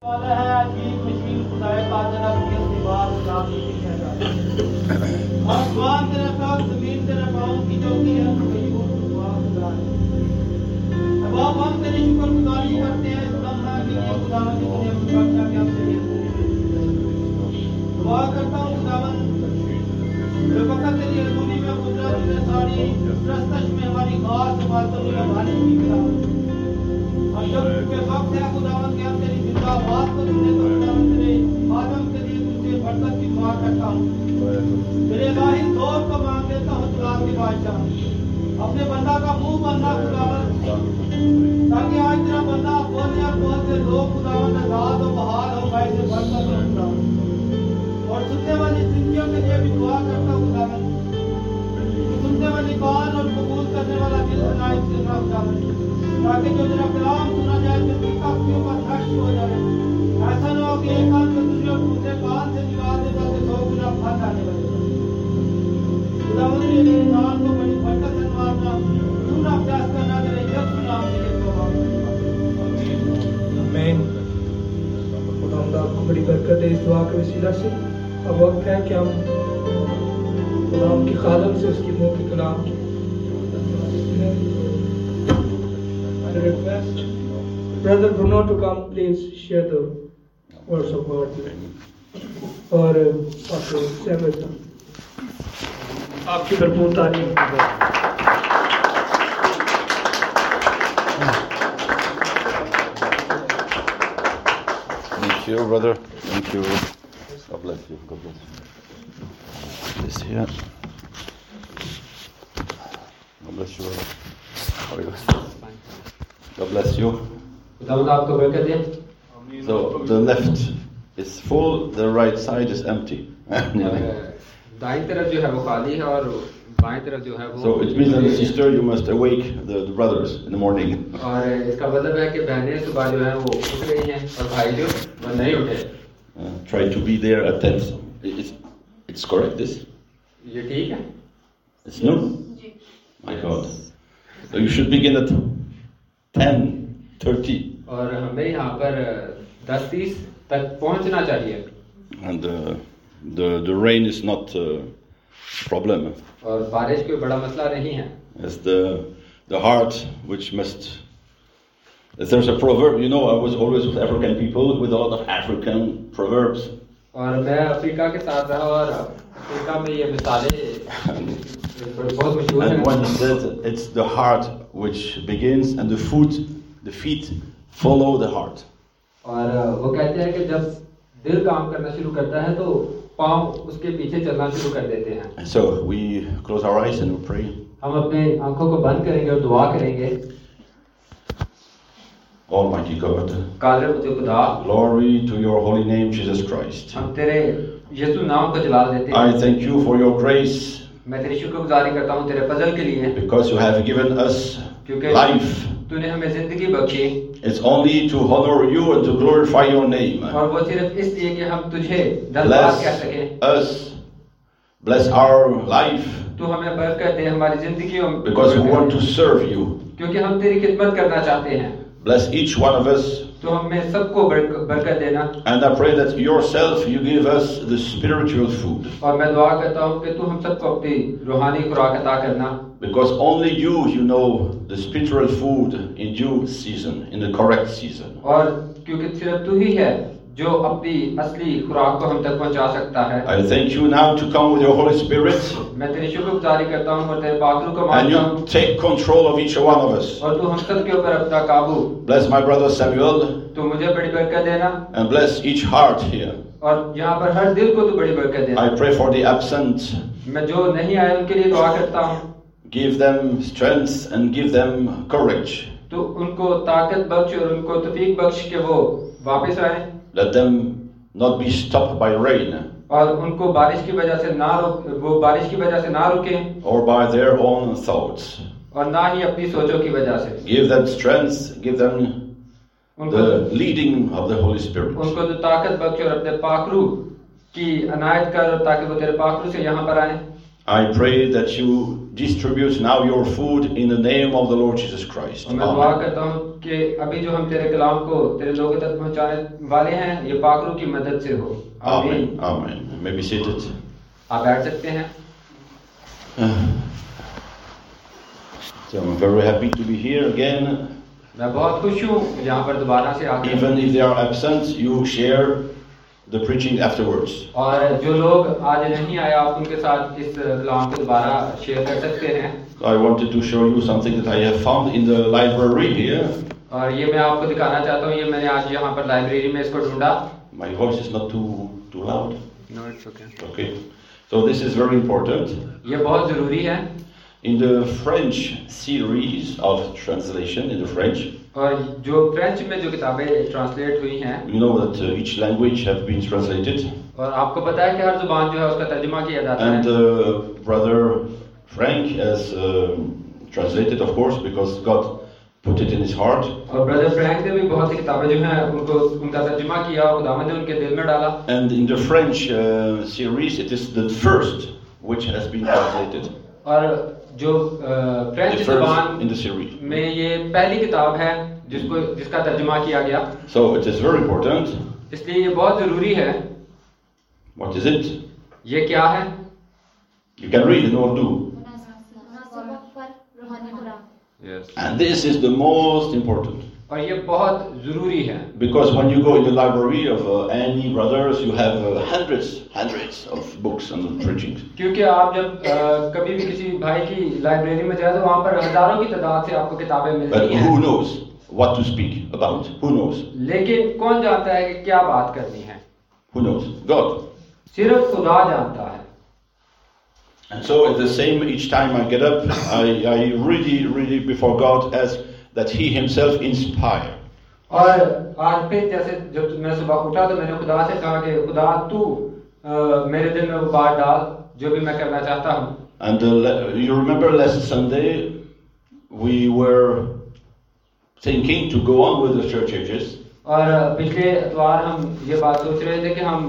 वाला है अजीब मशीन खुदाए कादर के सिवार शादी की है आसमान तेरा पाक जमीन तेरा पाँव की चौकी है कयूं दुआ खुदा है अब हम तेरी शुक्रगुजारी करते हैं इस तमन्ना के लिए खुदावन ने बख्शा कि हम तेरी दुआ करता हूं खुदावन जो वक्त तेरी हजूरी में गुजरा तुझे सारी रस्तश में हमारी खास बातों में लगाने की खुदावन और जब के वक्त है खुदावन के हम तेरी जिंदा आवाज को सुने तो खुदावन तेरे आदम के लिए तुझसे बरकत की दुआ करता हूँ तेरे इलाही दौर को मांग लेता हूँ खुदा के बादशाह अपने बंदा का मुंह बनना खुदावन ताकि आज तेरा बंदा बोलने और बोलते लोग खुदावन आजाद और बहाल हो भाई से बरकत हो खुदावन और सुनने वाली जिंदगियों के लिए भी दुआ करता हूँ खुदावन सुनने वाली कान और कबूल करने वाला दिल बनाए इसके खुदावन ताकि जो तेरा कलाम सुना जाए तो उसकी कब्जियों पर हर्ष हो जाए ऐसा न हो कि एक कान से तुझे और दूसरे कान से निकाल दे ताकि 100 गुना फल आने लगे खुदावंद ने इंसान को बड़ी बरकत नवाजना सुनना अभ्यास करना तेरे यीशु नाम के लिए आमीन। खुदावंद आपको बड़ी बरकत है इस दुआ के वसीला से। अब वक्त है कि हम खुदावंद की खादम से उसकी मुंह के कलाम की request Brother Bruno to come, please share the words of God. और आपको सहमत आपकी भरपूर तारीफ। Thank you, brother. Thank you. God bless you. God bless you. This here. God bless you. How are you? God bless you. So the left is full, the right side is empty. दाईं तरफ जो है वो खाली है और बाईं तरफ जो है वो So it means that the sister, you must awake the brothers in the morning. और इसका मतलब है कि बहनें सुबह जो है वो उठ गई हैं और भाई जो वो नहीं उठे। Try to be there at 10. It's correct, this? ये ठीक है? It's no? My God. So you should begin at 10:30. और हमें यहाँ पर 10:30 तक पहुँचना चाहिए। And the rain is not a problem. और बारिश कोई बड़ा मसला नहीं है। It's the heart which must. There's a proverb, you know, I was always with African people with a lot of African proverbs. और मैं अफ्रीका के साथ रहा और अफ्रीका में ये मिसालें बहुत मशहूर हैं। And when he said it's the heart which begins and the feet follow the heart. और वो कहते हैं कि जब दिल काम करना शुरू करता है तो पाँव उसके पीछे चलना शुरू कर देते हैं। So we close our eyes and we pray. हम अपने आंखों को बंद करेंगे और दुआ करेंगे। Almighty God, कादर मुझे खुदा, glory to your holy name, Jesus Christ. हम तेरे यीशु नाम को जलाल देते हैं। I thank you for your grace. मैं तेरी शुक्रगुजारी करता हूँ तेरे फजल के लिए। Because you have given us क्योंकि life. तूने हमें जिंदगी Bakshi. It's only to honor you and to glorify your name. और वो सिर्फ इसलिए कि हम तुझे धन्यवाद कह सकें। Bless us, bless our life. तू हमें बरकत दे हमारी जिंदगियों में। Because we want to serve you. क्योंकि हम तेरी खिदमत करना चाहते हैं। Bless each one of us. तो हमें सबको बरकत देना। And I pray that yourself you give us the spiritual food. और मैं दुआ करता हूँ कि तू हम सबको अपनी रूहानी खुराक अता करना। Because only you know the spiritual food in due season, in the correct season. और क्योंकि सिर्फ तू ही है जो अपनी असली खुराक को हम तक पहुंचा सकता है। I thank you now to come with your Holy Spirit. मैं तेरी शुक्रगुजारी करता हूँ और तेरे पाक रूह को And मांगता हूँ। you take control of each one of us. और तू हम सब के ऊपर अपना काबू। Bless my brother Samuel. तू मुझे बड़ी बरकत देना। And bless each heart here. और यहाँ पर हर दिल को तू बड़ी बरकत देना। I pray for the absent. मैं जो नहीं आए उनके लिए दुआ करता हूँ। Give them strength and give them courage. तो उनको ताकत बख्श और उनको तौफीक बख्श के वो वापस आए। Let them not be stopped by rain. और उनको बारिश की वजह से वो बारिश की वजह से ना रुके। Or by their own thoughts. और ना ही अपनी सोचों की वजह से। Give them strength. Give them the leading of the Holy Spirit. उनको तो ताकत बख्श और अपने पाक रूह की अनायत कर ताकि वो तेरे पाक रूह से यहाँ पर आए। I pray that you distribute now your food in the name of the Lord Jesus Christ. मैं दुआ करता हूँ कि अभी जो हम तेरे कलाम को तेरे लोगों तक पहुंचाने वाले हैं ये पाक रूह की मदद से हो। Amen. Amen. You may be seated. आप बैठ सकते हैं। So I'm very happy to be here again. मैं बहुत खुश हूँ यहाँ पर दोबारा से आकर। Even if they are absent, you share the preaching afterwards. और जो लोग आज नहीं आए आप उनके साथ इस कलाम को दोबारा शेयर कर सकते हैं। I wanted to show you something that I have found in the library here. और ये मैं आपको दिखाना चाहता हूँ, ये मैंने आज यहाँ पर लाइब्रेरी में इसको ढूंढा। My voice is not too loud. No, it's okay. Okay. So this is very important. ये बहुत जरूरी है। In the French series of translation in the French, और जो फ्रेंच में जो किताबें ट्रांसलेट हुई हैं, you know that each language have been translated. और आपको पता है कि हर जुबान जो है उसका तर्जुमा किया जाता And है। Brother Frank has translated, of course, because God put it in his heart. और ब्रदर फ्रैंक ने भी बहुत सी किताबें जो हैं उनको उनका तर्जुमा किया और खुदावंद ने उनके दिल में डाला। And in the French series, it is the first which has been translated. और जो फ्रेंच The जुबान first in the series. में ये पहली किताब है जिसका तर्जुमा किया गया। So it is very important. इसलिए ये बहुत जरूरी है। What is it? ये क्या है? You can read in Urdu. Yes. And this is the most important. और ये बहुत जरूरी है। Because when you go in the library of any brothers, you have hundreds of books on preaching. क्योंकि आप जब कभी भी किसी भाई की लाइब्रेरी में जाए तो वहाँ पर हजारों की तादाद से आपको किताबें But मिलती हैं। who knows what to speak about? Who knows? लेकिन कौन जानता है कि क्या बात करनी है? Who knows? God. सिर्फ खुदा जानता है। And so at the same, each time I get up, I really before God ask that He Himself inspire. और आज फिर जैसे जब मैं सुबह उठा तो मैंने खुदा से कहा कि खुदा तू मेरे दिल में वो बात डाल जो भी मैं करना चाहता हूँ। And you remember last Sunday we were thinking to go on with the church ages. और पिछले इतवार हम ये बात सोच रहे थे कि हम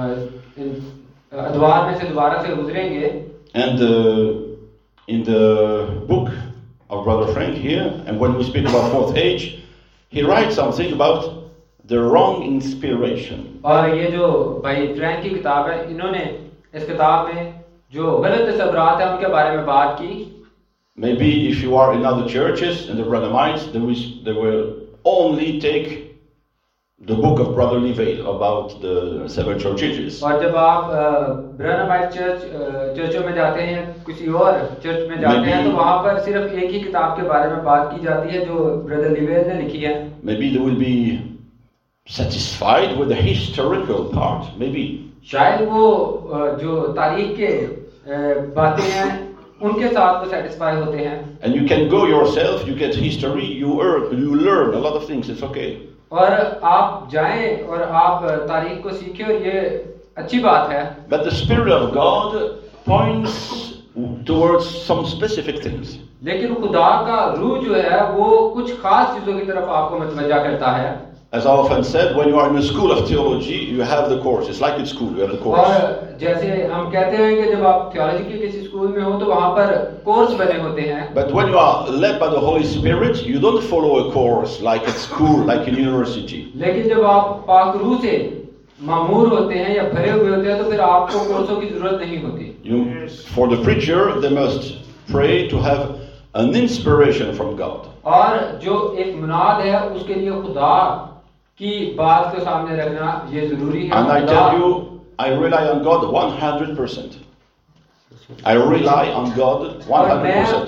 इतवार में से दोबारा से गुजरेंगे। And in the book of Brother Frank here, and when we speak about fourth age, he writes something about the wrong inspiration. और ये जो भाई फ्रैंक की किताब है, इन्होंने इस किताब में जो गलत तस्वुरात है उनके बारे में बात की। Maybe if you are in other churches and the Branhamites, they will only take the book of Brother Livale about the seven church ages. और जब आप ब्रैनमाइट चर्चों में जाते हैं, किसी और चर्च में जाते हैं, तो वहाँ पर सिर्फ एक ही किताब के बारे में बात की जाती है जो ब्रदर लिवेल ने लिखी है। Maybe they will be satisfied with the historical part. Maybe. शायद वो जो तारीख के बातें हैं उनके साथ वो सेटिस्फाई होते हैं। And you can go yourself. You get history. You learn a lot of things. It's okay. और आप जाएं और आप तारीख को सीखें और ये अच्छी बात है। But the Spirit of God points towards some specific things. लेकिन खुदा का रूह जो है वो कुछ खास चीजों की तरफ आपको मतवज्जा करता है। As I often said, when you are in a school of theology, you have the course. It's like at school, you have the course. और जैसे हम कहते हैं कि जब आप थियोलॉजी के किसी स्कूल में हो तो वहाँ पर कोर्स बने होते हैं। But when you are led by the Holy Spirit, you don't follow a course like at school, like in university. लेकिन जब आप पाक रूह से मामूर होते हैं या भरे हुए होते हैं तो फिर आपको कोर्सों की जरूरत नहीं होती। For the preacher, they must pray to have an inspiration from God. और जो एक मुनाद है उसके लिए खुदा की बात को सामने रखना ये जरूरी है। And I tell you, I rely on God 100%. I rely on God 100%.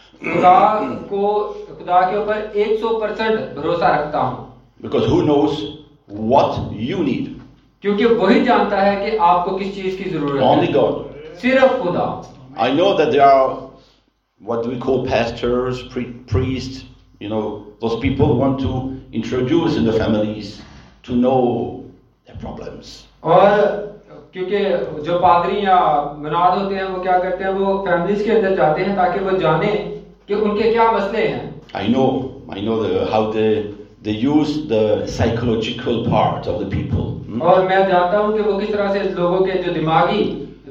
खुदा के ऊपर 100% भरोसा रखता हूँ। Because who knows what you need? क्योंकि वही जानता है कि आपको किस चीज की जरूरत है। Only God. सिर्फ खुदा। I know that there are what we call pastors, priests. You know, those people who want to introduce in the families to know their problems. और क्योंकि जो पादरी या मुनाद होते हैं वो क्या करते हैं, वो फैमिलीज के अंदर जाते हैं ताकि वो जाने कि उनके क्या मसले हैं। I know how they use the psychological part of the people. और मैं जानता हूँ कि वो किस तरह से लोगों के जो दिमागी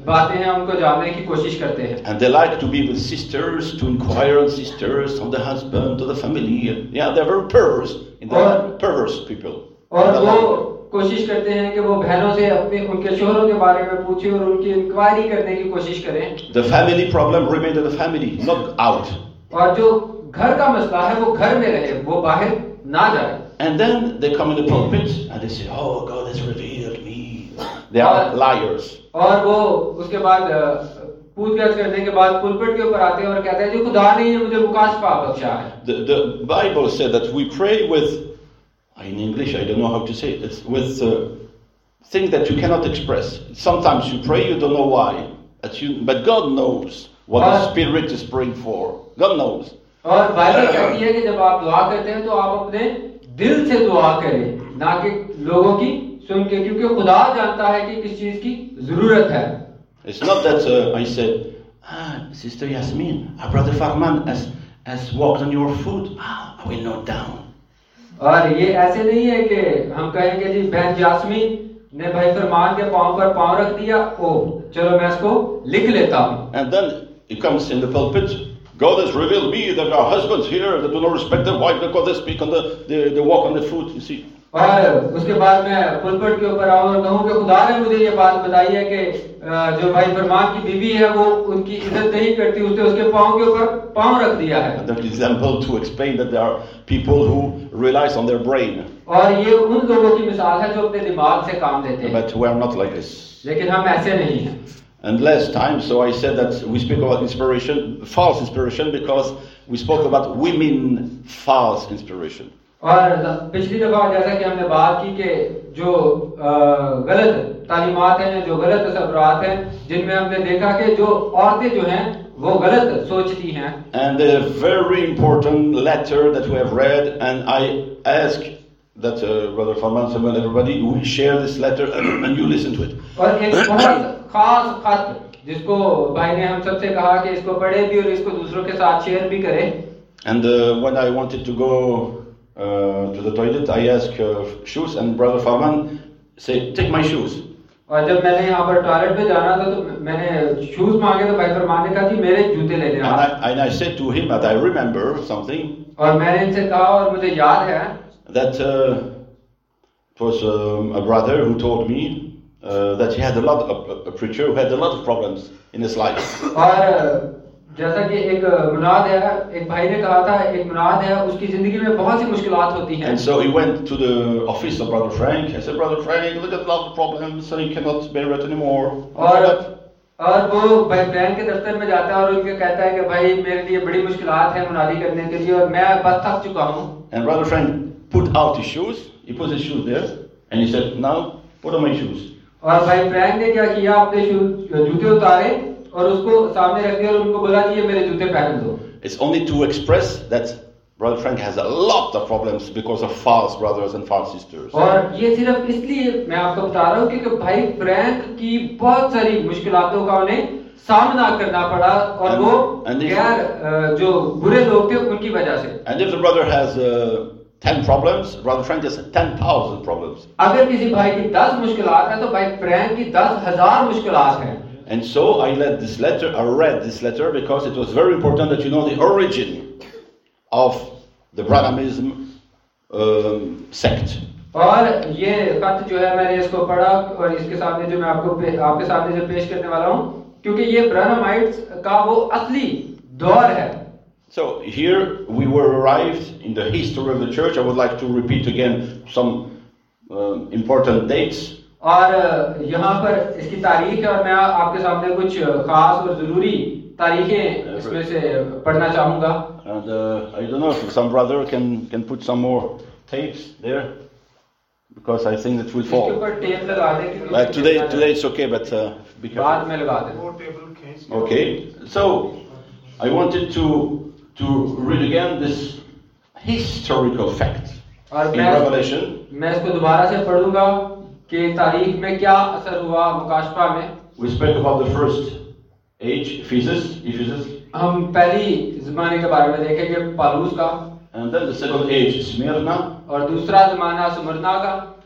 बातें हैं उनको जानने की कोशिश करते हैं। And they like to be with sisters, to inquire on sisters, on the husband, to the family. Yeah, they're very perverse. Perverse people. और वो कोशिश करते हैं कि वो बहनों से अपने उनके शोहरों के बारे में पूछे और उनकी इंक्वायरी करने की कोशिश करें। The family problem remain in the family, not out. और जो घर का मसला है वो घर में रहे, वो बाहर ना जाए। And then they come in the pulpit and they say, "Oh, God has revealed me." They are liars. और वो उसके बाद पूछताछ करने के बाद पुलपिट के ऊपर आते हैं और कहते हैं जी खुदा ने मुझे मुकाशफा बख्शा है। The Bible said that we pray with, in English I don't know how to say it, it's with things that you cannot express. Sometimes you pray, you don't know why, but God knows what the Spirit is praying for. God knows. और Bible कहती है कि जब आप दुआ करते हैं तो आप अपने दिल से दुआ करें, ना कि लोगों की सुन के, क्योंकि खुदा जानता है कि किस चीज की जरूरत है। It's not that I said, Sister Yasmin, our brother Farman has walked on your foot. I will note down. और ये ऐसे नहीं है कि हम कहेंगे जी बहन यास्मीन ने भाई फरमान के पांव पर पांव रख दिया, ओ चलो मैं इसको लिख लेता हूँ। And then it comes in the pulpit. God has revealed me that our husbands here that do not respect their wife because they speak on they walk on the foot. You see. और उसके बाद मैं pulpit के ऊपर आऊँ और कहूँ कि खुदा ने मुझे ये बात बताई है कि जो भाई फरमान की बीवी है वो उनकी इज्जत नहीं करती, उसने उसके पाँव के ऊपर पाँव रख दिया है। That example to explain that there are people who relies on their brain. और ये उन लोगों की मिसाल है जो अपने दिमाग से काम लेते हैं। But we are not like this. लेकिन हम ऐसे नहीं हैं। And last time, so I said that we speak about inspiration, false inspiration, because we spoke about women false inspiration. और पिछली दफा जैसा कि हमने बात की कि जो गलत तालीमात हैं, जो गलत तसव्वुरात हैं, जिनमें हमने देखा कि जो औरतें जो हैं वो गलत सोचती हैं। And a very important letter that we have read, and I ask that Brother Farman, Samuel, everybody, we share this letter and you listen to it. और एक बहुत खास खत जिसको भाई ने हम सबसे कहा कि इसको पढ़े भी और इसको दूसरों के साथ शेयर भी करें। And when I wanted to go to the toilet, I asked shoes, and Brother Farman said, "Take my shoes." और जब मैंने यहाँ पर टॉयलेट पे जाना था तो मैंने शूज मांगे तो भाई फरमान ने कहा कि मेरे जूते ले लेना। And I said to him that I remember something. और मैंने इनसे कहा और मुझे याद है that it was a brother who told me that he had a preacher who had a lot of problems in his life. और जैसा कि एक मुनाद है, एक भाई ने कहा था एक मुनाद है, उसकी जिंदगी में बहुत सी मुश्किलात होती हैं। And so he went to the office of Brother Frank. I said, "Brother Frank, look at a lot of problems, so he cannot bear it anymore." और वो भाई फ्रैंक के दफ्तर में जाता है और उनके कहता है कि भाई मेरे लिए बड़ी मुश्किलात हैं मुनादी करने के लिए और मैं बस थक चुका हूँ। And Brother Frank put out his shoes. He put his shoes there, and he said, "Now put on my shoes." और भाई फ्रैंक ने क्या किया, अपने जूते उतारे और उसको सामने रख दिया और उनको बोला कि ये मेरे जूते पहन दो। It's only to express that Brother Frank has a lot of problems because of false brothers and false sisters. और ये सिर्फ इसलिए मैं आपको बता रहा हूँ क्योंकि भाई फ्रैंक की बहुत सारी मुश्किलातों का उन्हें सामना करना पड़ा और वो गैर जो बुरे लोग थे उनकी वजह से। And if the brother has 10 problems, Brother Frank has 10,000 problems. अगर किसी भाई की 10 मुश्किलात है तो भाई फ्रैंक की 10,000 मुश्किलात हैं। And so I read this letter because it was very important that you know the origin of the Branhamism sect. और ये खत जो है मैंने इसको पढ़ा और इसके सामने जो मैं आपके सामने जो पेश करने वाला हूँ क्योंकि ये ब्रैनमाइट्स का वो असली दौर है। So here we were arrived in the history of the church. I would like to repeat again some important dates. और यहाँ पर इसकी तारीख है और मैं आपके सामने कुछ खास और जरूरी तारीखें इसमें से पढ़ना चाहूँगा। And I don't know if some brother can put some more tapes there because I think that will fall. इसके ऊपर टेप लगा दें। Like today it's okay, but be careful. बाद में लगा दें। Okay, so I wanted to read again this historical fact in Revelation. मैं इसको दोबारा से पढ़ूंगा कि तारीख में क्या असर हुआ मुकाशफा में। We spoke about the first age, Ephesus. हम पहली ज़माने के बारे में देखेंगे पालूस का। And then the second age, Smyrna. और दूसरा ज़माना स्मुरना का।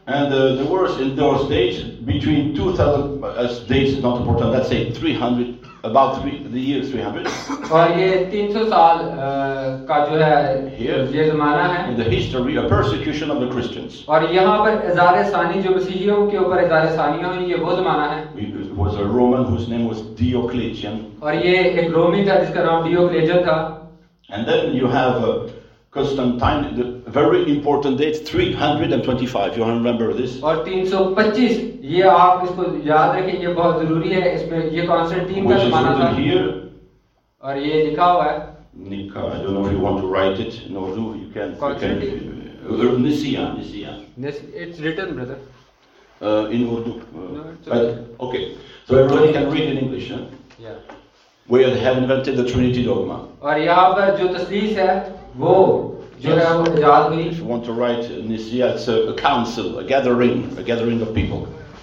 And there was in those days between 2000 dates is not important. Let's say 300, about the year 300. और ये 300 साल का जो है Here, ये ज़माना है। in the history, a persecution of the Christians. और यहाँ पर इज़ारे सानी जो मसीहियों के ऊपर इज़ारे सानियाँ हुई, ये वो ज़माना है। It was a Roman whose name was Diocletian. और ये एक रोमी था जिसका नाम डियोक्लेटियन था। And then you have Constantine, the very important date, 325. You remember this? और 325 ये आप इसको याद रखें, ये बहुत जरूरी है। इसमें ये कॉन्स्टेंटीन का Which is ज़माना था written here. और ये लिखा हुआ है। Nika, I don't know if you want to write it in Urdu. You can. Nicaea. It's written, brother. In Urdu. No, it's But, okay. So everybody can read in English. Huh? Yeah. Where they have invented the Trinity dogma. और यहाँ पर जो तस्लीस है वो जो है वो इजाद हुई। If you want to write Nicaea, it's a council, a gathering of people.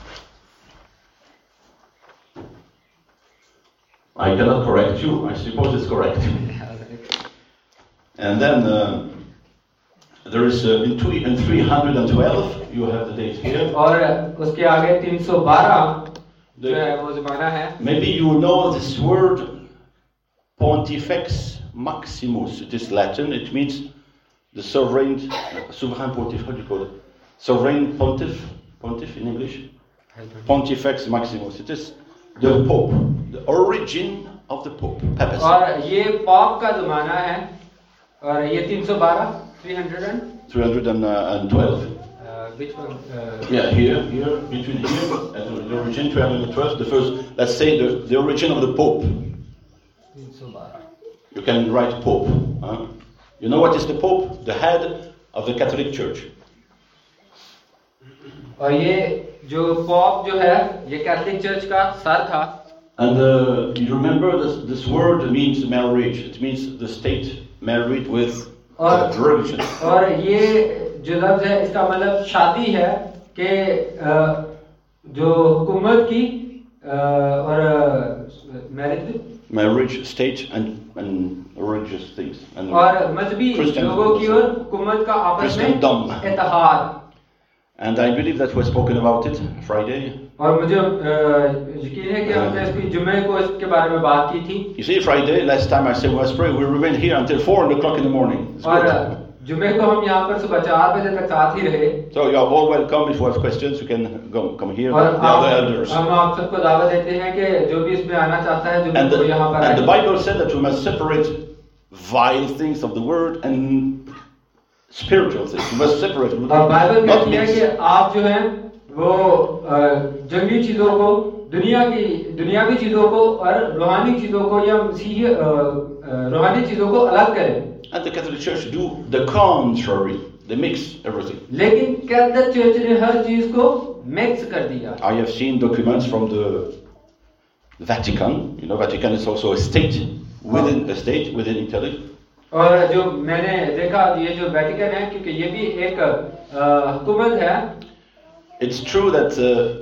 I cannot correct you. I suppose it's correct. And then there is in 312. You have the date here. और उसके आगे 312 जो है वो ज़माना है। Maybe you know this word Pontifex Maximus. It is Latin. It means the sovereign pontiff. How do you call it? Sovereign pontiff in English. Pontifex Maximus. It is the Pope, the origin of the Pope. Papacy. और ये pop का ज़माना है और ये 312 312. which one? Yeah, here, between here and the origin 312. The first, let's say the origin of the Pope. 312 You can write Pope. Huh? You know what is the Pope? The head of the Catholic Church. और ये जो pop जो है ये Catholic church का सर था। And you remember this word means marriage. It means the state married with religion. और ये जो लफ्ज़ है इसका मतलब शादी है कि जो हुकूमत की और marriage, state and religious things. And और मजहबी लोगों की और हुकूमत का आपस में इत्तेहाद। And I believe that was spoken about it Friday. और मुझे यकीन है कि हमने इसकी जुमे को इसके बारे में बात की थी। You see, Friday, last time I said we must pray, we remain here until 4 o'clock in the morning. और जुमे को हम यहाँ पर सुबह 4 बजे तक साथ ही रहे। So you are all welcome. If you have questions, you can come here. और The other elders. हम आप सबको दावत देते हैं कि जो भी इसमें आना चाहता है जुमे को यहाँ पर आए। And the Bible said that we must separate vile things of the word and spiritual things. We must separate. और बाइबल कहती है कि आप जो हैं वो जंगली चीजों को दुनियावी चीजों को और रूहानी चीजों को या रूहानी चीजों को अलग करें। And the Catholic Church do the contrary. They mix everything. लेकिन कैथोलिक चर्च ने हर चीज को मिक्स कर दिया। I have seen documents from the Vatican. You know, Vatican is also a state within a state within Italy. और जो मैंने देखा ये जो वेटिकन है क्योंकि ये भी एक हुकूमत है। It's true that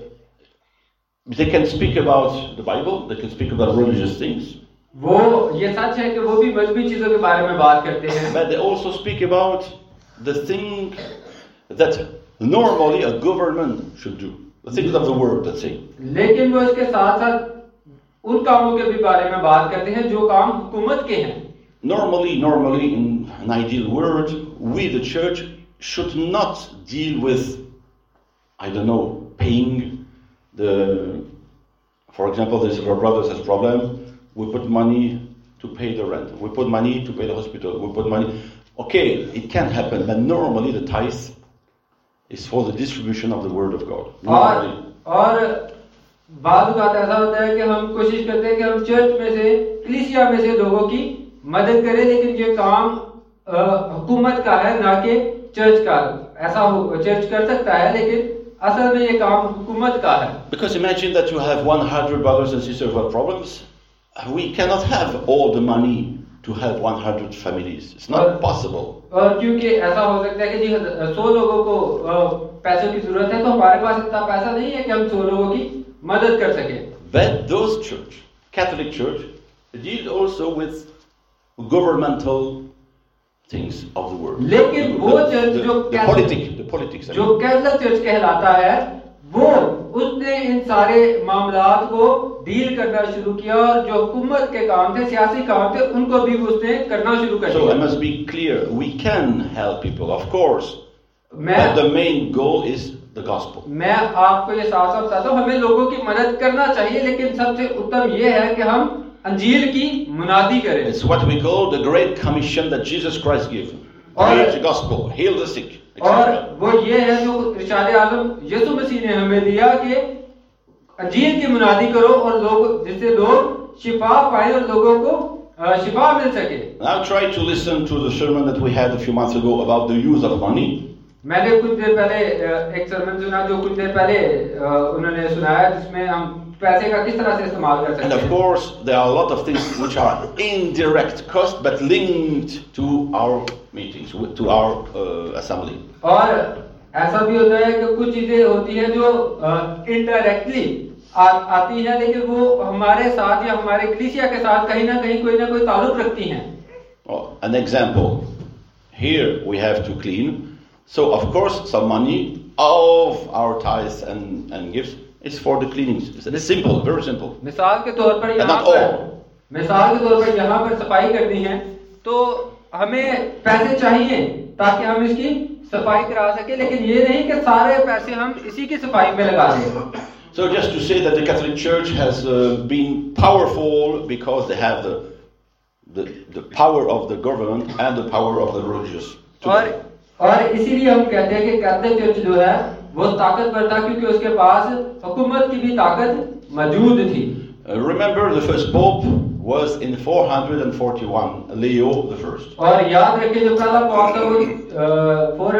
they can speak about the Bible, they can speak about religious things. वो ये सच है कि वो भी मजहबी चीजों के बारे में बात करते हैं। But they also speak about the thing that normally a government should do. The things of the world, let's say. लेकिन वो इसके साथ-साथ उन कामों के भी बारे में बात करते हैं जो काम हुकूमत के हैं। Normally, in an ideal world, we, the church, should not deal with, I don't know, paying the. For example, this our brothers has problem. We put money to pay the rent. We put money to pay the hospital. We put money. Okay, it can happen, but normally the tithe is for the distribution of the word of God. और बाद बात ऐसा होता है कि हम कोशिश करते हैं कि हम चर्च में से, कलीसिया में से लोगों की मदद करें, लेकिन ये काम हुकूमत का है ना कि चर्च का। ऐसा चर्च कर सकता है लेकिन असल में ये काम हुकूमत का है। Because imagine that you have 100 brothers and sisters who have problems. We cannot have all the money to have 100 families. It's not possible. और क्योंकि ऐसा हो सकता है कि जी 100 लोगों को पैसों की जरूरत है तो हमारे पास इतना पैसा नहीं है कि हम 100 लोगों की मदद कर सके। But those Catholic Church, deal also with governmental things of the world. लेकिन वो चर्च जो The politics. I जो mean. कैथलिक चर्च कहलाता है, वो उसने इन सारे मामलात को डील करना शुरू किया और जो हुकूमत के काम थे, सियासी काम थे, उनको भी उसने करना शुरू कर So I दिया। must be clear. We can help people, of course, but मैं the main goal is the gospel. मैं आपको ये साफ साफ बताता हूँ, हमें लोगों की मदद करना चाहिए, लेकिन सबसे उत्तम ये है कि हम अंजील की मुनादी करें। It's what we call the Great Commission that Jesus Christ gave. Preach the gospel, heal the sick. और etc. वो ये है जो इरशाद आज़म यीशु मसीह ने हमें दिया कि अंजील की मुनादी करो और लोग, जिससे लोग शिफा पाए और लोगों को शिफा मिल सके। Now try to listen to the sermon that we had a few months ago about the use of money. मैंने कुछ देर पहले एक सरमन सुना जो कुछ देर पहले उन्होंने सुनाया, जिसमें हम पैसे का किस तरह से इस्तेमाल कर And सकते of हैं। course, there are a lot of things which are indirect cost but linked to our meetings, to our assembly. और ऐसा भी होता है कि कुछ चीजें होती हैं जो इनडायरेक्टली आती हैं, लेकिन वो हमारे साथ या हमारे कलीसिया के साथ कहीं ना कहीं कोई ना कोई ताल्लुक रखती हैं। An example, here we have to clean. So of course, some money of our tithes and gifts is for the cleanings. It's simple, very simple. मिसाल के तौर पर not all. यहाँ पर सफाई करनी है, तो हमें पैसे चाहिए ताकि हम इसकी सफाई करा सके, लेकिन ये नहीं कि सारे पैसे हम इसी की सफाई में लगा दें। So just to say that the Catholic Church has been powerful because they have the power of the government and the power of the religious. और इसीलिए हम कहते हैं कि कैथलिक चर्च जो है वो ताकतवर था क्योंकि उसके पास हुकूमत की भी ताकत मौजूद थी। Remember, the first pope was in 441, Leo the First. और याद रखिए जो पहला पोप था वो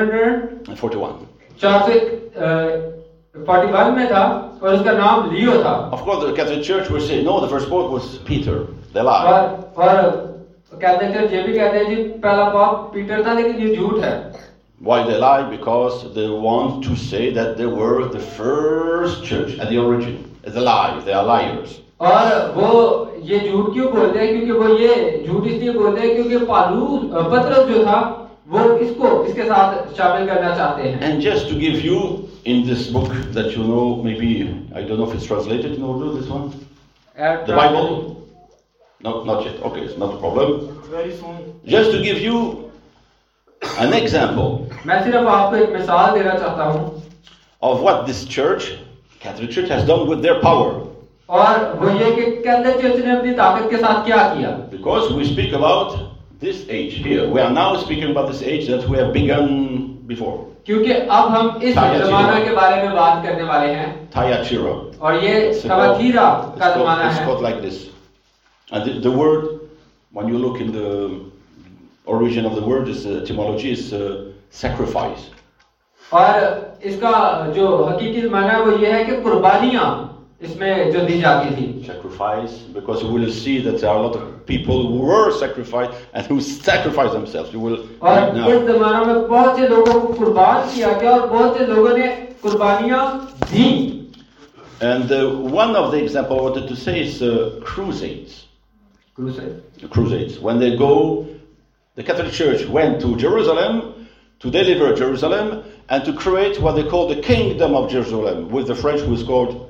441 में था और उसका नाम लियो था। Of course, the Catholic Church will say, no, the first pope was Peter. They lie. और कैथलिक चर्च ये भी कहते हैं जी पहला पोप पीटर था, लेकिन ये झूठ है। Why they lie? Because they want to say that they were the first church at the origin. It's a lie. They are liars. और वो ये झूठ क्यों बोलते हैं? क्योंकि वो ये झूठ इसलिए बोलते हैं क्योंकि पतरस जो था वो इसके साथ शामिल करना चाहते हैं। And just to give you in this book that you know, maybe I don't know if it's translated in Urdu. This one, the Bible. No, not yet. Okay, it's not a problem. Very soon. Just to give you an example मैं सिर्फ आपको एक मिसाल देना चाहता हूँ of what this church, Catholic Church, has done with their power. और वो ये कि कैथलिक चर्च ने अपनी ताकत के साथ क्या किया। Because we speak about this age here. We are now speaking about this age that we have begun before. क्योंकि अब हम इस जमाना के बारे में बात करने वाले हैं। Thyatira. और ये तवाथीरा का जमाना है। It's called like this. And the word, when you look in the origin of the word, is etymology is sacrifice. और इसका जो हकीकी माना है वो ये है कि कुर्बानियां इसमें जो दी जाती थी। Sacrifice, because you will see that there are a lot of people who were sacrificed and who sacrificed themselves. You will और इस जमाना में बहुत से लोगों को कुर्बान किया गया और बहुत से लोगों ने कुर्बानियां दी। And one of the examples I wanted to say is crusades. Crusades. When they go, the Catholic Church went to Jerusalem to deliver Jerusalem and to create what they call the Kingdom of Jerusalem, with the French who is called,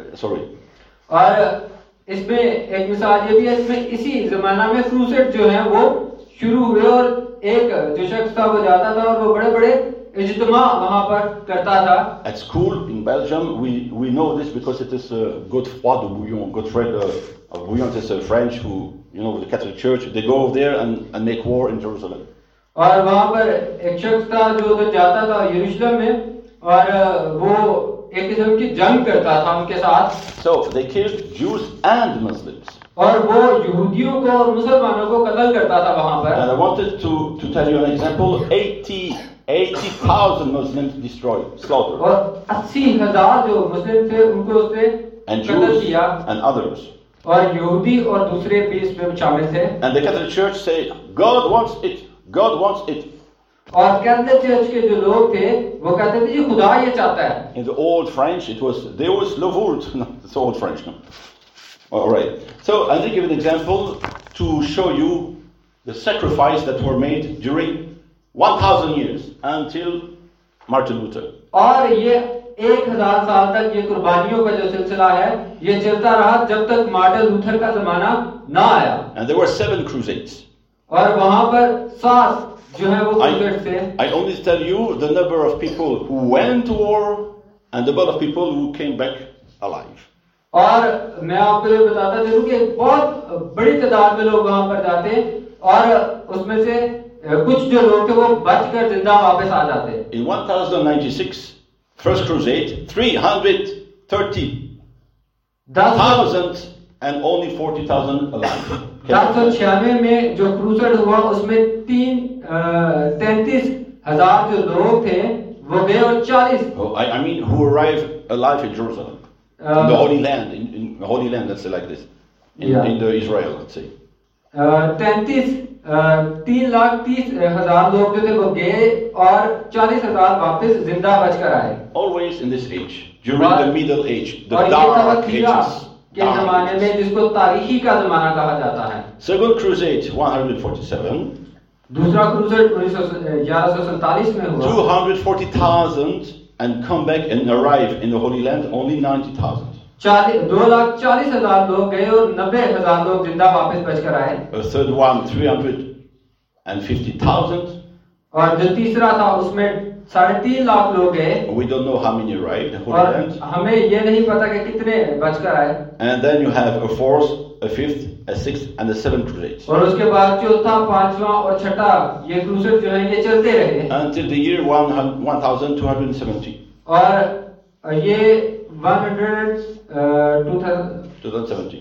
और इसमें एक मिसाल ये भी है, इसमें इसी जमाना में क्रूसेड जो है वो शुरू हुए और एक जो शख्स था वो जाता था और वो बड़े-बड़े इज्तिमा वहां पर करता था। At school in Belgium, we know this because it is Godefroy de Bouillon. Godefroy of Bouillon is a French who, you know, the Catholic Church, they go over there and make war in Jerusalem. और वहां पर एक शख्स था जो उधर जाता था यरूशलेम में और वो एक किस्म की जंग करता था उनके साथ। So they killed Jews and Muslims. और वो यहूदियों को और मुसलमानों को कत्ल करता था वहां पर। And I wanted to tell you an example. 80,000 Muslims destroyed, slaughtered. और 80,000 जो मुस्लिम थे उनको उसने कत्ल किया। And others. और यहूदी और दूसरे भी इसमें शामिल थे। And the Catholic Church say, God wants it. God wants it. और कैथलिक चर्च के जो लोग थे वो कहते थे जी खुदा ये चाहता है। In the old French, it was Deus le veut. No, it's old French. No. All right. So I'll give an example to show you the sacrifice that were made during 1,000 years until Martin Luther. और ये 1000 साल तक ये कुर्बानियों का जो सिलसिला है ये चलता रहा जब तक मार्टिन लूथर का जमाना ना आया. And there were 7 crusades. और वहां पर 7 जो है वो क्रूसेड थे. I only tell you the number of people who went to war and the number of people who came back alive. और मैं आपको ये बताता चलूं कि बहुत बड़ी तादाद में लोग वहां पर जाते और उसमें से कुछ जो लोग थे वो बचकर जिंदा वापस आ जाते. In 1096, First Crusade, 330,000 and only 40,000 alive. 1096 में जो क्रूसेड हुआ उसमें 33,000 जो लोग थे वो गए और 40. I mean who arrived alive in Jerusalem, in the Holy Land, in the Holy Land, let's say like this, in the Israel, let's say. 3,30,000 लोग जो थे वो गए और 40,000 वापस जिंदा बचकर आए. Always in this age, during the Middle Age, the और Dark Ages. के जमाने में जिसको तारीखी का जमाना कहा जाता है. Second Crusade, 147. दूसरा क्रूसेड 1147 में हुआ. 240,000 and come back and arrive in the Holy Land, only 90,000. 2,40,000 लोग गए और 90,000 लोग जिंदा वापस बचकर आए. A third one, 350,000. और जो तीसरा था उसमें 3.5 लाख लोग गए. We don't know how many arrived in the Holy और Land. हमें ये नहीं पता कि कितने बचकर आए. And then you have a fourth, a fifth, a sixth, and a seventh crusade. और उसके बाद चौथा, पांचवा और छठा ये क्रूसेड जो है ये चलते रहे. Until the year 1270. और ये 2017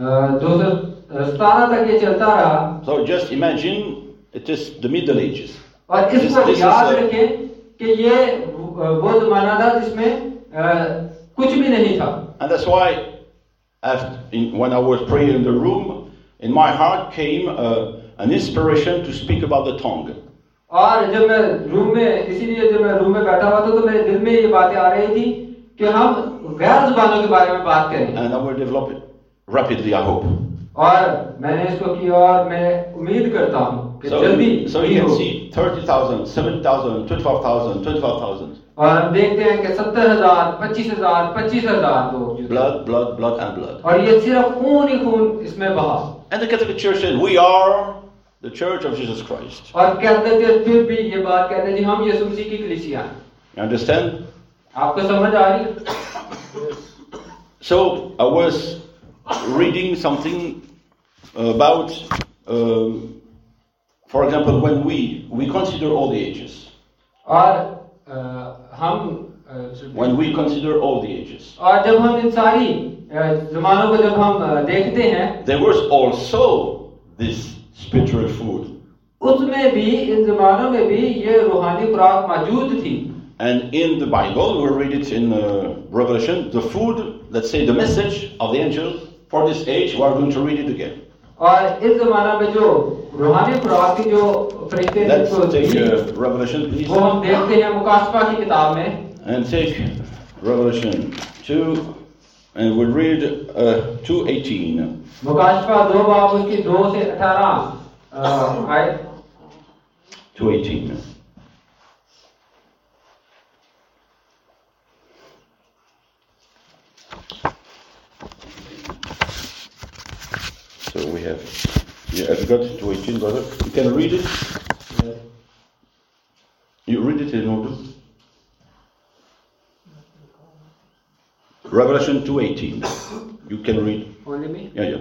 तक ये चलता रहा. So just imagine it is the Middle Ages. और इसको याद रखें कि ये वो जमाना था जिसमें कुछ भी नहीं था. And that's why when I was praying in the room, in my heart came an inspiration to speak about the tongue. और जब मैं रूम में बैठा हुआ था तो मेरे दिल में ये बातें आ रही थी कि हम गैर जुबानों के बारे में बात करें. And I will develop it rapidly, I hope. और मैंने इसको किया और मैं उम्मीद करता हूँ कि जल्दी. So you can see 30,000, 7,000, 12,000, 12,000. और हम देखते हैं कि 70,000, 25,000 लोग. Blood, blood, blood, and blood. और ये सिर्फ खून ही खून इसमें बहा. And the Catholic Church said, we are the Church of Jesus Christ. और कैथोलिक चर्च फिर भी ये बात कहते हैं जी हम यीशु मसीह की कलीसिया हैं. You understand? आपको समझ आ रही है? So I was reading something about, for example, when we consider all the ages. और when we consider all the ages. और जब हम इन सारी ज़मानों को जब हम देखते हैं, there was also this spiritual food. उसमें भी इन ज़मानों में भी ये रूहानी खुराक मौजूद थी. And in the Bible, we read it in Revelation, the food, let's say the message of the angel for this age, we are going to read it again. और इस ज़माना में जो रूहानी खुराक की जो फरिश्ते Let's take Revelation, please. वो हम देखते हैं मुकाशफा की किताब में. And take Revelation 2, and we'll read 2:18. मुकाशफा 2 बाब उसकी 2 से 18 आयत. 2:18. So we have, have you got 2:18, brother? You can read it? Yes. You read it in order? Revelation 2:18. You can read. Only me? Yeah.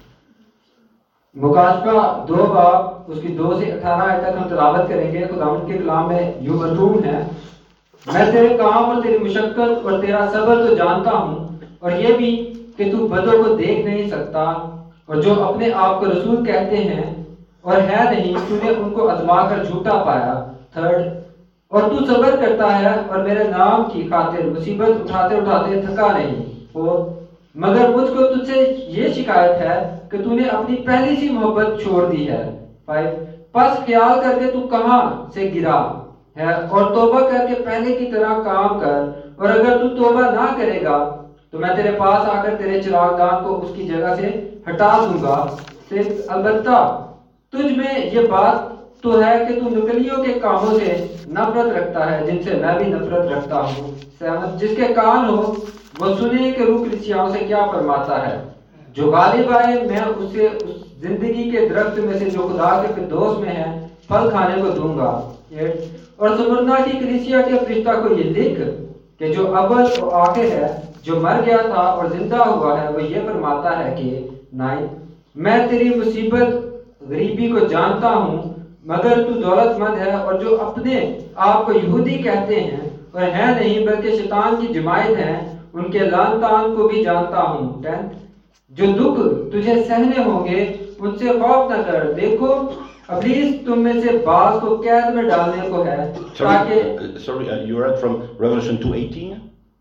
मुकाशफा 2 बाब उसकी 2 से 18 आयत तक हम तिलावत करेंगे. खुदावंद के कलाम में यूं मरहूम है, मैं तेरे काम और तेरी मुशक्कत और तेरा सब्र तो जानता हूँ, और ये भी कि तू बदों को देख नहीं सकता, और जो अपने आप को रसूल कहते हैं और है नहीं, तूने उनको आजमा कर झूठा पाया. 3, और तू सब्र करता है और मेरे नाम की खातिर मुसीबत उठाते उठाते थका नहीं. 4, मगर मुझको तुझसे ये शिकायत है कि तूने अपनी पहली सी मोहब्बत छोड़ दी है. 5, बस ख्याल करके तू कहां से गिरा है और तौबा करके पहले की तरह काम कर, और अगर तू तौबा ना करेगा तो मैं तेरे पास आकर तेरे चिरागदान को उसकी जगह से हटा दूंगा. 6, अलबत्ता तुझ में ये बात तो है कि तू नकलियों के कामों से नफरत रखता है, जिनसे मैं भी नफरत रखता हूँ। सहमत, जिसके कान हो वो सुने कि रूह कलीसियाओं से क्या फरमाता है। जो गालिब आए मैं उसे उस जिंदगी के दरख्त में से जो खुदा के फिरदौस में है फल खाने को दूंगा। और सुमरना की कलीसिया के फरिश्ता को ये लिख कि जो अव्वल और आखिर है, जो मर गया था और जिंदा हुआ है, वो ये फरमाता है कि 9 मैं तेरी मुसीबत गरीबी को जानता हूँ, मगर तू दौलतमंद है, और जो अपने आप को यहूदी कहते हैं और है नहीं बल्कि शैतान की जमायत है, उनके लान तान को भी जानता हूँ। 10 जो दुख तुझे सहने होंगे उनसे खौफ न कर। देखो अबलीस तुम में से बाज को कैद में डालने को है, ताकि Sorry, you read from Revelation 2:18?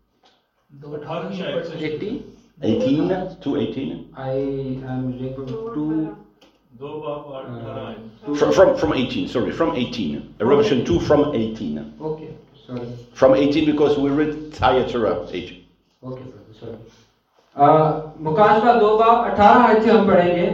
18 18 to 18? I am reading from 2 From 18, sorry, from 18. Revelation 2 from 18. Okay, sorry. From 18 because we read Thyatira 8. Okay, sorry. मुकाशवा 2:18 आयत से हम पढ़ेंगे।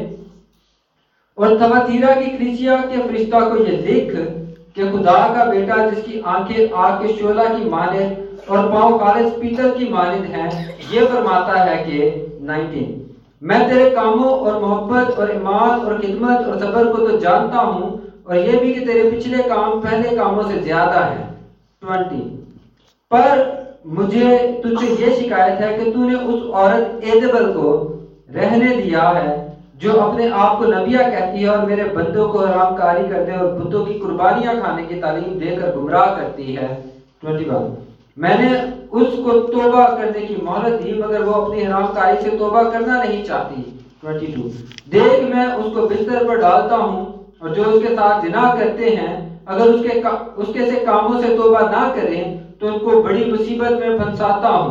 और थवातीरा की कलीसिया के फरिश्ता को ये लिख कि खुदा का बेटा जिसकी आंखें आग के शोला की मानिंद और पांव खालिस पीतल की मानिंद हैं, ये फरमाता है कि 19 मैं तेरे कामों और मोहब्बत और ईमान और खिदमत और सब्र को तो जानता हूँ, और ये भी कि तेरे पिछले काम पहले कामों से ज्यादा है। 20 पर मुझे तुझसे ये शिकायत है कि तूने उस औरत एजेबल को रहने दिया है जो अपने आप को नबिया कहती है और मेरे बंदों को हरामकारी करने और बुतों की कुर्बानियां खाने की तालीम देकर गुमराह करती है। 21 मैंने उसको तौबा करने की मोहलत दी, मगर वो अपनी हरामकारी से तौबा करना नहीं चाहती। 22 देख मैं उसको बिस्तर पर डालता हूँ, और जो उसके साथ जिना करते हैं अगर उसके से कामों से तौबा ना करें तो उनको बड़ी मुसीबत में फंसाता हूँ।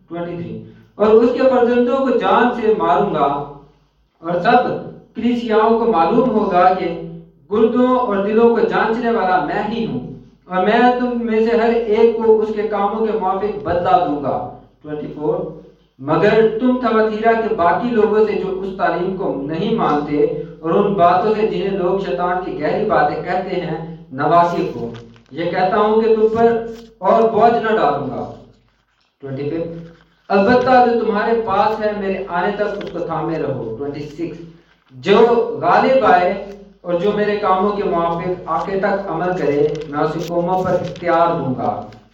23 और उसके फर्जंदों को जान से मारूंगा, और सब कलीसियाओं को मालूम होगा कि गुर्दों और दिलों को जांचने वाला मैं ही हूँ, और मैं तुम में से हर एक को उसके कामों के मुताबिक बदला दूंगा। 24 मगर तुम थवातीरा के बाकी लोगों से जो उस तालीम को नहीं मानते और उन बातों से जिन्हें लोग शैतान की गहरी बातें कहते हैं नवासिफ हो। ये कहता हूँ कि तुम पर और बोझ न डालूंगा। 25 अलबत्ता जो तुम्हारे पास है मेरे आने तक उसको थामे रहो। 26 जो गालिब आए और जो मेरे कामों के मुताबिक आखिर तक अमल करे, मैं उसे कौमों पर इख्तियार दूंगा।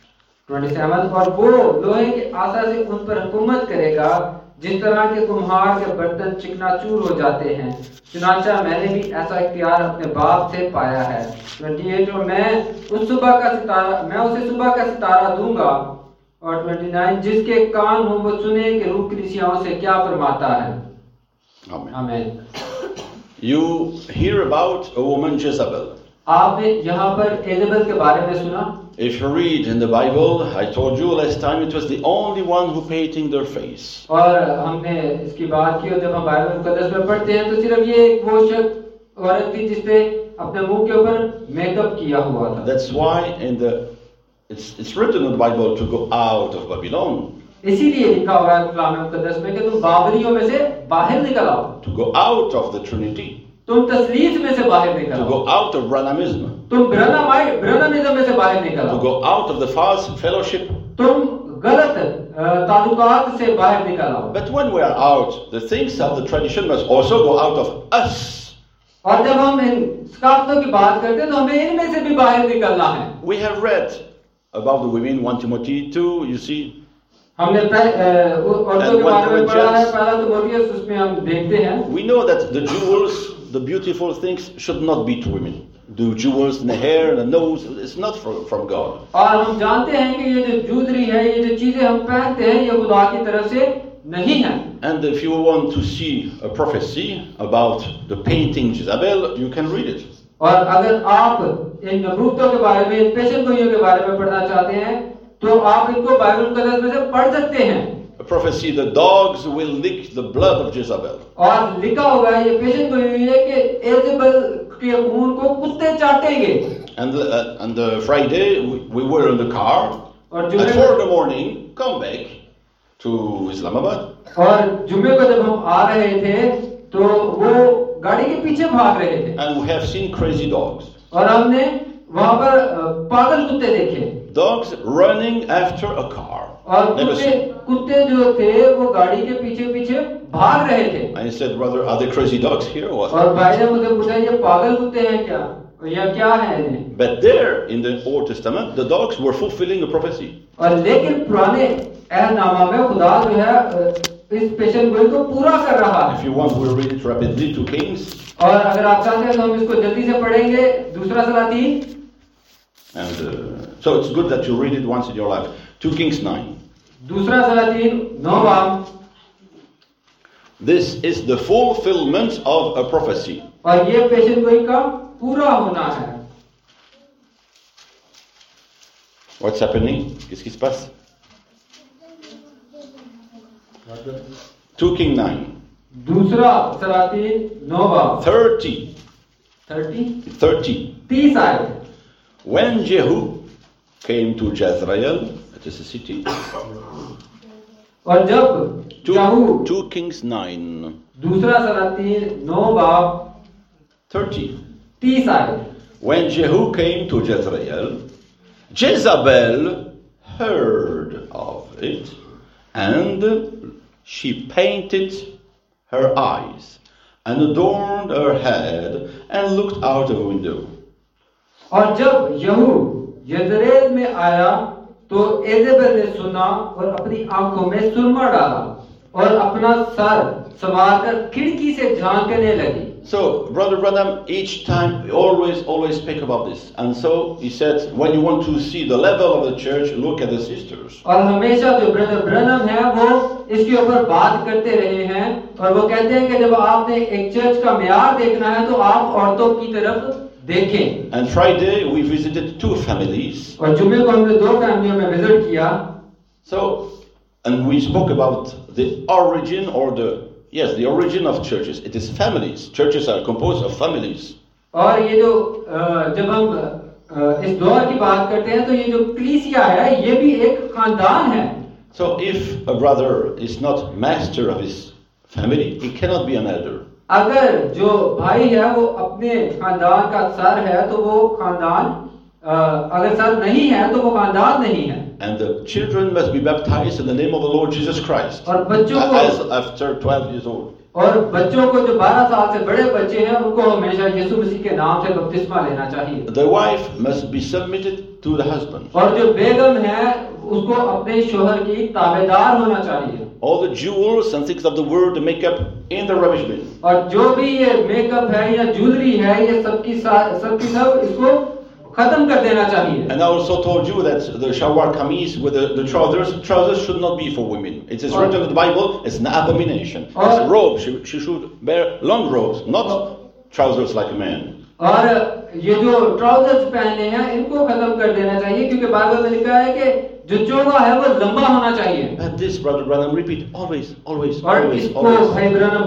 27 और वो लोहे के आसा से उन पर हुकूमत करेगा जिस तरह के कुम्हार के बर्तन चिकनाचूर हो जाते हैं, चुनाचा मैंने भी ऐसा इख्तियार अपने बाप से पाया है। 28 और मैं उसे सुबह का सितारा दूंगा। और 29 जिसके कान हो वो सुने कि रूह कलीसियाओं से क्या फरमाता है। आमीन। You hear about a woman Jezebel. आपने यहाँ पर एजेबल के बारे में सुना। If you read in the Bible, I told you last time it was the only one who painted their face. और हमने इसकी बात की, और जब हम बाइबल मुकद्दस में पढ़ते हैं तो सिर्फ ये एक वो शख्स औरत थी जिसने अपने मुंह के ऊपर मेकअप किया हुआ था। That's why it's written in the Bible to go out of Babylon. इसीलिए लिखा हुआ है कलाम मुकद्दस में कि तुम बाबरियों में से बाहर निकल आओ। To go out of the Trinity. तुम तस्लीस में से बाहर निकल आओ। To go out of Branhamism. तुम ब्रनमिज्म में से बाहर निकल आओ। To go out of the false fellowship. तुम गलत ताल्लुकात से बाहर निकल आओ। But when we are out, the things of the tradition must also go out of us. और जब हम इन सकाफतों की बात करते हैं तो हमें इनमें से भी बाहर निकलना है। We have read about the women, 1 Timothy 2, you see. हमने औरतों के बारे में पढ़ा है, पहला तिमोथियस, उसमें हम देखते हैं। We know that the jewels, the beautiful things should not be to women. The jewels in the hair and the nose, it's not from God. और हम जानते हैं कि ये जो जूलरी है, ये जो चीजें हम पहनते हैं, ये खुदा की तरफ से नहीं है। And if you want to see a prophecy about the painting Jezebel, you can read it. और अगर आप इन नबूवतों के बारे में, इन पेशेनगोइयों के बारे में पढ़ना चाहते हैं तो आप इनको बाइबल मुकद्दस में से पढ़ सकते हैं। A prophecy, the dogs will lick the blood of Jezebel. और लिखा हुआ है, ये पेशेनगोई हुई है कि एजेबल के खून को कुत्ते चाटेंगे। And the Friday we were in the car. और at 4 in the morning, come back to Islamabad. और जुम्मे को जब हम आ रहे थे तो वो गाड़ी के पीछे भाग रहे थे And we have seen crazy dogs. और हमने वहां पर पागल कुत्ते देखे Dogs running after a car. और Never कुत्ते seen. कुत्ते जो थे वो गाड़ी के पीछे पीछे भाग रहे थे And he said, brother, are there crazy dogs here or what? और भाई ने मुझे पूछा ये पागल कुत्ते हैं क्या या क्या है इन्हें But there in the Old Testament, the dogs were fulfilling a prophecy. और लेकिन पुराने अहदनामा में खुदा जो है इस पेशन गोई को पूरा कर रहा है If you want, we'll read it rapidly. 2 Kings. और अगर आप चाहते हैं तो हम इसको जल्दी से पढ़ेंगे दूसरा सलातीन And so it's good that you read it once in your life. 2 Kings 9. दूसरा सलातीन 9 This is the fulfillment of a prophecy. और ये पेशन गोई का पूरा होना है What's happening? Qu'est-ce qui se passe? 2 King 9. दूसरा सलातीन 9 30 आए When Jehu came to Jezreel, that is a city. और जब याहू 2 Kings 9. दूसरा सलातीन 9 30 आए When Jehu came to Jezreel, Jezebel heard of it, and she painted her eyes and adorned her head and looked out of a window. और जब Yahoo यजरेल में आया तो एजेबेल ने सुना और अपनी आंखों में सुरमा डाला और अपना सर संवार कर खिड़की से झांकने लगी So, Brother Branham, each time, always speak about this. And so, he said, when you want to see the level of the church, look at the sisters. और हमेशा जो ब्रदर ब्रनम है वो इसके ऊपर बात करते रहे हैं और वो कहते हैं कि जब आपने एक चर्च का म्यार देखना है तो आप औरतों की तरफ देखें And Friday, we visited 2 families. और जुमे को हमने 2 फैमिलियों में विजिट किया So, and we spoke about the origin or the origin of churches. It is families. Churches are composed of families. और ये जो जब हम इस दौर की बात करते हैं तो ये जो कलीसिया है ये भी एक खानदान है So if a brother is not master of his family, he cannot be an elder. अगर जो भाई है वो अपने खानदान का सर है तो वो खानदान अगर सर नहीं है तो वो खानदान नहीं है And the children must be baptized in the name of the Lord Jesus Christ. और बच्चों को As after 12 years old. और बच्चों को जो 12 साल से बड़े बच्चे हैं उनको हमेशा यीशु मसीह के नाम से बपतिस्मा लेना चाहिए The wife must be submitted to the husband. और जो बेगम है उसको अपने शोहर की ताबेदार होना चाहिए All the jewels and things of the world, the makeup in the rubbish bin. और जो भी ये मेकअप है या ज्वेलरी है ये सबकी सब इसको खत्म कर देना चाहिए And I also told you that the shalwar kameez with the trousers should not be for women. It is written in the Bible, it's an abomination. It's a robe. She should bear long robes, not trousers like a man. और ये जो trousers पहने हैं इनको खत्म कर देना चाहिए क्योंकि बाइबल में लिखा है कि जो चोगा है वो लंबा होना चाहिए But this, Brother Branham, repeat always. और इसको भाई ब्रनम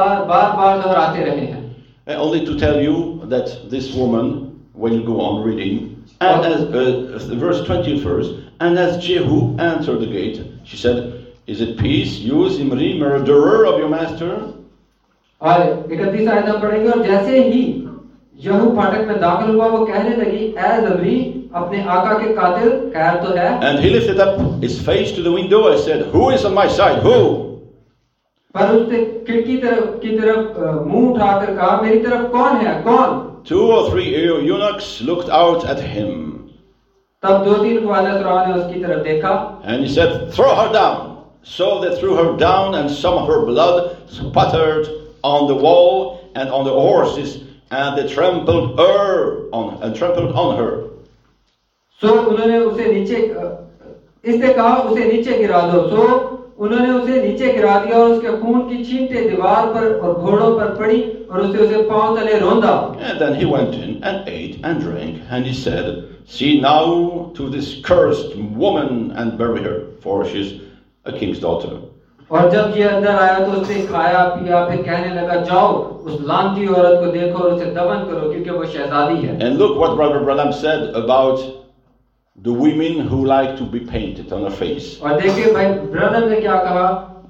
बार दोहराते रहे हैं And only to tell you that this woman, when you go on reading, and as verse 21st, and as Jehu entered the gate, she said, "Is it peace, you Zimri, murderer of your master?" और 31 आयत हम पढ़ेंगे और जैसे ही Yahoo फाटक में दाखिल हुआ वो कहने लगी ऐ ज़मरी अपने आका के कातिल खैर तो है And he lifted up his face to the window and said, "Who is on my side? Who?" पर उसने खिड़की की तरफ मुंह उठाकर कहा मेरी तरफ कौन है कौन 2 or 3 eunuchs looked out at him. तब 2-3 ख्वाजा सराओं ने उसकी तरफ देखा And he said, "Throw her down." So they threw her down, and some of her blood spattered on the wall and on the horses, and they trampled on her. सो उन्होंने उसे नीचे इसने कहा उसे नीचे गिरा दो सो उन्होंने उसे नीचे गिरा दिया और उसके खून की छींटे दीवार पर और घोड़ों पर पड़ी और उसे पांव तले रौंदा And then he went in and ate and drank, and he said, "See now to this cursed woman and bury her, for she is a king's daughter." और जब ये अंदर आया तो उसने खाया पिया फिर कहने लगा जाओ उस लानती औरत को देखो और उसे दफन करो क्योंकि वो शहजादी है And look what Brother Branham said about the women who like to be painted on her face. और देखिए भाई ब्रदर ने क्या कहा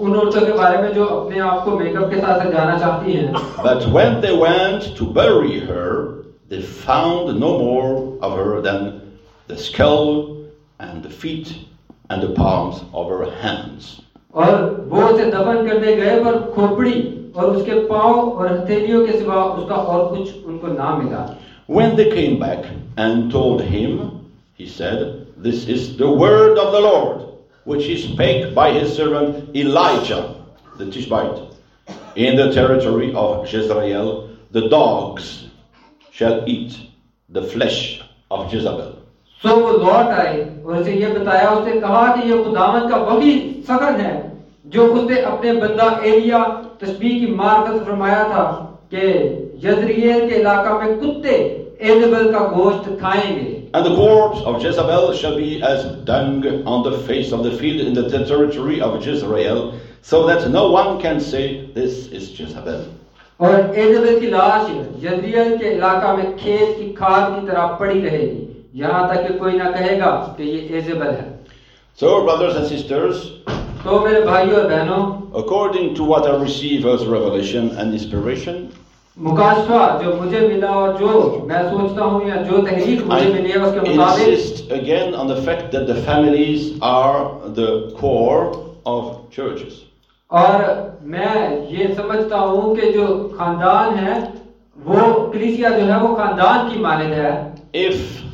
उन औरतों के बारे में जो अपने आप को मेकअप के साथ सजाना चाहती हैं। But when they went to bury her, they found no more of her than the skull and the feet and the palms of her hands. और वो उसे दफन करने गए पर खोपड़ी और उसके पांव और हथेलियों के सिवा उसका और कुछ उनको ना मिला। When they came back and told him, he said, "This is the word of the Lord, which he spake by his servant Elijah the Tishbite. In the territory of Jezreel, the dogs shall eat the flesh of Jezebel." सो वो लौट आए और उसे ये बताया, उसने कहा कि ये खुदावंद का वही सगन है जो उसने अपने बंदा एलिया तस्बीह की मार्फत फरमाया था कि यजरियल के इलाका में कुत्ते एजेबल का गोश्त खाएंगे। And the corpse of Jezebel shall be as dung on the face of the field in the territory of Jezreel, so that no one can say, "This is Jezebel." और एजेबल की लाश यजरियल के इलाका में खेत की खाद की तरह पड़ी रहेगी, यहाँ तक कि कोई ना कहेगा कि ये एजेबल है। So, brothers and sisters, तो मेरे भाइयों और बहनों, according to what I receive as revelation and inspiration, मुकाशफा जो मुझे मिला और जो मैं सोचता हूँ या जो तहरीक I मुझे मिली है उसके मुताबिक, insist again on the fact that the families are the core of churches. और मैं ये समझता हूँ कि जो खानदान है वो कलीसिया जो है वो खानदान की मानद है। If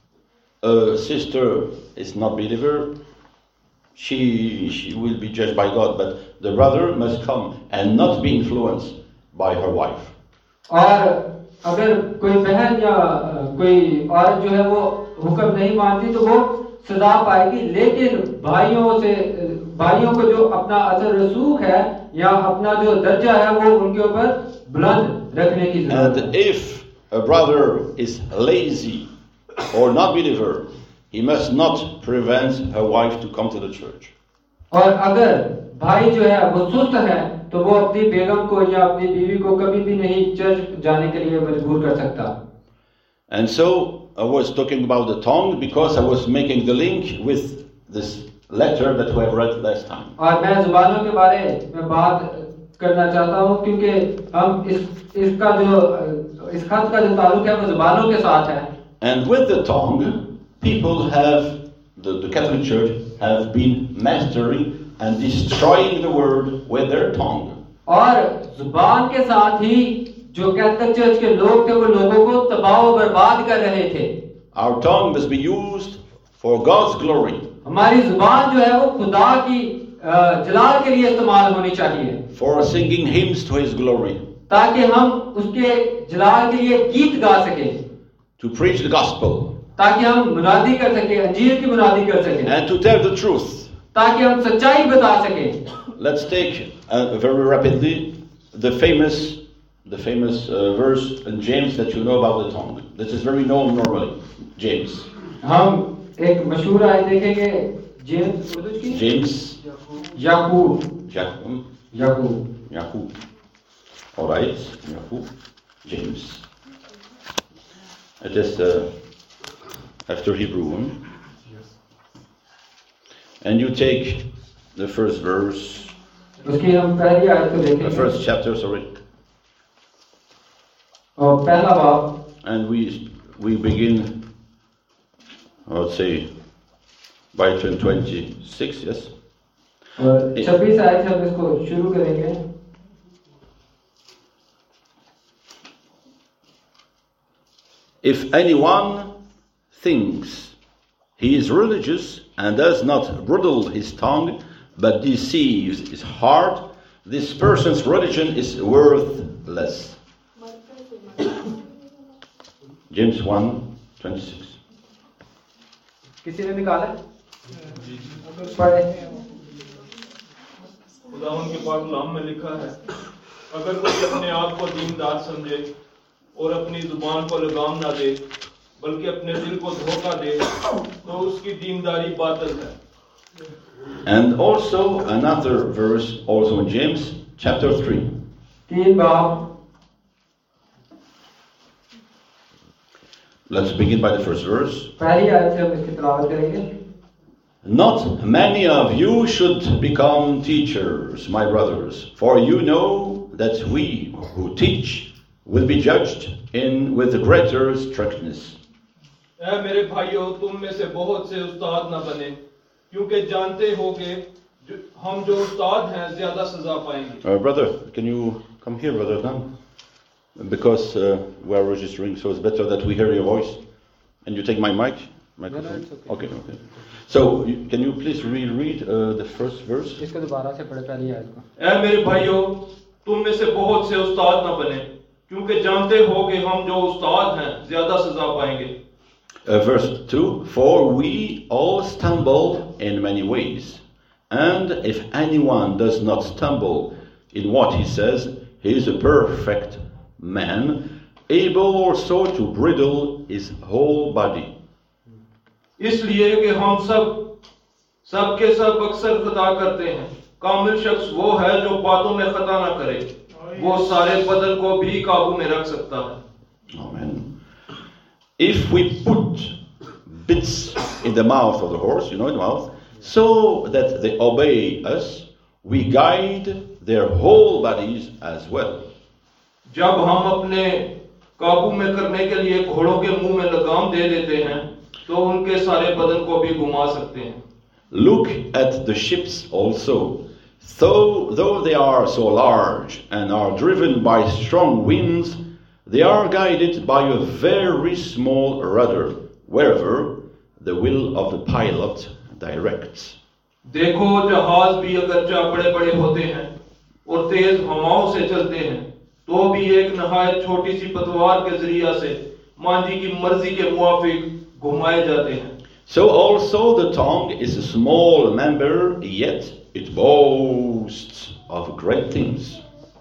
a sister is not believer, she will be judged by God, but the brother must come and not be influenced by her wife. और अगर कोई बहन या कोई औरत जो है वो हुक्म नहीं मानती तो वो सजा पाएगी, लेकिन भाइयों को जो अपना असर रसूख है या अपना जो दर्जा है वो उनके ऊपर बुलंद रखने की जरूरत है। And if a brother is lazy or not believer, he must not prevent her wife to come to the church. और अगर भाई जो है वो सुस्त है तो वो अपनी बेगम को या अपनी बीवी को कभी भी नहीं चर्च जाने के लिए मजबूर कर सकता। And so I was talking about the tongue because I was making the link with this letter that we have read last time. और मैं जुबानों के बारे में बात करना चाहता हूँ क्योंकि हम इस खत का जो ताल्लुक है वो जुबानों के साथ है। And with the tongue, people have, the Catholic Church have been mastering and destroying the word with their tongue. और जुबान के साथ ही जो कैथोलिक चर्च के लोग थे वो लोगों को तबाह और बर्बाद कर रहे थे। Our tongue must be used for God's glory. हमारी जुबान जो है वो खुदा की जलाल के लिए इस्तेमाल होनी चाहिए, For singing hymns to His glory. ताकि हम उसके जलाल के लिए गीत गा सकें, To preach the gospel. ताकि हम मुनादी कर सकें, अंजीर की मुनादी कर सकें, And to tell the truth. ताकि हम सच्चाई बता सकें। Let's take very rapidly the famous verse in James that you know about the tongue. This is very known normally. James. हम एक मशहूर आयत देखेंगे, James Yakub. All right, Yakub, James. It is after Hebrew. And you take the first verse. उसकी हम पहली आयत को देखेंगे। The first chapter, sorry. और पहला बाब। And we begin, I would say, by 26, yes? और 26 आयत से हम इसको शुरू करेंगे। If anyone thinks he is religious and does not bridle his tongue, but deceives his heart, this person's religion is worthless. James 1:26. किसी ने निकाला? पढ़े। खुदावंद के पाक कलाम में लिखा है, अगर कोई अपने आप को दीनदार समझे और अपनी जुबान को लगाम ना दे बल्कि अपने दिल को धोखा दे तो उसकी दीनदारी बातिल है। And also another verse also in James chapter 3. 3 बाब। Let's begin by the first verse. पहली आयत से हम इसकी तिलावत करेंगे। Not many of you should become teachers, my brothers, for you know that we who teach will be judged with greater strictness. ऐ मेरे भाइयों, तुम में से बहुत से उस्ताद न बने, क्योंकि जानते हो कि हम जो उस्ताद हैं ज्यादा सजा पाएंगे. Brother, can you come here, Brother Dan? Because we are registering, so it's better that we hear your voice. And you take my microphone? No, it's okay. Okay. So, can you please reread the first verse? इसको दोबारा से पढ़े पहली आयत को. ऐ मेरे भाइयों, तुम में से बहुत से उस्ताद न बने, क्योंकि जानते हो कि हम जो उस्ताद हैं ज्यादा सजा पाएंगे. Verse 2, for we all stumble in many ways, and if anyone does not stumble in what he says, he is a perfect man, able also to bridle his whole body. इसलिए कि हम सबके सब अक्सर खता करते हैं. कामिल शख्स वो है जो बातों में खता ना करे. वो सारे बदन को भी काबू में रख सकता है. Amen. If we put bits in the mouth of the horse, in the mouth, so that they obey us, we guide their whole bodies as well. जब हम अपने काबू में करने के लिए घोड़ों के मुंह में लगाम दे देते हैं, तो उनके सारे बदन को भी घुमा सकते हैं. Look at the ships also. Though they are so large and are driven by strong winds, they are guided by a very small rudder, wherever the will of the pilot directs. देखो, जहाज भी अगरचा बड़े बड़े होते हैं और तेज हवाओं से चलते हैं, तो भी एक नहायत छोटी सी पतवार के जरिया से मांझी की मर्जी के मुआफिक घुमाए जाते हैं. So also the tongue is a small member, yet it boasts of great things.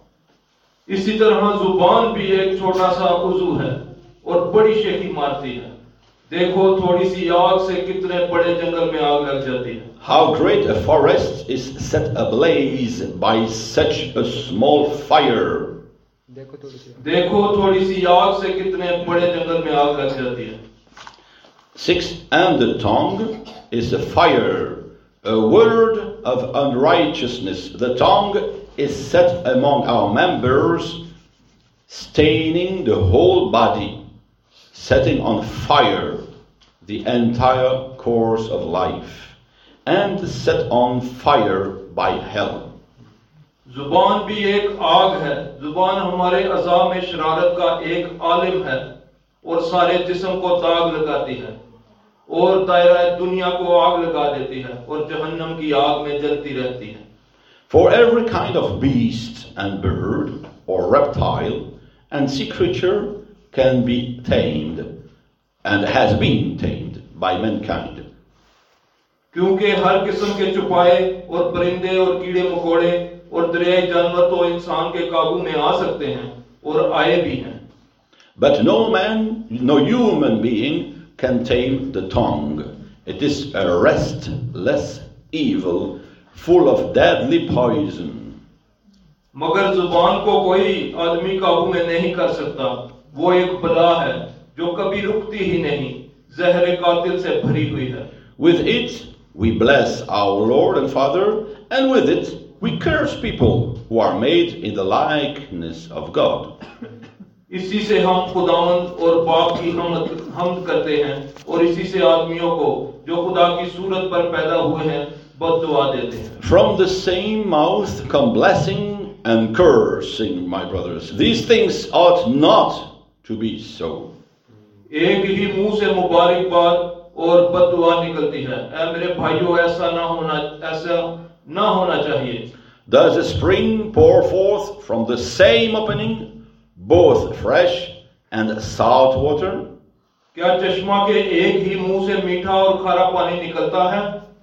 इसी तरह जुबान भी एक छोटा सा उज़ू है और बड़ी शेखी मारती है. देखो, थोड़ी सी आग से कितने बड़े जंगल में आग लग जाती है. How great a forest is set ablaze by such a small fire. देखो, थोड़ी सी आग से कितने बड़े जंगल में आग लग जाती है. 6, and the tongue is a fire, a word of unrighteousness. The tongue is set among our members, staining the whole body, setting on fire the entire course of life, and set on fire by hell. जुबान भी एक आग है. जुबान हमारे अज़ा में शरारत का एक आलिम है और सारे जिस्म को दाग लगाती है और दायरा दुनिया को आग लगा देती है और जहन्नम की आग में जलती रहती है. For every kind of beast and bird or reptile and sea creature can be tamed and has been tamed by mankind. क्योंकि हर किस्म के चुपाए और परिंदे और कीड़े मकोड़े और दरियाई जानवर तो इंसान के काबू में आ सकते हैं और आए भी हैं. But no human being can tame the tongue. It is a restless evil, full of deadly poison. मगर जुबान को कोई आदमी काबू में नहीं कर सकता. वो एक बला है जो कभी रुकती ही नहीं, जहर कातिल से भरी हुई है. With it we bless our Lord and Father, and with it we curse people who are made in the likeness of God. इसी से हम खुदावंद और बाप की हमद करते हैं और इसी से आदमियों को जो खुदा की सूरत पर पैदा हुए हैं बद्दुआ देते हैं. From the same mouth come blessing and cursing, my brothers. These things ought not to be so. एक ही मुंह से मुबारकबाद और बद्दुआ निकलती है. ऐ मेरे भाइयों, ऐसा ना होना चाहिए. Does a spring pour forth from the same opening both fresh and salt water? क्या चश्मा के एक ही मुंह से मीठा और खारा पानी निकलता है?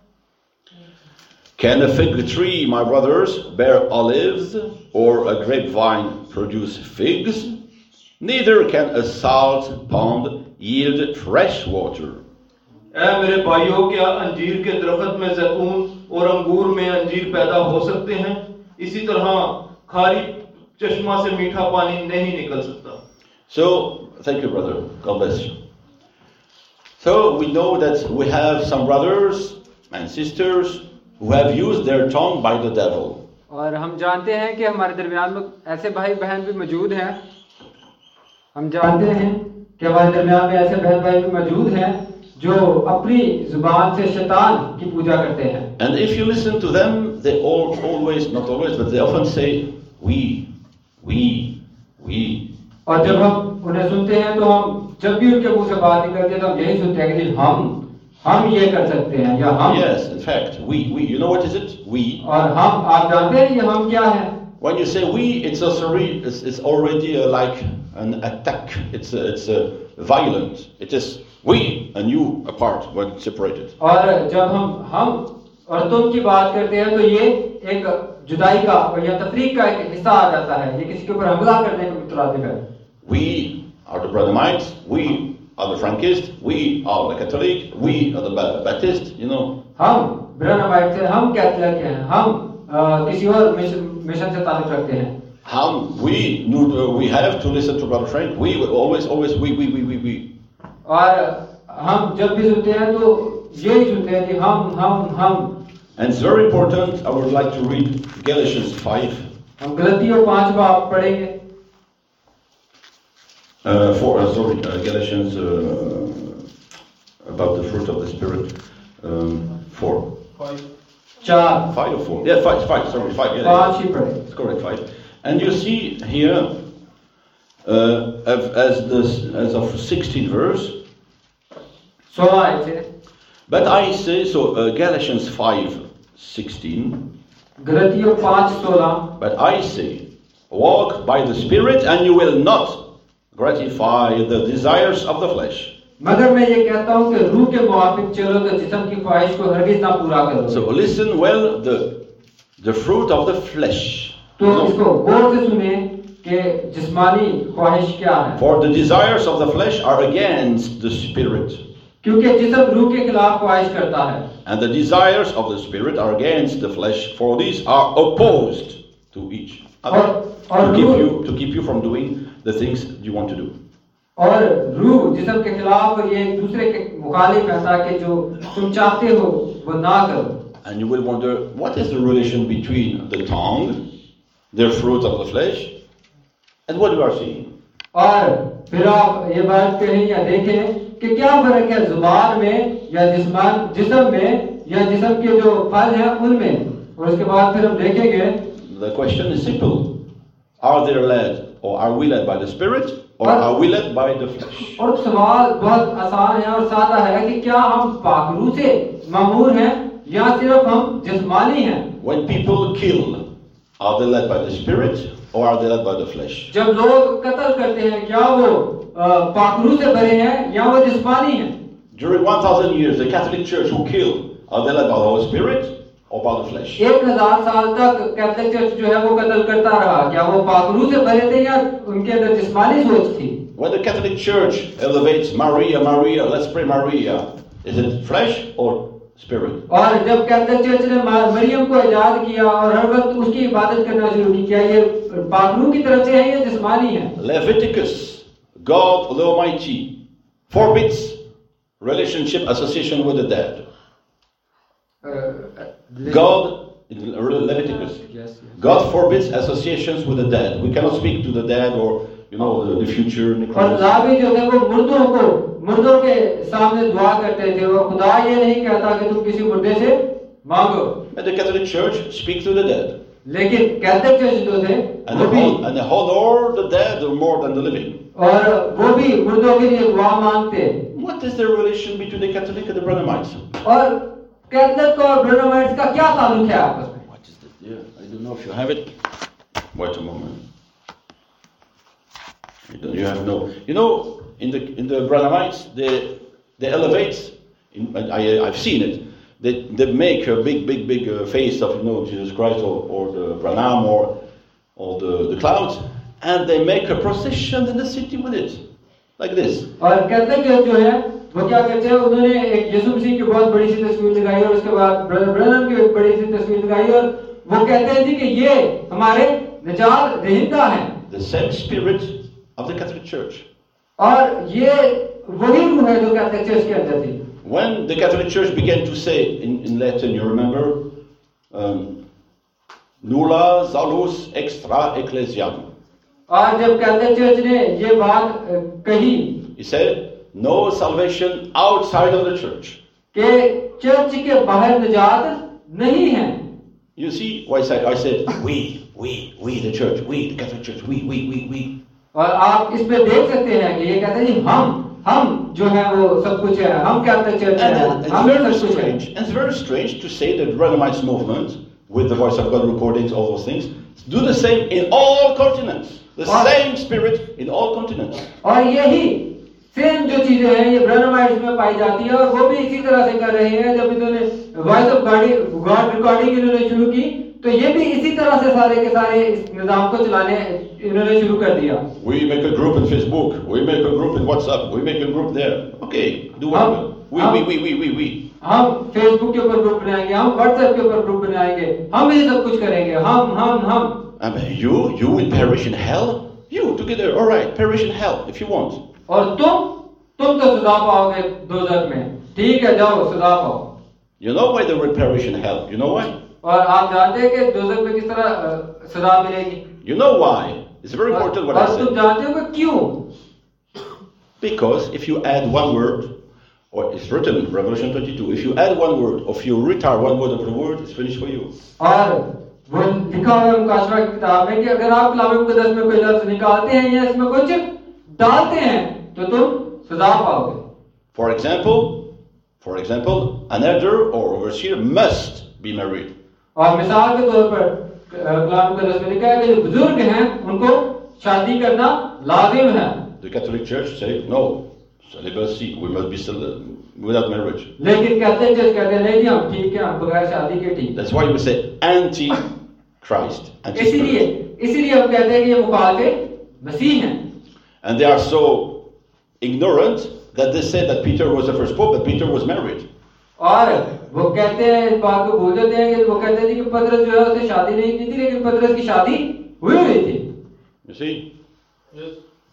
Can a fig tree, my brothers, bear olives, or a grapevine produce figs? Neither can a salt pond yield fresh water. ऐ मेरे भाइयों, क्या अंजीर के दरख्त में जैतून और अंगूर में अंजीर पैदा हो सकते हैं? इसी तरह खारी चश्मा से मीठा पानी नहीं निकल सकता. So, thank you, brother. God bless you. So, we know that we have some brothers and sisters who have used their tongue by the devil. और हम जानते हैं कि हमारे दरमियान में ऐसे भाई बहन भी मौजूद हैं। हम जानते हैं कि हमारे दरमियान में ऐसे बहन भाई भी मौजूद हैं जो अपनी जुबान से शैतान की पूजा करते हैं। And if you listen to them, they always, not always, but they often say, we. और जब हम उन्हें सुनते हैं तो हम जब भी उनके मुंह से बात निकलती है तो हम यही सुनते हैं कि हम ये कर सकते हैं या हम। Yes, in fact, we. You know what is it? We. और हम, आप जानते हैं ये हम क्या है? When you say we, it's already like an attack. It's violent. It is we and you apart when separated. और जब हम और तुम की बात करते हैं तो ये एक जुदाई का या तफरीक का एक हिस्सा आ जाता है। ये किसी के ऊपर हमला करने का मुतरादिफ है। We are the Branhamites. We are the Frankists. We are the Catholic. We are the Baptist. You know. हम ब्रह्माइट से, हम कैथलिक हैं, हम किसी और मिशन से ताल्लुक रखते हैं। We have to listen to Brother Frank. We will always we. और हम जब भी सुनते हैं तो यही सुनते हैं कि हम। And it's very important. I would like to read Galatians 5. हम गलतियों 5 बाब पढ़ेंगे। Galatians about the fruit of the Spirit. 4. 4. 5 or 4? Yeah, 5. Sorry, 5. Yeah, 5 ही पढ़े। It's correct, 5. And you see here, as of 16 verse. 16 आयत से। But I say, so Galatians 5:16. गलतियों 5:16. But I say, walk by the Spirit, and you will not gratify the desires of the flesh. मगर मैं ये कहता हूँ कि रूह के मुआफिक चलो तो जिस्म की ख्वाहिश को हरगिज़ ना पूरा करो। So listen well, the fruit of the flesh. तो इसको गौर से सुने कि जिस्मानी ख्वाहिश क्या है। For the desires of the flesh are against the Spirit. क्योंकि जिस्म रूह के खिलाफ ख्वाहिश करता है। And the desires of the Spirit are against the flesh, for these are opposed to each other to keep you from doing the things you want to do. और रूह जिस्म के खिलाफ ये एक दूसरे के मुखालिफ है ताकि जो तुम चाहते हो वो ना करो। And you will wonder, what is the relation between the tongue, the fruit of the flesh, and what you are seeing? और फिर आप ये बात कहें या देखें कि क्या फर्क है जुबान में या जिस्म में या जिस्म के जो फल हैं उनमें। और उसके बाद फिर हम देखेंगे। The question is simple. Are they led, or are we led by the Spirit, or are we led by the flesh? और सवाल बहुत आसान है और सादा है कि क्या हम पाकरू से मामूर हैं या सिर्फ हम जिस्मानी हैं। When people kill, are they led by the Spirit, or are they led by the flesh? जब लोग कत्ल करते हैं क्या वो पाकरू से भरे हैं या वो जिस्मानी हैं। During 1,000 years, the Catholic Church who killed, are they led by the Holy Spirit or by the flesh? 1000 साल तक कैथलिक चर्च जो है वो कत्ल करता रहा, क्या वो पाकरू से भरे थे या उनके अंदर जिस्मानी सोच थी। When the Catholic Church elevates Maria, let's pray Maria, is it flesh or spirit? और जब कैथलिक चर्च ने मरियम को इजाद किया और हर वक्त उसकी इबादत करना शुरू की, क्या ये पाकरू की तरफ से है या जिस्मानी है? Leviticus, God the Almighty forbids relationship association with the dead. God, Leviticus, God forbids associations with the dead. We cannot speak to the dead or the future. और लावी जो थे वो मुर्दों के सामने दुआ करते थे और खुदा ये नहीं कहता कि तुम किसी मुर्दे से मांगो। And the Catholic Church speaks to the dead. लेकिन कैथलिक चर्च जो थे and they honor the dead more than the living. और वो भी मुर्दों के लिए दुआ मांगते। What is the relation between the Catholic and the Branhamites? और कैथलिक और ब्रह्माइट्स का क्या ताल्लुक है आपस में? What is that? Yeah, I don't know if you have it. Wait a moment. You have no. In the Branhamites, they elevate. I've seen it. They make a big face of Jesus Christ or the Branham or the clouds, and they make a procession in the city with it, like this. और Catholic जो है वो क्या कहते हैं, उन्होंने एक यीशु मसीह की बहुत बड़ी सी तस्वीर लगाई और उसके बाद ब्रनम की एक बड़ी सी तस्वीर लगाई और वो कहते हैं जी कि ये हमारे निजात दहिंदा हैं। The same spirit of the Catholic Church. और ये वही रूह है जो कैथलिक चर्च के अंदर थी। When the Catholic Church began to say in Latin, you remember, nulla salus extra ecclesiam. और जब कैथोलिक चर्च ने ये बात कही He said, no salvation outside of the church. कि चर्च के बाहर निजात नहीं है. You see why I said, we, the church, we, the Catholic Church, we. और आप इस पे देख सकते हैं कि ये कहते हैं जी हम जो है वो सब कुछ है, हम कैथोलिक चर्च And है, हम it's very सब कुछ है. strange. And it's very strange to say that the Branhamites movement, with the Voice of God recordings, all those things, do the same in all continents. The same spirit in all continents. और यही same जो चीजें हैं ये ब्रह्माइट्स में पाई जाती है और वो भी इसी तरह से कर रहे हैं. जब इन्होंने वॉइस ऑफ गॉड रिकॉर्डिंग इन्होंने शुरू की तो ये भी इसी तरह से सारे के सारे इस निजाम को चलाने इन्होंने शुरू कर दिया. We make a group in Facebook. We make a group in WhatsApp. We make a group there. Okay, do whatever. We. हम फेसबुक के ऊपर ग्रुप बनाएंगे, हम व्हाट्सएप के ऊपर ग्रुप बनाएंगे, हम ये सब कुछ करेंगे, हम. I mean, you will perish in hell. You together, all right, perish in hell if you want. और तुम तो सजा पाओगे दोजख में. ठीक है, जाओ सजा पाओ. You know why they will perish in hell? You know why? और आप जानते हैं कि दोजख में किस तरह सजा मिलेगी? You know why? It's very important what I और तुम said. जानते हो कि क्यों? Because if you add one word, or it's written in Revelation 22, if you add one word, or if you retire one word of the word, it's finished for you. और वो लिखा हुआ है मुकाशरा की किताब में कि अगर आप कलाम मुकद्दस में कोई लफ्ज निकालते हैं या इसमें कुछ डालते हैं तो तुम सजा पाओगे. For example, an elder or overseer must be married. और मिसाल के तौर पर कलाम मुकद्दस में लिखा है कि जो बुजुर्ग हैं उनको शादी करना लाजिम है. The Catholic Church say no, celibacy, we must be still without marriage. लेकिन कैथोलिक चर्च कहते हैं नहीं जी हम ठीक है, हम बगैर शादी के ठीक. That's why we say anti-Christ, anti-spirit. इसीलिए हम कहते हैं कि ये मुखालिफ मसीह हैं. And they are so ignorant that they say that Peter was the first pope, that Peter was married. और वो कहते हैं इस बात को भूल जाते हैं कि वो कहते हैं कि पतरस जो है उसने शादी नहीं की थी, लेकिन पतरस की शादी हुई थी. You see? Yes.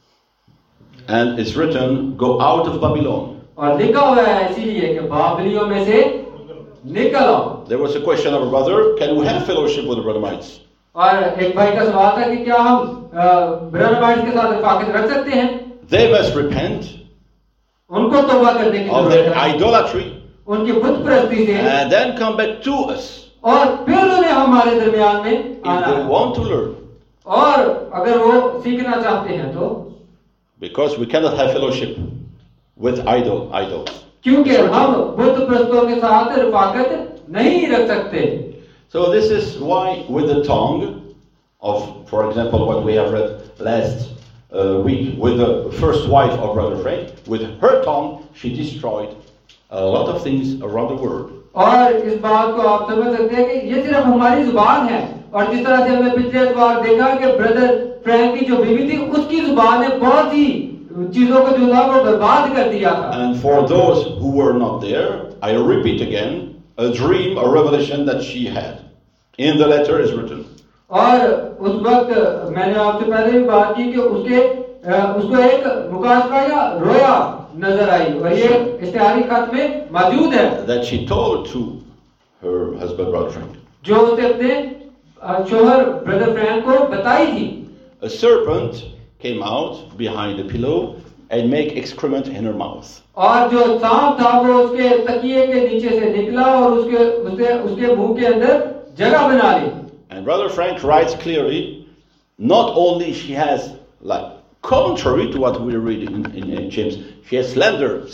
And it's written, go out of Babylon. और लिखा हुआ है इसीलिए कि बाबलियों में से निकल आओ. There was a question of a brother, can we have fellowship with the Branhamites? और एक भाई का सवाल था कि क्या हम ब्रह्माइट्स के साथ रफाकत रख सकते हैं? They must repent उनको तौबा करने की of जरूरत their है idolatry उनकी बुत परस्ती से, and then come back to us और फिर उन्हें हमारे दरमियान में if आना they है. want to learn. और अगर वो सीखना चाहते हैं तो, Because we cannot have fellowship with idols. क्योंकि हम बुत परस्तों के साथ रफाकत नहीं रख सकते. So this is why with the tongue of, for example, what we have read last week with the first wife of Brother Frank, with her tongue she destroyed a lot of things around the world. और इस बात को आप समझ सकते हैं कि ये सिर्फ हमारी जुबान है. और जिस तरह से हमने पिछले बार देखा कि ब्रदर फ्रैंक की जो बीवी थी उसकी जुबान ने बहुत ही चीजों को जो था वो बर्बाद कर दिया था. And for those who were not there, I repeat again, a dream, a revelation that she had. In the letter is written. और उस वक्त मैंने आपसे पहले भी बात की कि उसको एक मुकाशरा या रोया नजर आई और ये इश्तिहारी खत में मौजूद है. That she told to her husband, Brother Frank. जो उसने अपने शोहर ब्रदर फ्रैंक को बताई थी. A serpent came out behind the pillow and make excrement in her mouth. और जो सांप था वो उसके तकिए के नीचे से निकला और उसके मुंह के अंदर जगह बना ली. And Brother Frank writes clearly, not only she has, like, contrary to what we read in James, she has slander.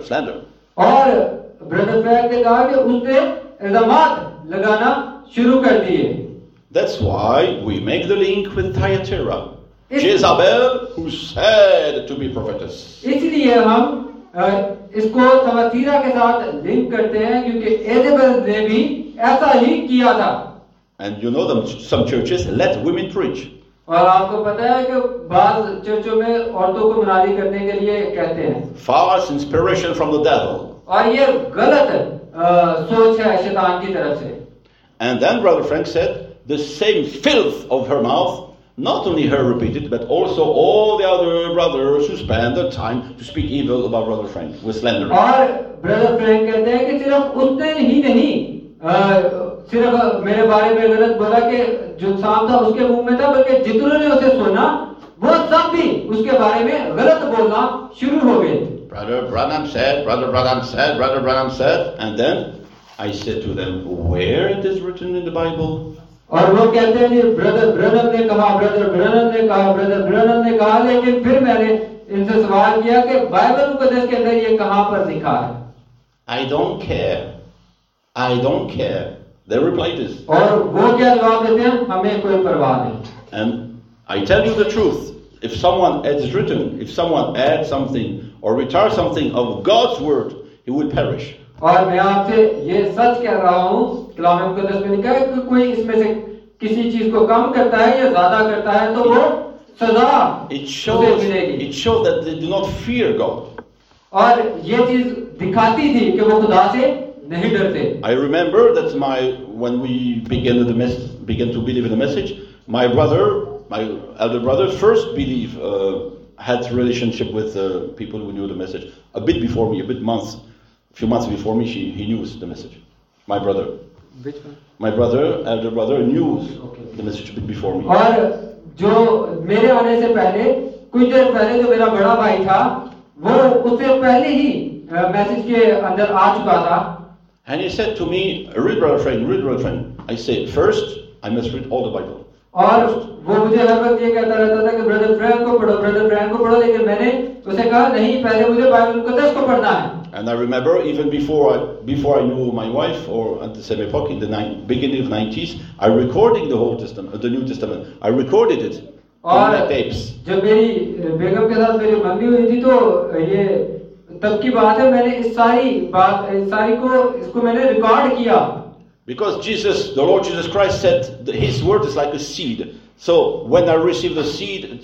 और ब्रदर फ्रैंक ने कहा कि उसने इल्जामात लगाना शुरू कर दिए. That's why we make the link with Thyatira, Jezebel, who's said to be prophetess. इसलिए हम इसको थमातीरा के साथ लिंक करते हैं क्योंकि एजेबेल ने भी ऐसा ही किया था. And you know them, some churches let women preach. और आपको पता है कि बाद चर्चों में औरतों को मनाली करने के लिए कहते हैं. False inspiration from the devil. और ये गलत सोच है शैतान की तरफ से. And then Brother Frank said, the same filth of her mouth not only her repeated, but also all the other brothers who spend their time to speak evil about Brother Frank with slandering. और brother Frank कहते हैं कि सिर्फ उसने ही नहीं सिर्फ मेरे बारे में गलत बोला कि जो सांप था उसके मुंह में था, बल्कि जितनों ने उसे सुना वो सब भी उसके बारे में गलत बोलना शुरू हो गए। Brother Branham said, Brother Branham said, Brother Branham said, and then I said to them, where it is written in the Bible? और वो कहते हैं जी ब्रदर ब्रनम ने कहा, ब्रदर ब्रनम ने कहा, ब्रदर ब्रनम ने कहा, लेकिन फिर मैंने इनसे सवाल किया कि बाइबल मुकद्दस के अंदर ये कहां पर लिखा है? I don't care. I don't care. They replied this. और वो क्या जवाब देते हैं? हमें कोई परवाह नहीं। And I tell you the truth. If someone adds written, if someone adds something or retires something of God's word, he will perish. और मैं आपसे ये सच कह रहा हूँ, कलाम मुकद्दस में लिखा है कि कोई इसमें से किसी चीज को कम करता है या ज्यादा करता है तो वो सजा उसे मिलेगी। It shows that they do not fear God. और ये चीज दिखाती थी कि वो खुदा से नहीं डरते। I remember that when we began to believe in the message, my elder brother first had relationship with people who knew the message a bit before me, a few months before me. He knew the message. My brother. Which one? My elder brother, knew the message a bit before me. और जो मेरे आने से पहले कुछ देर पहले जो मेरा बड़ा भाई था, वो उससे पहले ही मैसेज के अंदर आ चुका था। And he said to me, read Brother Frank. I said, first, I must read all the Bible. और वो मुझे हर वक्त ये कहता रहता था कि ब्रदर फ्रैंक को पढ़ो, लेकिन मैंने उसे कहा नहीं, पहले मुझे बाइबल मुकद्दस को पढ़ना है। And I remember even before I knew my wife, or at the same epoch in the beginning of 90s, I recording the Old Testament, the New Testament. I recorded it on my tapes. जब मेरी बेगम के साथ मेरी मंगनी हुई थी तो ये तब की बात है, मैंने इस सारी को इसको मैंने रिकॉर्ड किया। Because the Lord Jesus Christ said that His word is like a seed. So when I receive the seed,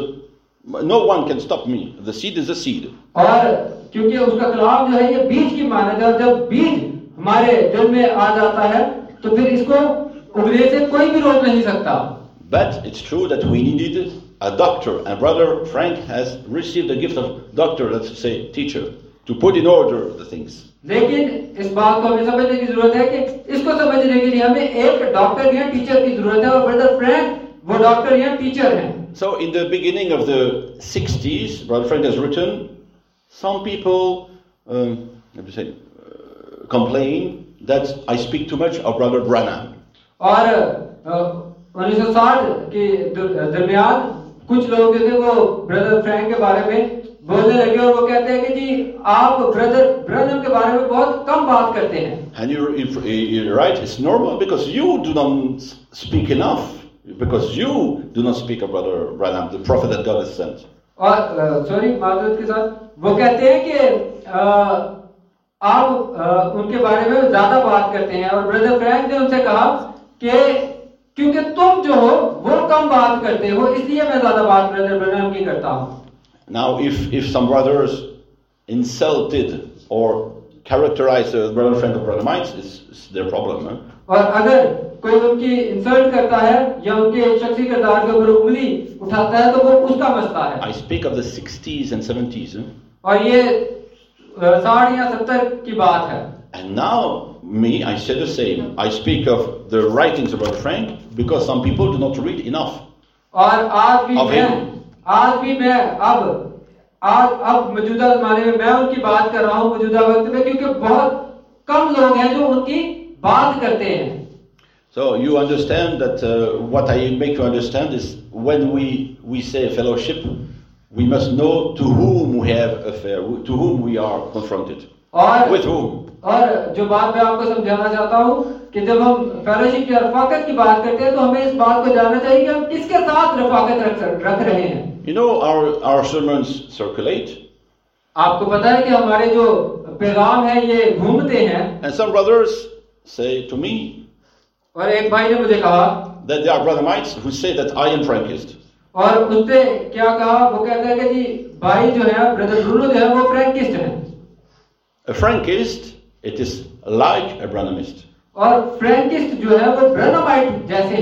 no one can stop me. The seed is a seed. और क्योंकि उसका कलाम जो है ये बीज की मानद है, और जब बीज हमारे दिल में आ जाता है तो फिर इसको उगने से कोई भी रोक नहीं सकता। But it's true that we needed a doctor, and Brother Frank has received the gift of doctor, let's say teacher, to put in order the things. लेकिन इस बात को हमें समझने की जरूरत है कि इसको समझने के लिए हमें एक डॉक्टर या टीचर की जरूरत है, और ब्रदर फ्रैंक वो डॉक्टर या टीचर हैं। So in the beginning of the 60s, Brother Frank has written, some people complain that I speak too much of Brother Branham. और 1960 के दरमियान कुछ लोग जो थे वो ब्रदर फ्रैंक के बारे में बोलने लगे, और वो कहते हैं कि जी आप ब्रदर ब्रनम के बारे में बहुत कम बात करते हैं। And you're right, it's normal because you do not speak enough, because you do not speak of Brother Branham, the prophet that God has sent. और माधुर्य के साथ वो कहते हैं कि आप उनके बारे में ज्यादा बात करते हैं, और ब्रदर फ्रैंक ने उनसे कहा कि क्योंकि तुम जो हो वो कम बात करते हो, इसलिए मैं ज्यादा बात ब्रदर ब्रनम की करता हूँ। Now, if some brothers insulted or characterized Brother Frank of Branhamites, it's their problem. Huh? और अगर कोई उनकी इंसल्ट करता है या उनके शख्सी किरदार के ऊपर उंगली उठाता है तो वो उसका मसला है। I speak of the 60s and 70s. Huh? और ये 60 या 70 की बात है। And now, I say the same. I speak of the writings of Brother Frank because some people do not read enough. और आज भी मैं अब मौजूदा जमाने में मैं उनकी बात कर रहा हूँ मौजूदा वक्त में, क्योंकि बहुत कम लोग हैं जो उनकी बात करते हैं। So you understand that what I make you understand is when we say fellowship, we must know to whom we have affair, to whom we are confronted, with whom. और जो बात मैं आपको समझाना चाहता हूँ कि जब हम फेलोशिप की रफाकत की बात करते हैं तो हमें इस बात को जानना चाहिए कि हम किसके साथ रफाकत रख रहे हैं। You know, our sermons circulate. आपको पता है कि हमारे जो पैगाम है ये घूमते हैं। And some brothers say to me, और एक भाई ने मुझे कहा that they are Branhamites who say that I am Frankist. और उसने क्या कहा, वो कहता है कि जी भाई जो है ब्रदर ब्रूनो जो है वो फ्रैंकिस्ट है। A Frankist, it is like a Branhamist. और फ्रैंकिस्ट जो है वो ब्रनमाइट जैसे ही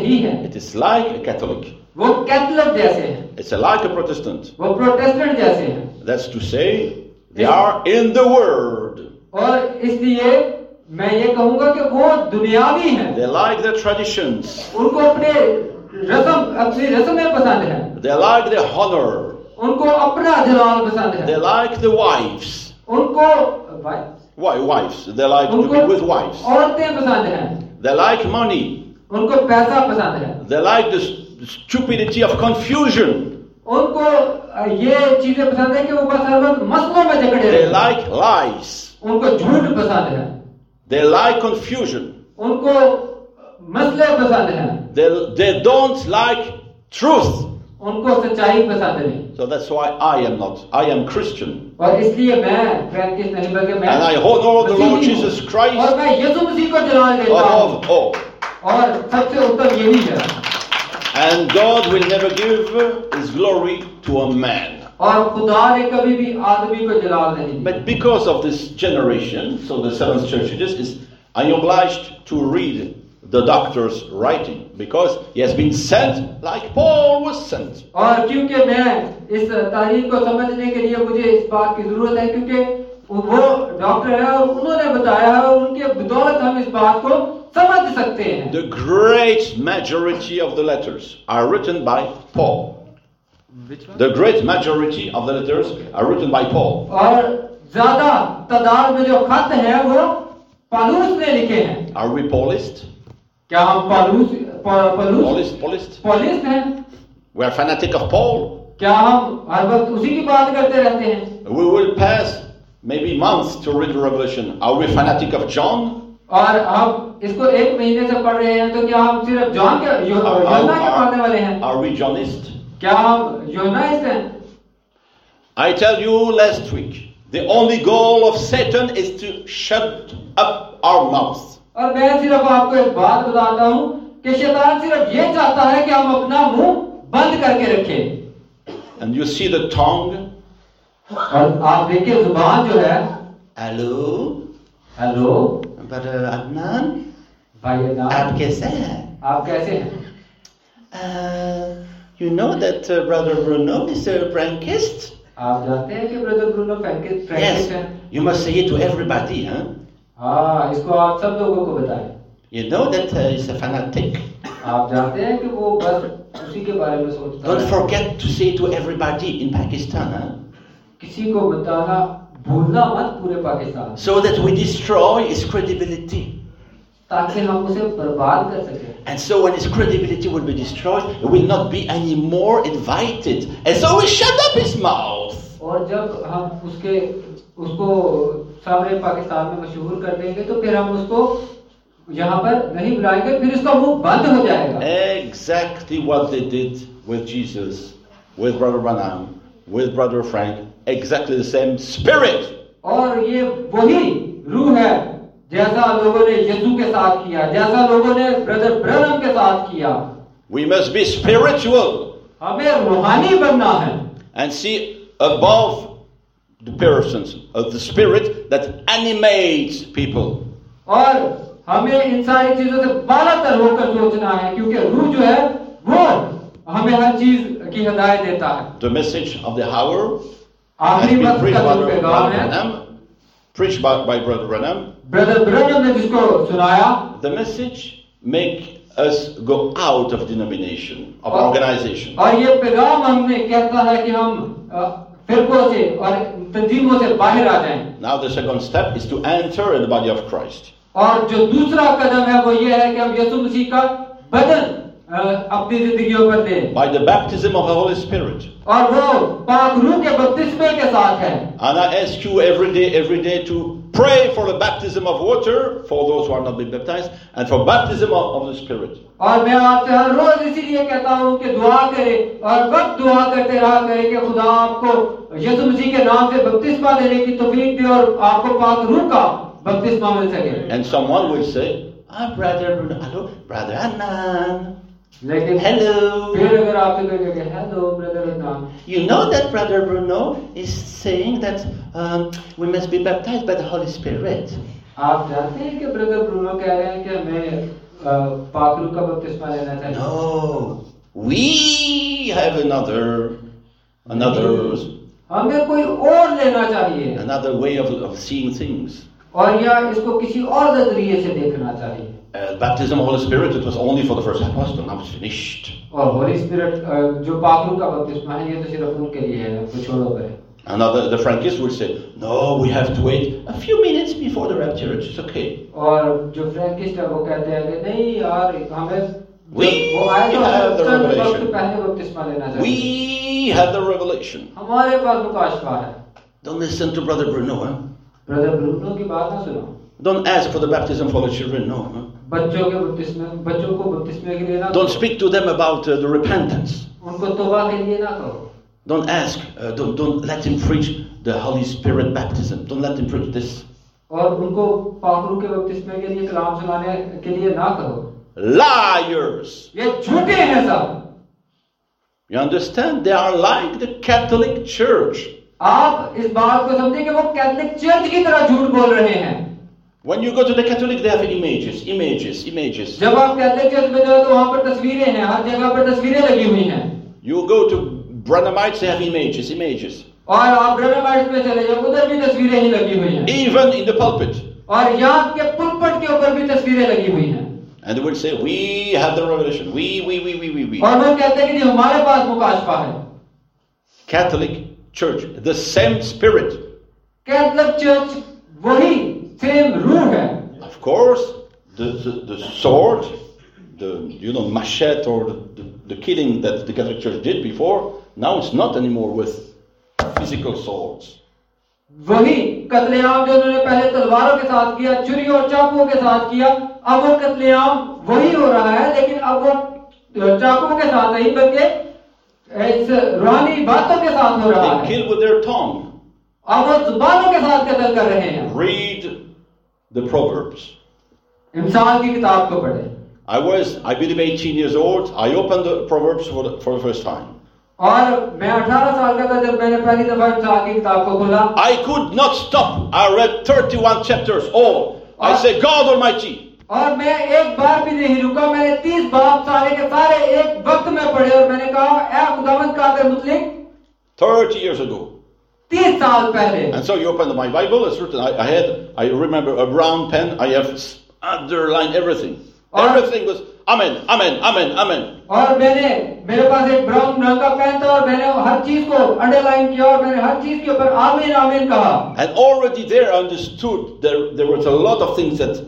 नहीं है, It is like a Catholic. वो कैथलिक जैसे हैं, It's like a Protestant. वो प्रोटेस्टेंट जैसे हैं। That's to say, they are in the Word. और इसलिए मैं ये कहूंगा कि वो दुनियावी हैं, They like their traditions. उनको अपनी रस्में पसंद है, They like their honor. उनको अपना जलाल पसंद है, They like the wives. उनको Why wives? They like to be with wives. औरतें पसंद हैं, They like money. उनको पैसा पसंद है, They like the stupidity of confusion. उनको ये चीजें पसंद है कि वो बस हर वक्त मसलों में जकड़े They रहते हैं, like lies. उनको झूठ पसंद है, They like confusion. उनको मसले पसंद हैं, They don't like truth. उनको सच्चाई पसंद नहीं। So that's why I am not. I am Christian. और इसलिए मैं फ्रैंकिस नहीं बल्कि मैं And I honor the Lord मसीही हूँ। Jesus Christ और मैं यीशु मसीह को जलाल देता हूँ, above all. और सबसे उत्तम यही है। And God will never give His glory to a man. और खुदा ने कभी भी आदमी को जलाल नहीं दिया। But because of this generation, so the seventh church is, I am obliged to read the doctor's writing because he has been sent like Paul was sent. और क्योंकि मैं इस तारीख को समझने के लिए मुझे इस बात की जरूरत है, क्योंकि वो डॉक्टर है और उन्होंने बताया है, और उनके बदौलत हम इस बात को समझ सकते हैं। The great majority of the letters are written by Paul. The great majority of the letters are written by Paul. और ज्यादा तादाद में जो खत हैं वो पौलुस ने लिखे हैं। Are we Paulist? क्या हम पौलिस्ट हैं? We are fanatic of Paul. क्या हम हर वक्त उसी की बात करते रहते हैं? We will pass maybe months to read the Revelation. Are we fanatic of John? और हम इसको एक महीने से पढ़ रहे हैं, तो क्या हम सिर्फ जॉन के योना के पढ़ने वाले हैं? Are we Johnist? क्या हम योनाइस्ट हैं? I tell you last week, the only goal of Satan is to shut up our mouths. और मैं सिर्फ आपको एक बात बताता हूँ कि शैतान सिर्फ ये चाहता है कि हम अपना मुंह बंद करके रखें। And you see the tongue. और आप देखिए जुबान जो है। Hello, hello Brother Adnan. भाई अदनान, आप कैसे हैं? आप कैसे हैं? You know that Brother Bruno is a Frankist? आप जानते हैं कि ब्रदर ब्रूनो फ्रैंकिस है? You must say it to everybody, huh? हाँ, इसको आप सब लोगों को बताएं। You know that he's a fanatic. आप जानते हैं कि वो बस उसी के बारे में सोचता Don't है। forget to say to everybody in Pakistan, huh? किसी को बताना भूलना मत पूरे Pakistan, So that we destroy his credibility. ताकि हम उसे बर्बाद कर सकें। And so when his credibility will be destroyed, he will not be any more invited. And so we shut up his mouth. और जब हम उसको सारे पाकिस्तान में मशहूर कर देंगे, तो फिर हम उसको यहाँ पर नहीं बुलाएंगे, फिर उसका मुंह बंद हो जाएगा। Exactly what they did with Jesus, with Brother Branham, with Brother Frank. Exactly the same spirit. और ये वही रूह है जैसा लोगों ने यीशु के साथ किया, जैसा लोगों ने ब्रदर ब्रनम के साथ किया। We must be spiritual. हमें रूहानी बनना है। And see above the persons of the spirit that animates people. और हमें इन सारी चीजों से बालातर होकर सोचना है, क्योंकि रूह जो है वो हमें हर चीज की हिदायत देता है। The message of the hour has आखिरी been वक्त preached का by जो Brother पैगाम है, Branham, preached by Brother Branham. Brother Branham ने जिसको सुनाया, The message make us go out of denomination, of organization. और ये पैगाम हमें कहता है कि हम फिरकों से और तंजीमों से बाहर आ जाएं। Now the second step is to enter in the body of Christ. और जो दूसरा कदम है वो ये है कि हम यीशु मसीह का बदन अपनी जिंदगियों पर दें। By the baptism of the Holy Spirit. और वो पाक रूह के बपतिस्मे के साथ है। And I ask you every day to pray for the baptism of water for those who are not being baptized, and for baptism of the Spirit. और मैं आपसे हर रोज इसीलिए कहता हूँ कि दुआ करें, और वक्त दुआ करते रहा करें कि खुदा आपको यीशु मसीह के नाम से बपतिस्मा देने की तौफीक दे और आपको पाक रूह का बपतिस्मा मिल सके। And someone will say, Brother Bruno, hello, Brother Adnan. लेकिन Hello. फिर अगर आपसे कोई कहे hello brother Adnan, You know that Brother Bruno is saying that we must be baptized by the Holy Spirit. आप जानते हैं कि ब्रदर ब्रूनो कह रहे हैं कि हमें पाक रूह का बपतिस्मा लेना चाहिए? No, we have another हमें कोई और लेना चाहिए, way of seeing things. और या इसको किसी और नजरिए से देखना चाहिए. Baptism of the Holy Spirit, it was only for the first apostle, now it's finished. और होली स्पिरिट जो पाक रूह का बपतिस्मा है ये तो सिर्फ उनके लिए है, छोड़ो पर है. Another, the Frankists would say, no, we have to wait a few minutes before the rapture, it's okay. और जो फ्रैंकिस्ट है वो कहते हैं कि नहीं यार हमें We वो आए तो have the चंद वक्त revelation. पहले बपतिस्मा लेना चाहिए. We have the revelation. हमारे पास प्रकाशवा है. Don't listen to Brother Bruno, huh? Brother Bruno की बात ना सुनो. Don't ask for the baptism for the children, no. Huh? बच्चों को बपतिस्मे के लिए ना Don't speak to them about the repentance. उनको तौबा के लिए ना कहो. Don't ask, don't let him preach the Holy Spirit baptism. Don't let him preach this. और उनको पाक रूह के बपतिस्मे के लिए कलाम सुनाने के लिए ना कहो. Liars! ये झूठे हैं सब. You understand? They are like the Catholic Church. आप इस बात को समझे कि वो कैथोलिक चर्च की तरह झूठ बोल रहे हैं. When you go to the Catholic, they have images. जब आप कैथोलिक चर्च में जाओ तो वहां पर तस्वीरें हैं, हर जगह पर तस्वीरें लगी हुई हैं. You go to Branhamites, they have images. और आप ब्रह्माइट्स में चले जाओ उधर भी तस्वीरें ही लगी हुई हैं. Even in the pulpit. और यहाँ के पुलपट के ऊपर भी तस्वीरें लगी हुई हैं. And they will say, we have the revelation. We. और वो कहते हैं कि जी हमारे पास मुकाशफा है. Catholic Church, the same spirit. Catholic church वही सेम रूह है. Of course, the sword, the machete or the killing that the Catholic Church did before, now it's not anymore with physical swords. वही कत्लेआम जो उन्होंने पहले तलवारों के साथ किया, छुरी और चाकुओं के साथ किया, अब वो कत्लेआम वही हो रहा है, लेकिन अब वो चाकुओं के साथ नहीं बल्कि इस रूहानी बातों के साथ हो रहा है. They kill with their tongue. अब वो जुबानों के साथ कत्ल कर रहे हैं. Read the Proverbs. इंसान की किताब को पढ़े. I believe 18 years old. I opened the Proverbs for the first time. और मैं 18 साल का था जब मैंने पहली दफा इंसान की किताब को खोला. I could not stop. I read 31 chapters all. I said, God Almighty. और मैं एक बार भी नहीं रुका. मैंने 30 बाब सारे के सारे एक वक्त में पढ़े और मैंने कहा ऐ खुदावंद कादिर मुतलिक. 30 years ago. 30 साल पहले. And so you open my Bible. It's written. I remember a brown pen. I have underlined everything. Everything was Amen. और मेरे पास एक ब्राउन रंग का पेन था और मैंने हर चीज को अंडरलाइन किया और मैंने हर चीज के ऊपर आमीन आमीन कहा. And already there I understood there was a lot of things that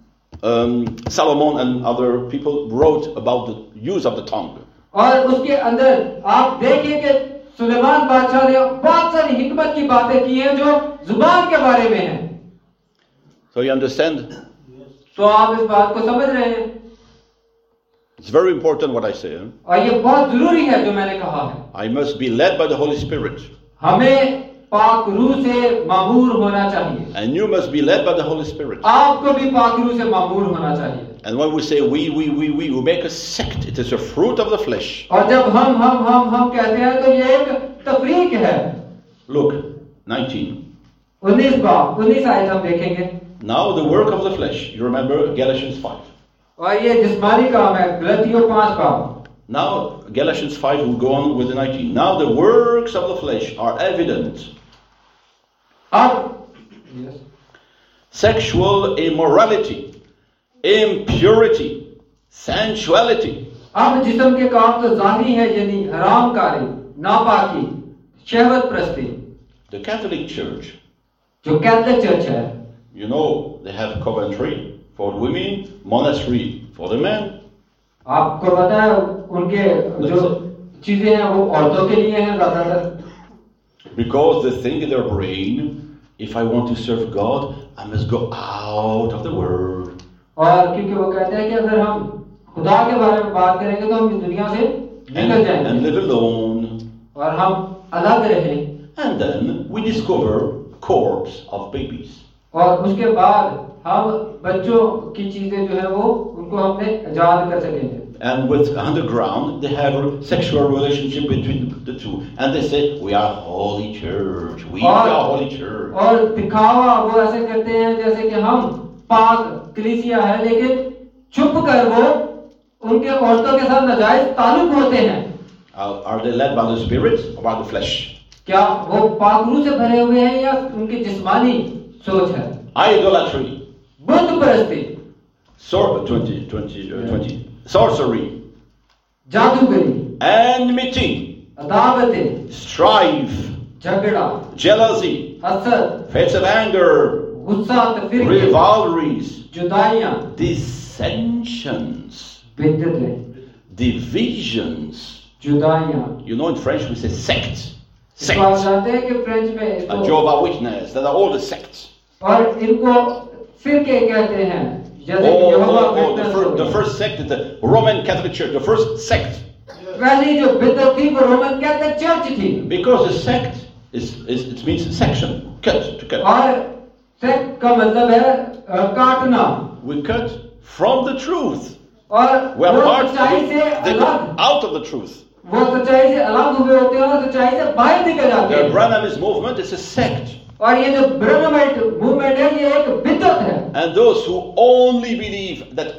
Solomon and other people wrote about the use of the tongue. और उसके अंदर आप देखिए कि सुलेमान बादशाह ने बहुत सारी हिकमत की बातें की हैं जो जुबान के बारे में हैं. So you understand? तो आप इस बात को समझ रहे हैं. It's very important what I say. Huh? और ये बहुत जरूरी है जो मैंने कहा है. I must be led by the Holy Spirit. हमें पाक रूह से मामूर होना चाहिए. And you must be led by the Holy Spirit. आपको भी पाक रूह से मामूर होना चाहिए. And when we say we make a sect. It is a fruit of the flesh. और जब हम कहते हैं तो ये एक तफरीक है. Look, 19. 19 आयत हम देखेंगे. Now the work of the flesh. You remember Galatians 5. और ये जिस्मानी काम है. गलतियों 5 काम. Now Galatians 5 will go on with the 19. Now the works of the flesh are evident. Sexual immorality, impurity, sensuality. अब जिस्म के काम तो जाहिर है यानी हरामकारी, नापाकी, शहवत प्रस्ती. The Catholic Church. जो कैथोलिक चर्च है. You know they have Coventry for women, monastery for the men. आपको पता है उनके जो चीजें हैं वो औरतों के लिए हैं ज्यादातर. Because they think in their brain, if I want to serve God, I must go out of the world. और क्योंकि वो कहते हैं कि अगर हम खुदा के बारे में बात करेंगे तो हम इस दुनिया से निकल जाएंगे. And live alone. और हम अलग रहें. And then we discover corpse of babies. और उसके बाद हम बच्चों की चीजें जो है वो उनको हमने आजाद कर सकेंगे. And with underground, they have a sexual relationship between the two, and they say, "We are holy church. We are holy church." और दिखावा वो ऐसे करते हैं जैसे कि हम पाक कलीसिया है, लेकिन छुप कर वो उनके औरतों के साथ नाजायज ताल्लुक होते हैं। Are they led by the Spirit or by the flesh? क्या वो पाक रूह से भरे हुए हैं या उनकी जिस्मानी सोच है? Idolatry, बुत परस्ती, 20, sorcery, जादूगरी, enmity, अदावतें, strife, झगड़ा, jealousy, हसद, fits of anger, गुस्सा, तफरीक, rivalries, जुदाइयां, dissensions, बिदअतें, divisions. जुदाइयां। You know, in French we say sects. इसको आप Sects. जानते हैं कि फ्रेंच में A इसको Jehovah's Witness, that are all the sects. और इनको फिरके कहते हैं, जैसे Oh, यहोवा the विटनेस हो the गया। first sect is the Roman Catholic Church, the first sect. पहली जो बिदअत थी वो रोमन कैथोलिक चर्च थी। Because a sect it means section, cut, to cut. और सेक्ट का मतलब है काटना, We cut from the truth. और We are वो part of सच्चाई से it. They go अलग, out of the truth. वो सच्चाई से अलग हुए होते हैं और सच्चाई से बाहर निकल जाते The हैं। Branhamist movement is a sect. और ये जो ब्रह्मवाइट मूवमेंट है ये एक बिदअत है। And those who only believe that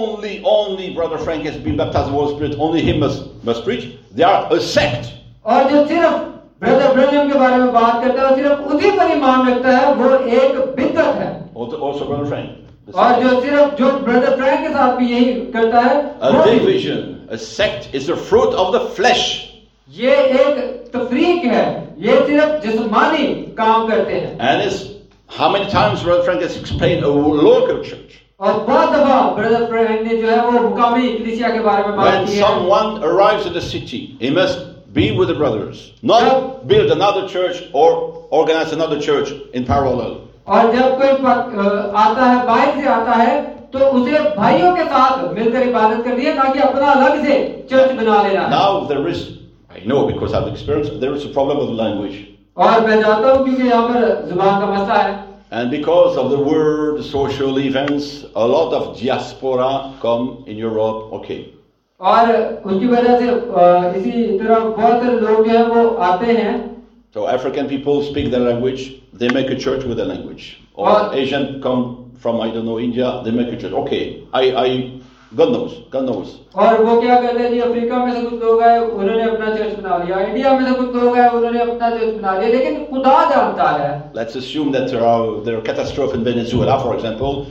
only Brother Frank has been baptized in the Holy Spirit, only him must preach, they are a sect. और जो सिर्फ ब्रदर ब्रैनम के बारे में बात करता है और सिर्फ उसी पर ईमान रखता है वो एक बिदअत है। Also Brother Frank. और जो सिर्फ जो ब्रदर फ्रैंक के साथ भी यही करता है A वो भी- division, a sect is the fruit of the flesh. ये एक तफरीक है, ये सिर्फ जिस्मानी काम करते हैं। And it's how many times Brother Frank has explained a local church. और बहुत दफा ब्रदर फ्रैंक ने जो है वो मुकामी कलीसिया के बारे में बात When की है। someone arrives in the city, he must be with the brothers, not build another church or organize another church in parallel. और जब कोई आता है, बाहर से आता है, तो उसे भाइयों के साथ मिलकर इबादत करनी है, ना कि अपना अलग से चर्च बना लेना है। Now there is, I know because I've experienced, there is a problem with language. और मैं जानता हूँ क्योंकि यहाँ पर जुबान का मसला है। And because of the world, social events, a lot of diaspora come in Europe, okay. और उसकी वजह से इसी तरह बहुत सारे लोग जो है वो आते हैं। So African people speak their language, they make a church with their language. Or Well- Asian come from, I don't know, India, they make a church. Okay, God knows. और वो क्या करते हैं जी, अफ्रीका में से कुछ लोग आए, उन्होंने अपना चर्च बना लिया, इंडिया में से कुछ लोग आए, उन्होंने अपना चर्च बना लिया, लेकिन खुदा जानता है। Let's assume that there are catastrophe in Venezuela, for example.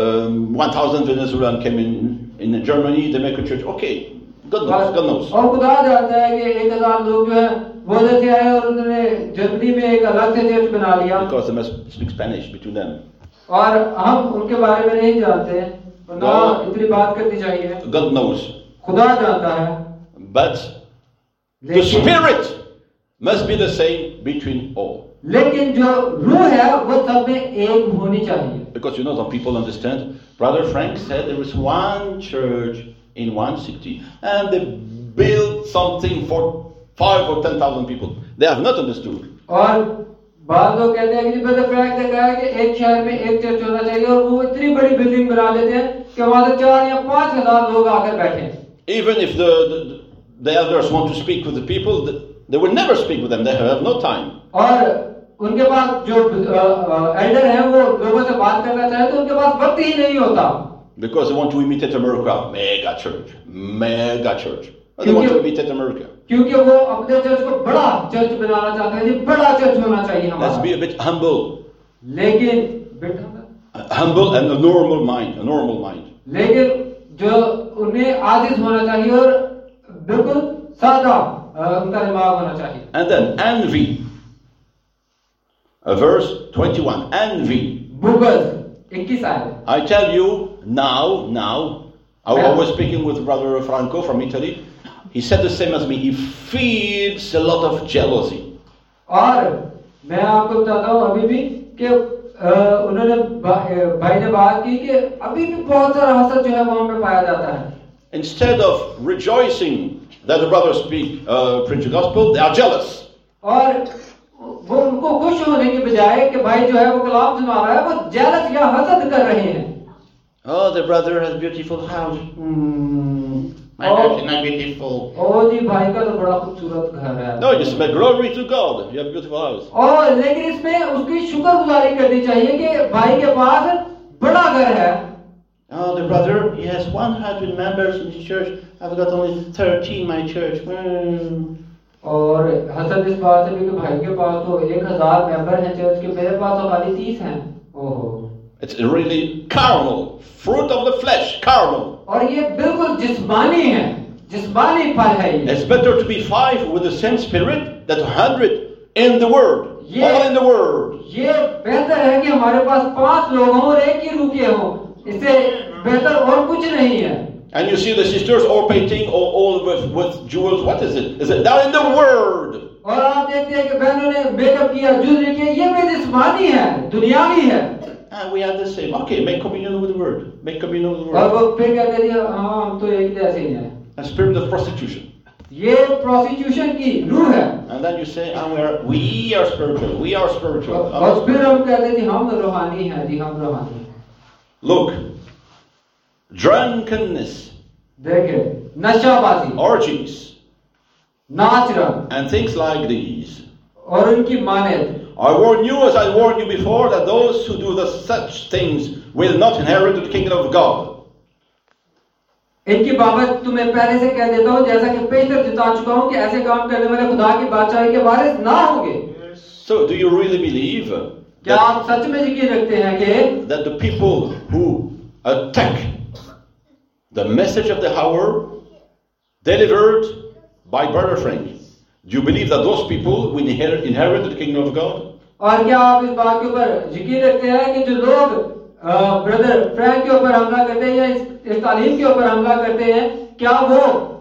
1,000 Venezuelans came in Germany, they make a church. Okay, God knows. और खुदा जानता है कि 1,000 लोग जो है वो उधर से आए और उन्होंने जर्मनी में एक अलग से चर्च बना लिया। Because they must speak Spanish between them. और हम उनके बारे में नहीं जानते, ना इतनी बात करनी चाहिए। God knows. खुदा जानता है। But the Spirit must be the same between all. लेकिन जो रूह है वो सब में एक होनी चाहिए। Because you know, some people understand. Brother Frank said there was one church in one city, and they built something for 5 or 10,000 people. They have not understood. और बाद लोग कहते हैं कि ब्रदर फ्रैंक ने कहा है कि एक शहर में एक चर्च होना चाहिए, और वो इतनी बड़ी बिल्डिंग बना लेते हैं कि वहां से 4 या 5,000 लोग आकर बैठे। Even if the elders want to speak with the people, they will never speak with them. They have no time. और उनके पास जो एल्डर हैं वो लोगों से बात करना चाहे तो उनके पास वक्त ही नहीं होता। Because they want to imitate America. Mega church. They want to imitate America. क्योंकि वो अपने चर्च को बड़ा चर्च बनाना चाहते हैं, जी बड़ा चर्च होना चाहिए Let's हमारा। be a bit humble. लेकिन बेटा Humble and a normal mind. लेकिन जो उन्हें आदित होना चाहिए और बिल्कुल सादा उनका दिमाग होना चाहिए। And then envy. Verse 21. Envy. बुग़्ज़ 21 आयत। I tell you now, I was speaking with Brother Franco from Italy. He said the same as me. He feels a lot of jealousy. और मैं आपको बताता हूँ अभी भी कि उन्होंने भाई ने बात की कि अभी भी बहुत सारा हसद जो है वहां पे पाया जाता है। Instead of rejoicing that the brothers preach the gospel, they are jealous. और वो उनको खुश होने के बजाय कि भाई जो है वो कलाम सुना रहा है, वो जेलस या हसद कर रहे हैं। Oh, the brother has beautiful house. My house is not beautiful. ओ जी भाई का तो बड़ा खूबसूरत घर है। No, just make glory to God. You have a beautiful house. और लेकिन इसमें उसकी शुक्रगुजारी करनी चाहिए कि भाई के पास बड़ा घर है। Oh, the brother, he has 100 members in his church. I've got only 13 in my church. और हसद इस बात से भी कि भाई के पास तो 1000 मेंबर हैं चर्च के, मेरे पास तो खाली 30 हैं। ओहो, It's really carnal, fruit of the flesh, carnal. और ये बिल्कुल जिस्मानी है, जिस्मानी फल है ये। It's better to be 5 with the same spirit than 100 in the word, all in the word. ये बेहतर है कि हमारे पास 5 लोग हों और एक ही रूह के हों, इससे बेहतर और कुछ नहीं है। And you see the sisters all painting all with jewels. What is it? Is it they're in the word? और आप देखते हैं कि बहनों ने मेकअप किया, ज्वेलरी किया, ये भी जिस्मानी है, दुनियावी है। And we have the same. Okay, make communion with the word. Make communion with the और word. वो फिर कहते हैं हाँ हम तो एक जैसे ही हैं। A spirit of prostitution. ये प्रोस्टिट्यूशन की रूह है। And then you say, we are spiritual. We are spiritual. और फिर हम कहते हैं हम रूहानी हैं जी, हम रूहानी हैं। Look, drunkenness, देखिए, नशाबाजी, orgies, नाच रंग and things like these. और उनकी मान्यता। I warn you, as I warned you before, that those who do such things will not inherit the kingdom of God. इनकी बाबत तुम्हें पहले से कह देता हूँ, जैसा कि पेशतर जिता चुका हूँ कि ऐसे काम करने वाले खुदा की बादशाही के वारिस ना होंगे। So, do you really believe क्या आप सच में यकीन रखते हैं कि that the people who attack the message of the hour delivered by Brother Frank, do you believe that those people will inherit the kingdom of God? और क्या आप इस बात के ऊपर यकीन रखते हैं कि जो लोग ब्रदर फ्रैंक के ऊपर हमला करते हैं या इस तालीम के ऊपर हमला करते हैं, क्या वो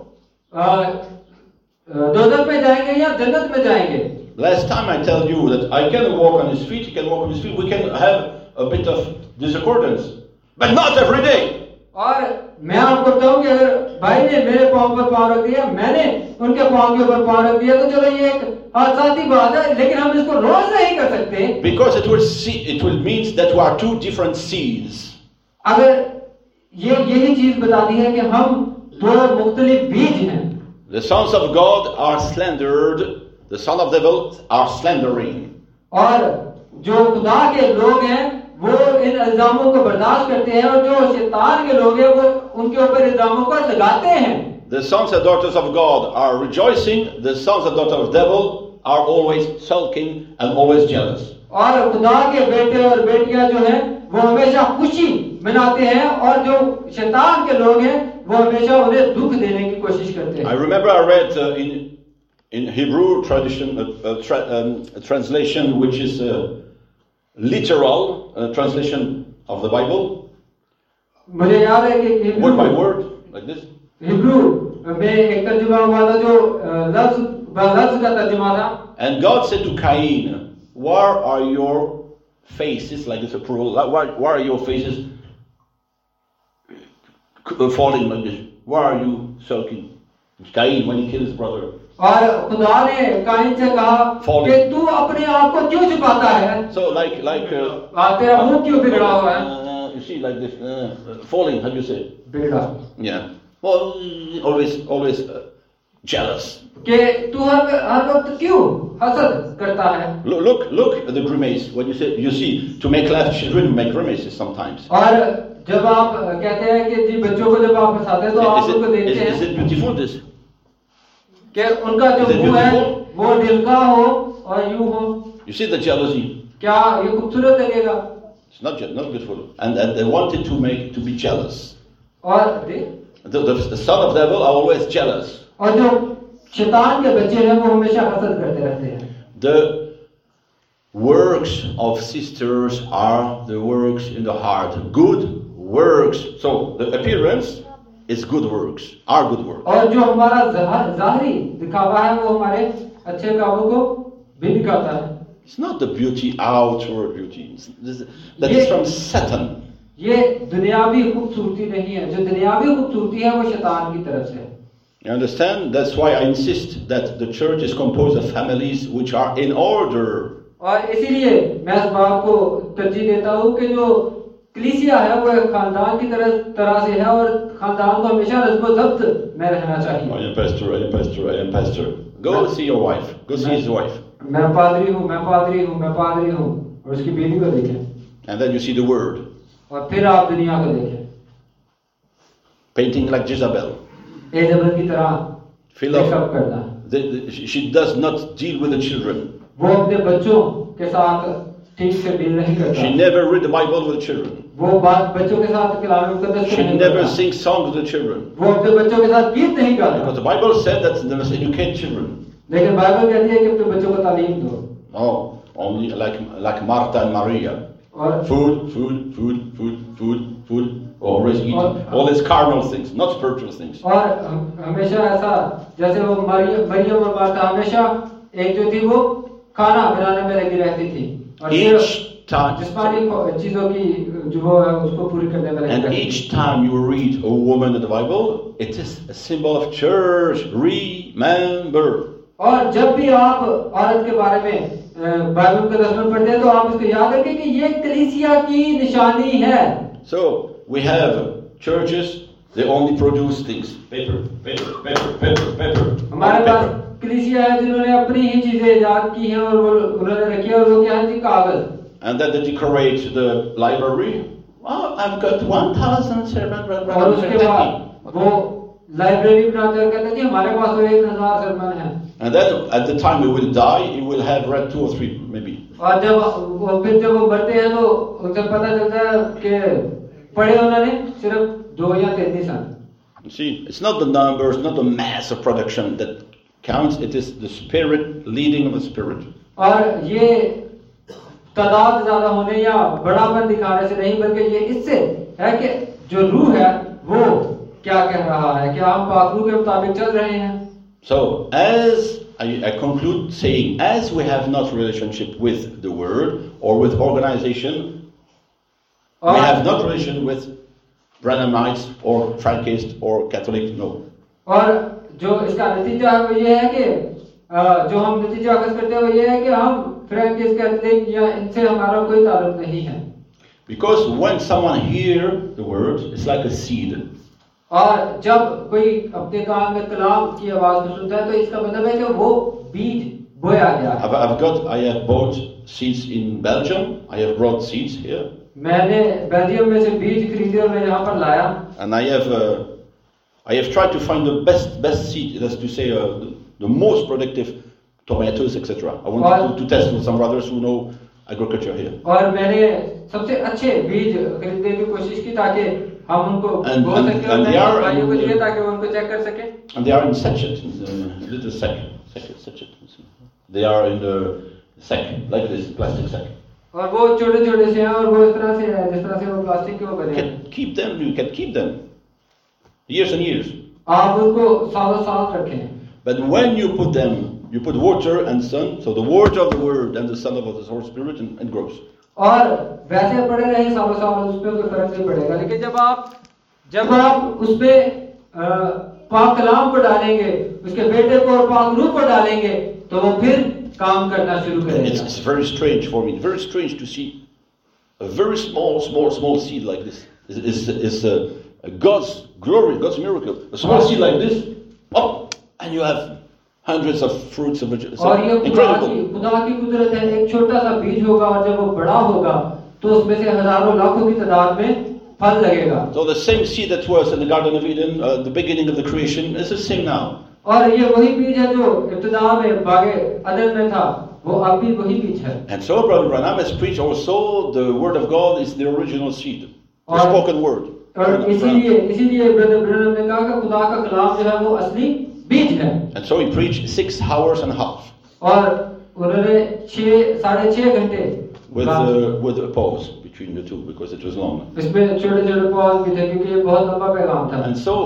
दोज़ख में जाएंगे या जन्नत में जाएंगे? Last time I tell you that I can walk on his feet, he can walk on his feet. We can have a bit of discordance, but not every day. और मैं आपको बताऊं कि अगर भाई ने मेरे पांव पर पांव रख दिया, मैंने उनके पांव के ऊपर पांव रख दिया, तो चलो ये एक हादसाती बात है, लेकिन हम इसको रोज नहीं कर सकते। Because it will mean that we are two different seeds. अगर ये यही चीज बताती है कि हम दो मुख्तलिफ बीज हैं। The sons of God are slandered. The son of devil are slandering. और जो खुदा के लोग हैं वो इन इल्जामों को बर्दाश्त करते हैं, और जो शैतान के लोग हैं वो उनके ऊपर इल्जामों को लगाते हैं। The sons and daughters of God are rejoicing. The sons and daughters of the devil are always sulking and always jealous. और खुदा के बेटे और बेटियां जो हैं वो हमेशा खुशी मनाते हैं, और जो शैतान के लोग हैं वो हमेशा उन्हें दुख देने की कोशिश करते हैं। I remember I read in Hebrew tradition a translation which is literal translation of the Bible. मुझे याद है कि word by word like this. Hebrew में एक तर्जुमा हुआ था जो लफ्ज का तर्जुमा था। And God said to Cain, "Where are your faces?" Like this, a plural. Where are your faces falling like this? Why are you sulking? Cain, when he killed his brother. और खुदा ने काइन से कहा कि तू अपने आप को क्यों छिपाता है? So like तेरा मुंह क्यों बिगड़ा हुआ है? You see, like this, falling. How do you say? बिगड़ा। Yeah. Well, always jealous. कि तू हर वक्त क्यों हसद करता है? Look at the grimace. When you see, to make laugh children make grimaces sometimes. और जब आप कहते हैं कि जी बच्चों को जब आप हंसाते हैं तो आप उनको देखते हैं। Is it beautiful this? कि उनका जो मुंह है वो दिल का हो और यूं हो। You see the jealousy. क्या ये खूबसूरत लगेगा? It's not beautiful. And they wanted to be jealous. और The son of the devil are always jealous. और जो शैतान के बच्चे हैं वो हमेशा हसद करते रहते हैं। The works of sisters are the works in the heart. Good works. So the appearance is good works. Are good works. और जो हमारा ज़ाहिरी दिखावा है वो हमारे अच्छे कामों को भी दिखाता है। It's not the beauty, outward beauty. That is from Satan. ये दुनियावी खूबसूरती नहीं है, जो दुनियावी खूबसूरती है वो शैतान की तरफ से है। You understand? That's why I insist that the church is composed of families which are in order. और इसीलिए मैं इस बात को तरजीह देता हूँ कि जो कलीसिया है वो एक खानदान की तरह से है, और खानदान को हमेशा नज़्म-ओ-ज़ब्त में रहना चाहिए। I am pastor. Go see your wife. Go see his wife. मैं पादरी हूँ, और उसकी बीवी को देखें। And then you see the word. और फिर आप दुनिया को देखें। painting like Jezebel. एजेबल की तरह Full of- मेकअप करना। she does not deal with the children. वो अपने बच्चों के साथ ठीक से डील नहीं करता। She never read the Bible with the children. वो बात बच्चों के साथ कलाम मुकद्दस She नहीं never करता। sings songs with the children. वो अपने बच्चों के साथ गीत नहीं Because गाता। the Bible said that they must educate children. लेकिन बाइबल कहती है कि अपने बच्चों को तालीम दो। No, only like Martha and Maria. और Food, always eating. All these carnal things, not spiritual things. और हमेशा ऐसा जैसे वो मरियम और मार्था हमेशा एक जो थी वो खाना बनाने में लगी रहती थी और Each time, जिस्मानी चीजों की जो वो है उसको पूरी करने में लगी and रहती each time you read a woman in the Bible, it is a symbol of church. Remember. और जब भी आप औरत के बारे में बाइबल के दस में पढ़ते हैं तो आप इसको याद रखें कि ये कलीसिया की निशानी है। So we have churches. They only produce things: paper. हमारे पास Paper. कलीसिया है जिन्होंने अपनी ही चीजें इजाद की हैं और वो उन्होंने रखी है और वो क्या है जी कागज। And then they decorate the library. Oh, I've got 1,000 और उसके बाद वो लाइब्रेरी बनाते हैं और कहते हैं जी हमारे पास तो 1,000 सरमन है। And then at the time he will die, he will have read 2 or 3 maybe. और जब वो मरते हैं तो उनसे पता चलता है कि पढ़े उन्होंने सिर्फ 2 या 3 ही सन। You see, it's not the numbers, not the mass of production that counts. It is the spirit, leading of the spirit. और ये तादाद ज्यादा होने या बड़ापन दिखाने से नहीं बल्कि ये इससे है कि जो रूह है वो क्या कह रहा है, क्या हम पाक रूह के मुताबिक चल रहे हैं। So, as I conclude saying, as we have not relationship with the word or with organization, we have not relation with Branhamites or Frankists or Catholic, no. और जो इसका नतीजा है वो ये है कि जो हम नतीजा अखज़ करते हैं वो ये है कि हम फ्रैंकिस्ट कैथोलिक या इनसे हमारा कोई ताल्लुक नहीं है। Because when someone hear the word, it's like a seed. और जब कोई अपने कान में कलाम की आवाज को सुनता है तो इसका मतलब है कि वो बीज बोया गया है। I have bought seeds in Belgium. I have brought seeds here. मैंने बेल्जियम में से बीज खरीदे और मैं यहाँ पर लाया। And I have tried to find the best seed, that's to say the most productive tomatoes, etc. I want to test with some brothers who know agriculture here. और मैंने सबसे अच्छे बीज खरीदने की कोशिश की ताकि हम उनको बो सकें और मैंने भाइयों को दिए ताकि वो उनको चेक कर सकें। And they are in sachet, in little sachet. They are in the sack, like this plastic sack. और वो छोटे-छोटे से हैं और वो इस तरह से है जिस तरह से वो प्लास्टिक के वो बने हैं। You can keep them years and years. आप उनको सालों साल रखें। But when you put them, you put water and sun, so the word of the word and the son of the Holy Spirit and grows. और वैसे पड़े रहे सालों साल उसमें कोई फर्क नहीं पड़ेगा, लेकिन जब आप उसमें पाक कलाम को डालेंगे, उसके बेटे को और पाक रूह को डालेंगे, तो वो फिर काम करना शुरू करेगा। It's very strange for me, very strange to see a very small seed like this. Is God's glory, God's miracle. A small seed like this, up, and you have hundreds of fruits of it. और ये Incredible. खुदा की कुदरत है, एक छोटा सा बीज होगा और जब वो बड़ा होगा तो उसमें से हजारों लाखों की तादाद में फल लगेगा। So the same seed that was in the Garden of Eden, the beginning of the creation, is the same now. और ये वही बीज है जो इब्तिदा में बागे अदन में था, वो अब भी वही बीज है। And so Brother Branham has preached also the word of God is the original seed, the spoken word. और इसीलिए ब्रदर ब्रैनम ने कहा कि खुदा का कलाम जो है वो असली बीज है। And so he preached 6 hours and a half. और उन्होंने 6.5 घंटे with a pause between the two because it was long. इसमें छोटे-छोटे पॉज भी थे क्योंकि ये बहुत लंबा पैगाम था। And so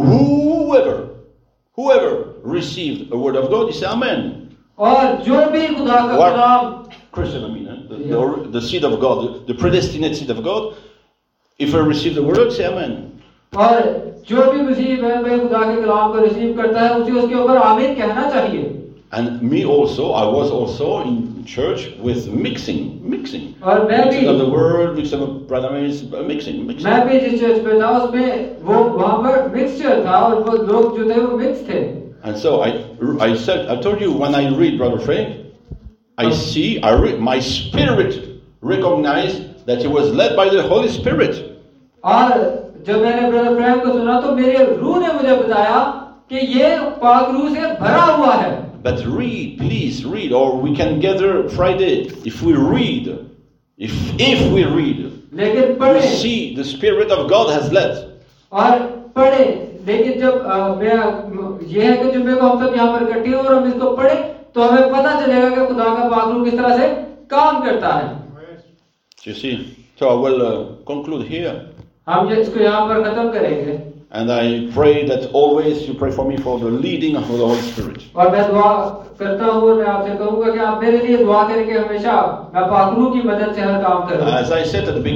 whoever received a word of God, he said Amen. और जो भी खुदा का कलाम Christian, I mean, the seed of God, the predestinate seed of God, if I receive the word, say Amen. और जो भी मसीह में खुदा के कलाम को रिसीव करता है उसे उसके ऊपर आमीन कहना चाहिए। And me also, I was also in church with mixing. और मैं भी mixing of the word, mixing of Branhamites, mixing. मैं भी जिस चर्च में था उसमें वो वहाँ पर मिक्सचर था और वो लोग जो थे वो मिक्स थे। And so I told you when I read Brother Frank, my spirit recognized that he was led by the Holy Spirit. और जब मैंने ब्रदर फ्रैंक को सुना तो मेरे रूह ने मुझे बताया कि ये पाक रूह से भरा हुआ है। But read, please read, or we can gather Friday. If we read, if we read, लेकिन we पढ़े see the Spirit of God has led. और पढ़े, लेकिन जब मैं ये है कि जुम्मे को हम सब यहाँ पर इकट्ठे हो और हम इसको पढ़े तो हमें पता चलेगा कि खुदा का पाक रूह किस तरह से काम करता है। You see? So I will conclude here. हम इसको यहाँ पर खत्म करेंगे। And I pray that always you pray for me for the leading of the Holy Spirit. और मैं दुआ करता हूँ और मैं आपसे कहूँगा कि आप मेरे लिए दुआ करें कि हमेशा मैं पाक रूह की मदद से हर काम करूँ। As I said at the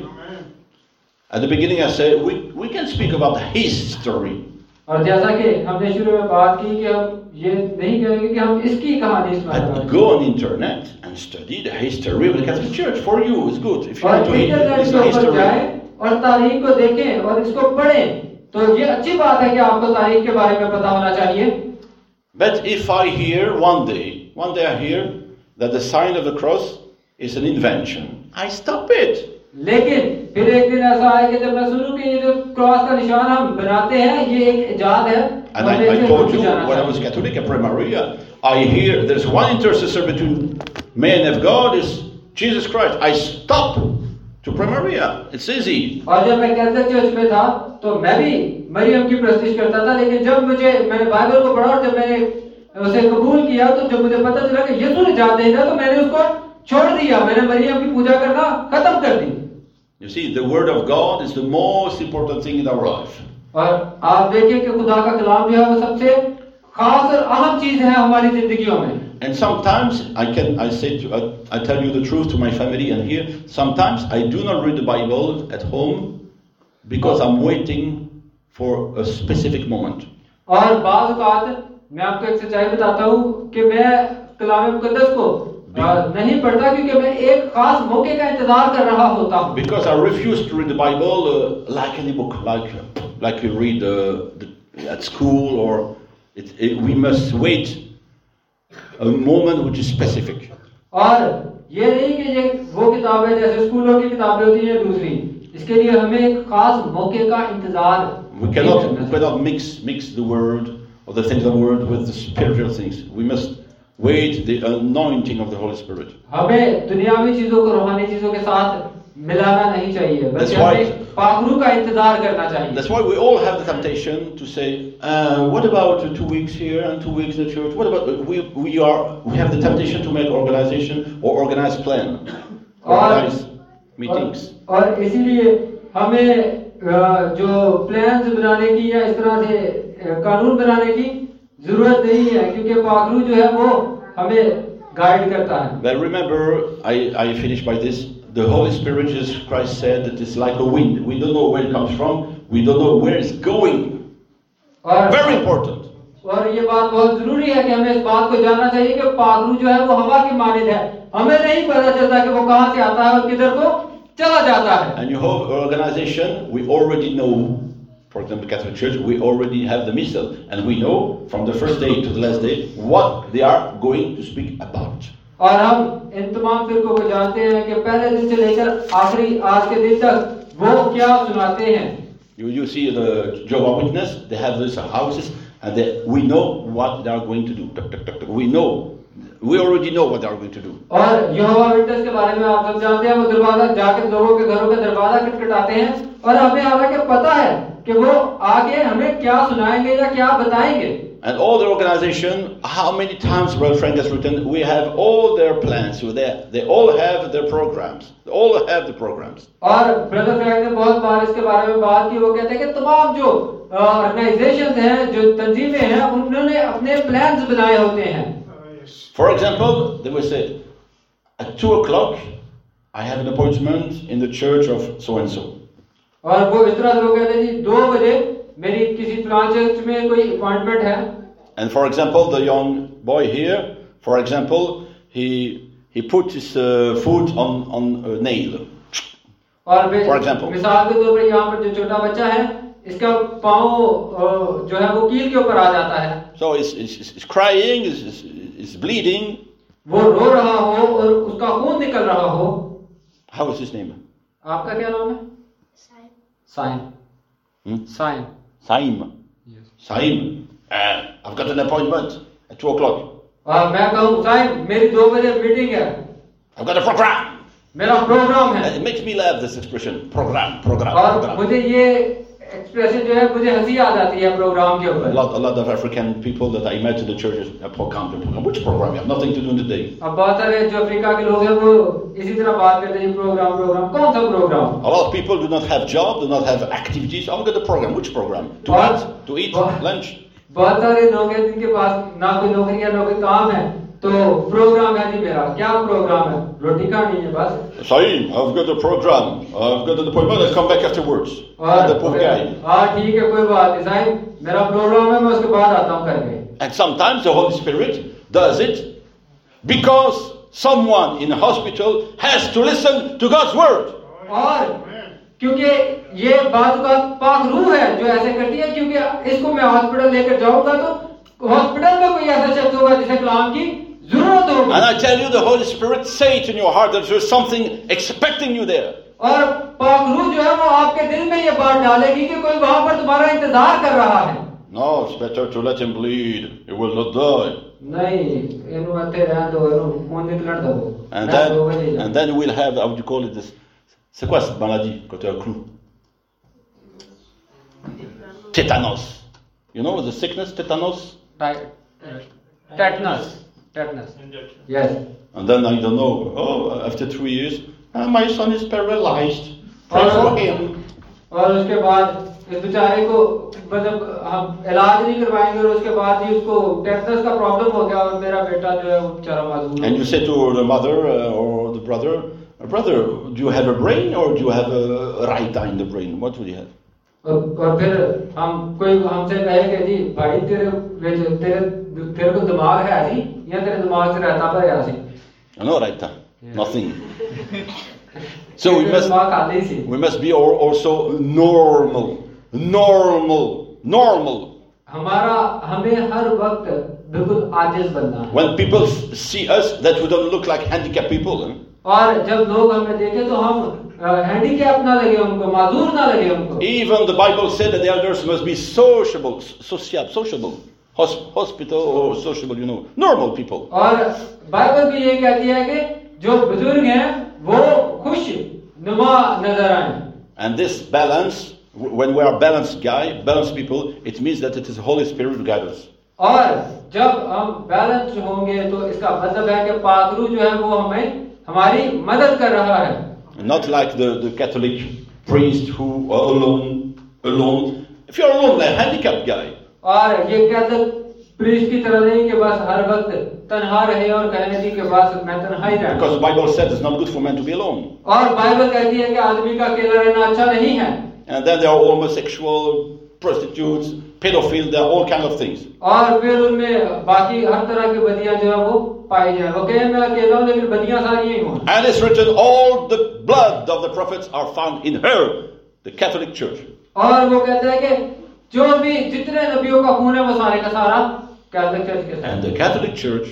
beginning I said we can speak about history. और जैसा कि हमने शुरू में बात की कि हम ये नहीं कहेंगे कि हम इसकी कहानी सुनाएंगे। But go on internet and study the history of the Catholic Church. For you, it's good. If you और want to इंटरनेट read के ऊपर history. जाएं और तारीख को देखें और इसको पढ़ें तो ये अच्छी बात है कि आपको तारीख के बारे में पता होना चाहिए। But if I hear one day I hear that the sign of the cross is an invention, I stop it. लेकिन फिर एक दिन ऐसा है कि जब मैं सुनूं कि ये जो क्रॉस का निशान हम बनाते हैं ये एक इजाद है। And I told you when I was Catholic at Premaria, I hear there's one intercessor between man and God is Jesus Christ. I stop to Premaria. It's easy. और जब मैं कैथोलिक चर्च में था तो मैं भी मरियम की प्रस्तिश करता था, लेकिन जब मैंने बाइबल को पढ़ा और जब मैंने उसे कबूल किया तो जब मुझे पता चला कि यीशु निजात देगा तो मैंने उसको छोड़ दिया। मैंने मरियम की पूजा करना खत्म कर दी। You see, the word of God is the most important thing in our life. और आप देखिए कि खुदा का कलाम जो है वो सबसे खास और अहम चीज है हमारी जिंदगियों में। And sometimes I tell you the truth to my family and here, sometimes I do not read the Bible at home because I'm waiting for a specific moment. और बाज़ औक़ात मैं आपको एक सच्चाई बताता हूँ कि मैं कलाम मुक़द्दस को नहीं पढ़ता क्योंकि मैं एक खास मौके का इंतजार कर रहा होता हूँ। Because I refuse to read the Bible like any book, like you read at school, or we must wait a moment which is specific. और ये नहीं कि ये वो किताबें जैसे स्कूलों की किताबें होती हैं दूसरी, इसके लिए हमें एक खास मौके का इंतजार। We cannot mix the word or the things of the word with the spiritual things. We must wait the anointing of the Holy Spirit. हमें दुनियावी चीजों को रूहानी चीजों के साथ मिलाना नहीं चाहिए, बल्कि हमें पाक रूह का इंतजार करना चाहिए। That's why we all have the temptation to say, what about 2 weeks here and 2 weeks in the church? What about we have the temptation to make organization or organize plan, organize meetings. और इसीलिए हमें जो plans बनाने की या इस तरह से कानून बनाने की जरूरत नहीं है क्योंकि पाक रूह जो है वो हमें गाइड करता है। But remember, I finish by this. The Holy Spirit, Jesus Christ said that it's like a wind. We don't know where it comes from. We don't know where it's going. Very important. और ये बात बहुत जरूरी है कि हमें इस बात को जानना चाहिए कि पाक रूह जो है वो हवा की मानिंद है। हमें नहीं पता चलता कि वो कहाँ से आता है और किधर को चला जाता है। And you have organization. We already know. For example, Catholic Church, we already have the missal, and we know from the first day to the last day what they are going to speak about. और हम इन तमाम फिरकों को जानते हैं कि पहले दिन से लेकर आखिरी आज के दिन तक वो क्या सुनाते हैं। You see the Jehovah's Witness, they have these houses, and we know what they are going to do. We already know what they are going to do. और यहोवा विटनेस के बारे में आप सब जानते हैं, वो दरवाजा जाकर लोगों के घरों का दरवाजा खटखटाते हैं और हमें हालांकि पता है कि वो आगे हमें क्या सुनाएंगे या क्या बताएंगे। And all the organization, how many times Brother Frank has written, we have all their plans. So they all have their programs. They all have the programs. और ब्रदर फ्रैंक ने बहुत बार इसके बारे में बात की। वो कहते हैं कि तमाम जो ऑर्गेनाइजेशंस हैं, जो तंजीमें हैं, उन्होंने अपने प्लान्स बनाए होते हैं। For example, they will say, at 2 o'clock, I have an appointment in the church of so and so. और वो इस तरह से वो कहते हैं जी 2 बजे मेरी किसी फलां चर्च में कोई अपॉइंटमेंट है। And for example, the young boy here, for example, he put his foot on a nail. और for example, मिसाल के तौर पर यहाँ पर जो छोटा बच्चा है, इसका पाँव जो है वो कील के ऊपर आ जाता है। So he's crying, he's bleeding. वो रो रहा हो और उसका खून निकल रहा हो। How is his name? आपका क्या नाम है? साइन। Saim Saim. Saim. I've got an appointment at 2 o'clock. और मैं कहूँ साइम मेरी 2 बजे मीटिंग है, I've got a program. मेरा प्रोग्राम है। It makes me laugh, this expression. Program. और मुझे ये एक्सप्रेशन जो है मुझे हंसी आ जाती है प्रोग्राम के A ऊपर। lot of African people that I met in the churches, a program. Which program? You have nothing to do in the day. अब बहुत सारे जो अफ्रीका के लोग हैं वो इसी तरह बात करते हैं, प्रोग्राम कौन सा program? A lot of people do not have job, do not have activities. I've got a program. Which program? To eat lunch. बहुत सारे लोग हैं जिनके पास ना कोई नौकरी है ना कोई काम है, तो प्रोग्राम है जी मेरा। क्या प्रोग्राम है? रोटी खानी है बस। Saim, I've got a program. I've got an appointment. I'll come back afterwards. और The poor guy. हाँ ठीक है कोई बात नहीं साहब, मेरा प्रोग्राम है, मैं उसके बाद आता हूँ करके। And sometimes the Holy Spirit does it because someone in a hospital has to listen to God's word. और क्योंकि ये बात का पाक रूह है जो ऐसे करती है, क्योंकि इसको मैं हॉस्पिटल लेकर जाऊंगा तो हॉस्पिटल में कोई ऐसा शख्स होगा जिसे कलाम की जरूरत होगी। And I tell you, the Holy Spirit say it in your heart that there's something expecting you there. और पाक रूह जो है वो आपके दिल में ये बात डालेगी कि कोई वहां पर तुम्हारा इंतजार कर रहा है। No, it's better to let him bleed. He will not die. नहीं, इन्हों अते रहने दो, इन्हों खून निकलने दो। And then we'll have, how would you call it this? C'est quoi cette maladie quand tu as un clou? Tétanos. You know the sickness, tétanos? Tetanus. Yes. And then I don't know, after 3 years, my son is paralyzed. Pray for him. और उसके बाद इस बेचारे को मतलब हम इलाज नहीं करवाएंगे और उसके बाद ही उसको टेटनस का प्रॉब्लम हो गया और मेरा बेटा जो है वो बेचारा माजूर। And you say to the mother or the brother, do you have a brain or do you have a right eye in the brain? What would you have? और फिर हम कोई हमसे कहे कि जी भाई तेरे को दिमाग है जी या तेरे दिमाग से रहता पर है जी? No, right eye. Nothing. So we must be also normal. हमें हर वक्त बिल्कुल आजिज बनना है। When people see us, that we don't look like handicapped people. और जब लोग हमें देखें तो हम हैंडीकैप ना लगे उनको, माजूर ना लगे उनको। Even the Bible said that the elders must be sociable, hospital or sociable, normal people. और बाइबल भी ये कहती है कि जो बुजुर्ग हैं वो खुश नुमा नजर आए। And this balance, when we are balanced people, it means that it is the Holy Spirit who guides us. और जब हम बैलेंस होंगे तो इसका मतलब है कि पाक रूह जो है वो हमारी मदद कर रहा है। Not like the Catholic priest who are alone. If you're alone, like a handicapped guy. और ये कैथोलिक प्रीस्ट की तरह नहीं कि बस हर वक्त तन्हा रहे और कहने की कि बस मैं तन्हा ही रहूं। Because the Bible said it's not good for man to be alone. और बाइबल कहती है कि आदमी का अकेला रहना अच्छा नहीं है। And then there are homosexual, prostitutes, pedophiles, there are all kinds of things. और फिर उनमें बाकी हर तरह की बदियां जो है वो पाई जाए। वो कहे मैं अकेला हूं लेकिन बदियां सारी ही हूं। And it's written, all the blood of the prophets are found in her, the Catholic Church. और वो कहते हैं कि जो भी जितने नबियों का खून है वो सारे का सारा कैथोलिक चर्च के साथ। And the Catholic Church,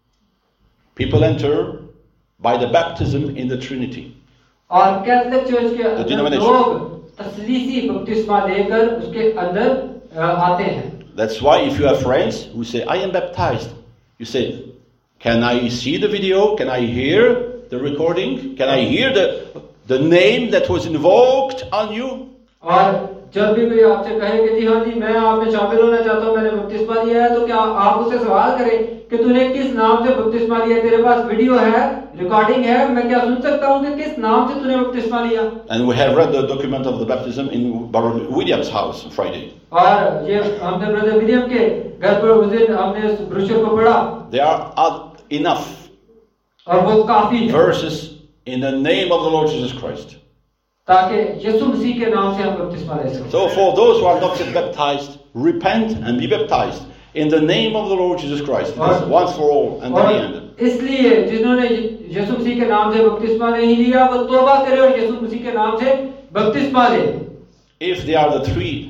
people enter by the baptism in the Trinity. और कैथोलिक चर्च के अंदर लोग तसलीसी बपतिस्मा लेकर उसके अंदर आते हैं। That's why if you have friends who say, I am baptized, you say, can I see the video? Can I hear the recording? Can I hear the name that was invoked on you? और जब भी कोई आपसे कहे कि जी हाँ जी मैं आप में शामिल होना चाहता हूँ, मैंने बपतिस्मा लिया है, तो क्या आप उससे सवाल करें कि तूने किस नाम से बपतिस्मा लिया? तेरे पास वीडियो है, रिकॉर्डिंग है, मैं क्या सुन सकता हूँ कि किस नाम से तूने बपतिस्मा लिया? And we have read the document of the baptism in Brother William's house on Friday. और ये हमने ब्रदर विलियम के घर पर उस दिन हमने उस ब्रोशर को पढ़ा। There are enough और वो काफी verses in the name of the Lord Jesus Christ. ताकि यीशु मसीह के नाम से हम बपतिस्मा ले सकें। So for those who are not yet baptized, repent and be baptized in the name of the Lord Jesus Christ, once for all and at the end. इसलिए जिन्होंने यीशु मसीह के नाम से बपतिस्मा नहीं लिया वो तौबा करे और यीशु मसीह के नाम से बपतिस्मा ले। If there are the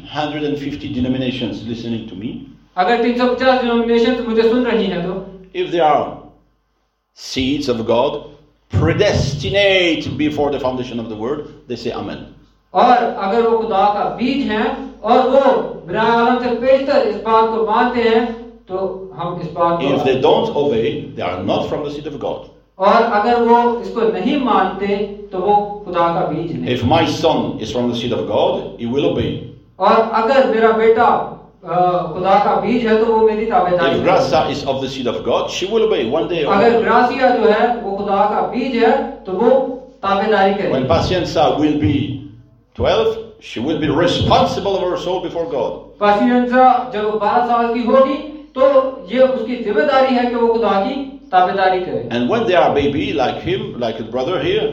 350 denominations listening to me, अगर 350 डिनोमिनेशंस मुझे सुन रही हैं तो, if there are seeds of God predestinate before the foundation of the world, they say Amen. और अगर वो खुदा का बीज हैं और वो बिना आलम से पेशतर इस बात को मानते हैं तो हम इस बात को If they don't obey, they are not from the seed of God. और अगर वो इसको नहीं मानते तो वो खुदा का बीज नहीं। If my son is from the seed of God, he will obey. और अगर मेरा बेटा खुदा का बीज है तो वो मेरी ताबेदारी If Gracia is of the seed of God, she will obey one day. or अगर another. ग्रासिया जो है वो खुदा का बीज है तो वो ताबेदारी When करेगी। Pacienza will be 12, she will be responsible of her soul before God. पासियंसा जब 12 साल की होगी तो ये उसकी जिम्मेदारी है कि वो खुदा की ताबेदारी करे। And when they are baby, like him, like the brother here,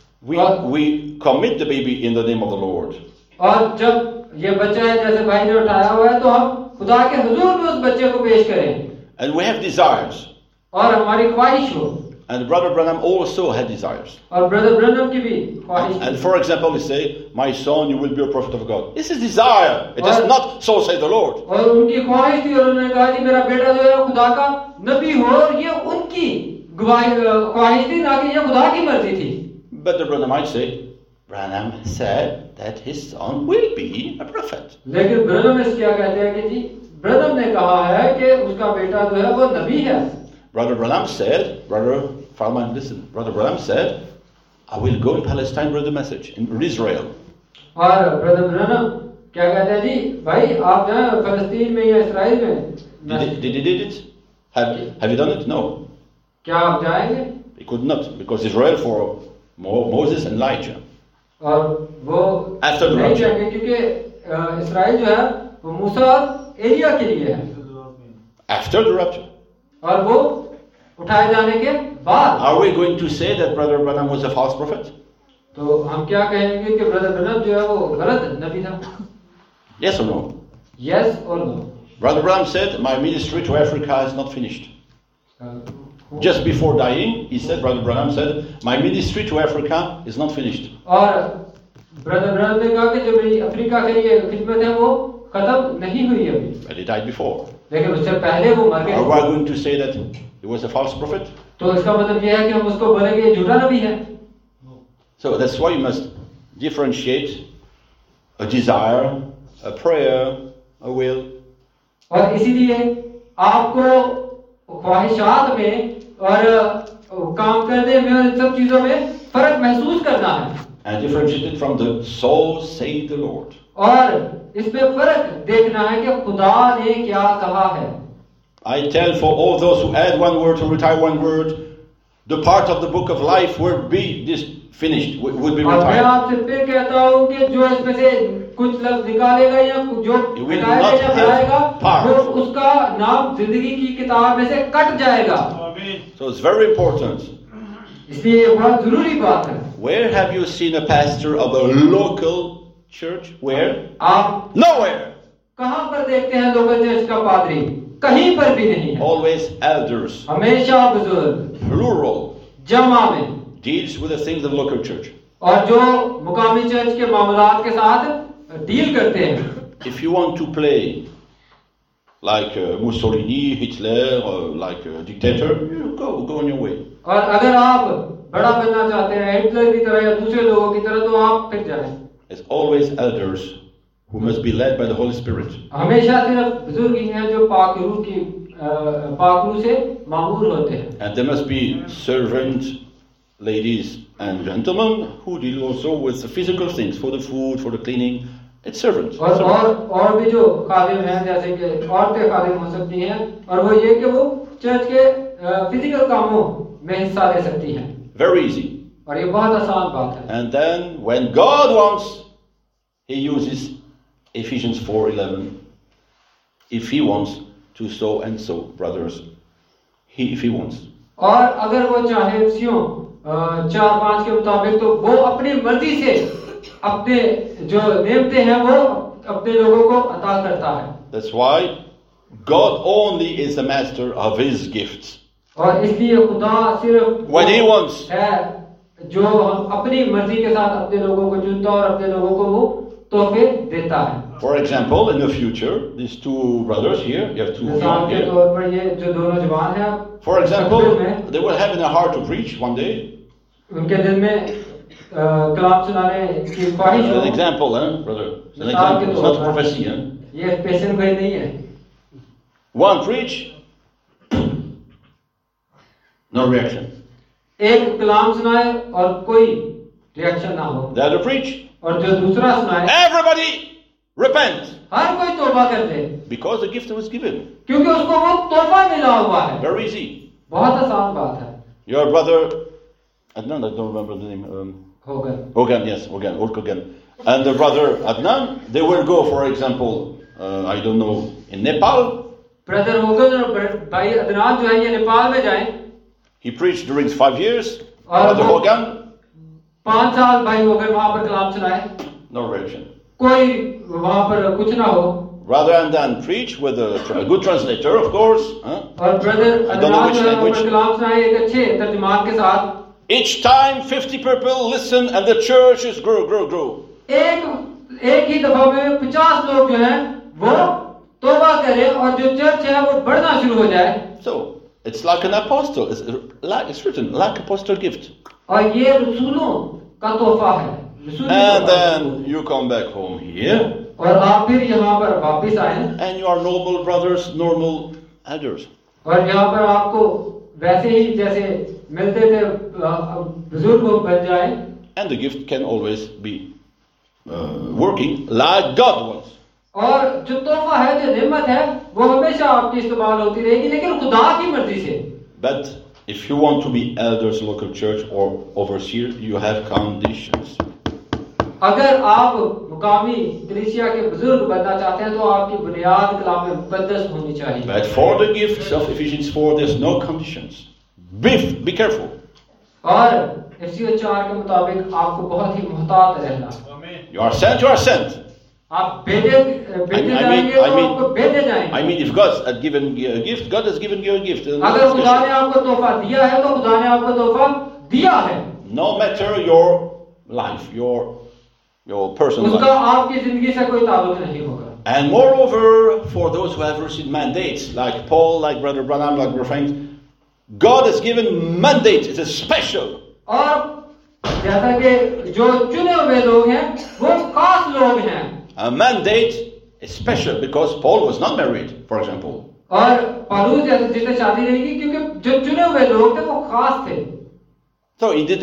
we commit the baby in the name of the Lord. और जब ये बच्चा है जैसे भाई ने उठाया हुआ है तो हम खुदा के हुजूर में उस बच्चे को पेश करें And we have desires. और हमारी ख्वाहिश हो। And Brother Branham also had desires. और ब्रदर ब्रनम की भी ख्वाहिश And थी। for example, he say, "My son, you will be a prophet of God." This is desire. It is not so says the Lord. और उनकी ख्वाहिश थी और उन्होंने कहा कि मेरा बेटा जो है खुदा का नबी हो और ये उनकी ख्वाहिश थी ना कि ये खुदा की मर्जी थी। But the Branham might say, Branham said that his son will be a prophet. लेकिन ब्रनम इस क्या कहते हैं कि जी ब्रनम ने कहा है कि उसका बेटा जो है वो नबी है। Brother Branham said, Brother Farman, listen. Brother Branham said, "I will go in Palestine with the message in Israel." और ब्रदर ब्रनम क्या कहते हैं जी भाई आप जाएं फलस्तीन में या इस्राइल में। Did he did it? Have you done it? No. क्या आप जाएंगे? He could not because Israel for Moses and Elijah. और वो After the नहीं rapture. जाएंगे क्योंकि इस्राइल जो है वो मूसा और एलिया के लिए है After the rapture. और वो उठाए जाने के बाद। Are we going to say that Brother Branham was a false prophet? तो हम क्या कहेंगे कि ब्रदर ब्रनम जो है वो गलत नबी था? Yes or no? यस और no. Brother Branham said, "My ministry to Africa is not finished." Just before dying, he said, Brother Branham said, "My ministry to Africa is not finished." और brother Branham ने कहा कि जो मेरी Africa के लिए खिदमत है वो खत्म नहीं हुई अभी। But he died before. लेकिन उससे पहले वो मर Are we गए। going to say that he was a false prophet? तो इसका मतलब ये है कि हम उसको बोलेंगे ये झूठा नबी है। So that's why you must differentiate a desire, a prayer, a will. और इसीलिए आपको ख्वाहिशात में और काम करने में और इन सब चीजों में फर्क महसूस करना है And differentiate it from the "so saith the Lord." और इसमें फर्क देखना है कि खुदा ने क्या कहा है। I tell for all those who add one word or retire one word, the part of the book of life will be finished, will be और मैं retired. आपसे फिर कहता हूँ कि जो इसमें से कुछ लफ्ज निकालेगा या जो You will मिटाएगा not या have बढ़ाएगा part. वो उसका नाम जिंदगी की किताब में से कट जाएगा। So it's very important. इसलिए ये बहुत जरूरी बात है। Where have you seen a pastor of a local church? Where? आप Nowhere. कहाँ पर देखते हैं लोकल चर्च का पादरी? कहीं पर भी नहीं है। Always elders, हमेशा बुजुर्ग plural, जमा में deals with the things of the local church. और जो मुकामी चर्च के मामलात के साथ डील करते हैं। If you want to play like Mussolini, Hitler, or like a dictator, you go on your way. और अगर आप बड़ा बनना चाहते हैं हिटलर की तरह या दूसरे लोगों की तरह तो आप फिर जाएं। It's always elders who must be led by the Holy Spirit. हमेशा सिर्फ बुजुर्ग ही हैं जो पाक रूह से मामूर होते हैं। And there must be servant ladies and gentlemen who deal also with the physical things, for the food, for the cleaning. It's servants. और भी जो खादिम हैं जैसे कि औरतें खादिम हो सकती हैं और वो ये कि वो चर्च के फिजिकल कामों में हिस्सा ले सकती हैं। Very easy. और ये बहुत आसान बात है। And then when God wants, He uses Ephesians 4:11. If He wants to so and so, brothers, if He wants. और अगर वो चाहे इफ्सियों 4:5 के मुताबिक तो वो अपनी मर्जी से अपने जो नेमते हैं वो अपने लोगों को अता करता है। That's why God only is the master of His gifts. और इसलिए खुदा सिर्फ When He wants. है जो अपनी मर्जी के साथ अपने लोगों को चुनता और अपने लोगों को वो तोहफे देता है। For example, in the future, these two brothers here, you have two of मिसाल them के here. तौर पर ये जो दोनों जवान हैं For example, तकरीर में they will have in their heart to preach one day. उनके दिल में कलाम सुनाने की ख्वाहिश It's हो, an example, brother. It's an मिसाल example. के It's तौर not a पर, prophecy. ये पेशन गोई नहीं है। One preach, no reaction. एक कलाम सुनाए और कोई रिएक्शन ना हो, The other preach, और जो दूसरा सुनाए everybody repent. हर कोई तौबा कर दे, Because the gift was given. क्योंकि उसको वो तोहफा मिला हुआ है। Very easy. बहुत आसान बात है। Your brother, Adnan, I don't remember the name. होगा Hogan, yes, Hogan, Ulk Hogan. And the brother Adnan, they will go, for example, I don't know, in Nepal. Brother Hogan और भाई अदनान जो है ये नेपाल में जाएं, He preached during 5 years. और Brother वो Hogan, 5 साल भाई होगन वहां पर कलाम सुनाए, no reaction. कोई वहां पर कुछ ना हो, Brother Adnan preached with a good translator, of course. और brother I don't know Adnan which जो है वहां language. पर कलाम सुनाए एक अच्छे तर्जुमान के साथ। Each time 50 people listen and the church is grow. एक ही दफा में 50 लोग जो हैं वो तौबा करें और जो चर्च है वो बढ़ना शुरू हो जाए। So, it's like an apostle. It's written, like apostle gift. और ये रसूलों का तोहफा है, रसूली And तोहफा then है। you come back home here. और आप फिर यहाँ पर वापस आए And you are normal brothers, normal elders. और यहाँ पर आपको वैसे ही जैसे मिलते थे बुजुर्ग बन जाए, And the gift can always be working like God wants. और जो तोहफा है, जो नेमत है, वो हमेशा आपकी इस्तेमाल होती रहेगी, लेकिन खुदा की मर्जी से। But if you want to be elders, local church or overseer, you have conditions. अगर आप मुकामी कलीसिया के बुजुर्ग बनना चाहते हैं तो आपकी बुनियाद कलाम में मुकद्दस होनी चाहिए। But for the gifts of Ephesians 4, there's no conditions. Be careful. और एफएससी 4 के मुताबिक आपको बहुत ही मुहतात रहना। You are sent. आप भेजे जाएंगे तो आपको भेजे जाएंगे। I mean, if God has given you a gift, God has given you a gift. अगर खुदा ने आपको तोहफा दिया है तो खुदा ने आपको तोहफा दिया है। No matter your life, your personal उसका life. आपकी जिंदगी से कोई ताल्लुक नहीं होगा। And moreover, for those who have received mandates, like Paul, like Brother Branham, like Brother Frank, God has given mandates. It is special. और जैसा कि जो चुने हुए लोग हैं वो खास लोग हैं। A mandate is special because Paul was not married, for example. और पौलुस जैसे जिससे शादी नहीं की क्योंकि जो चुने हुए लोग थे वो खास थे। So he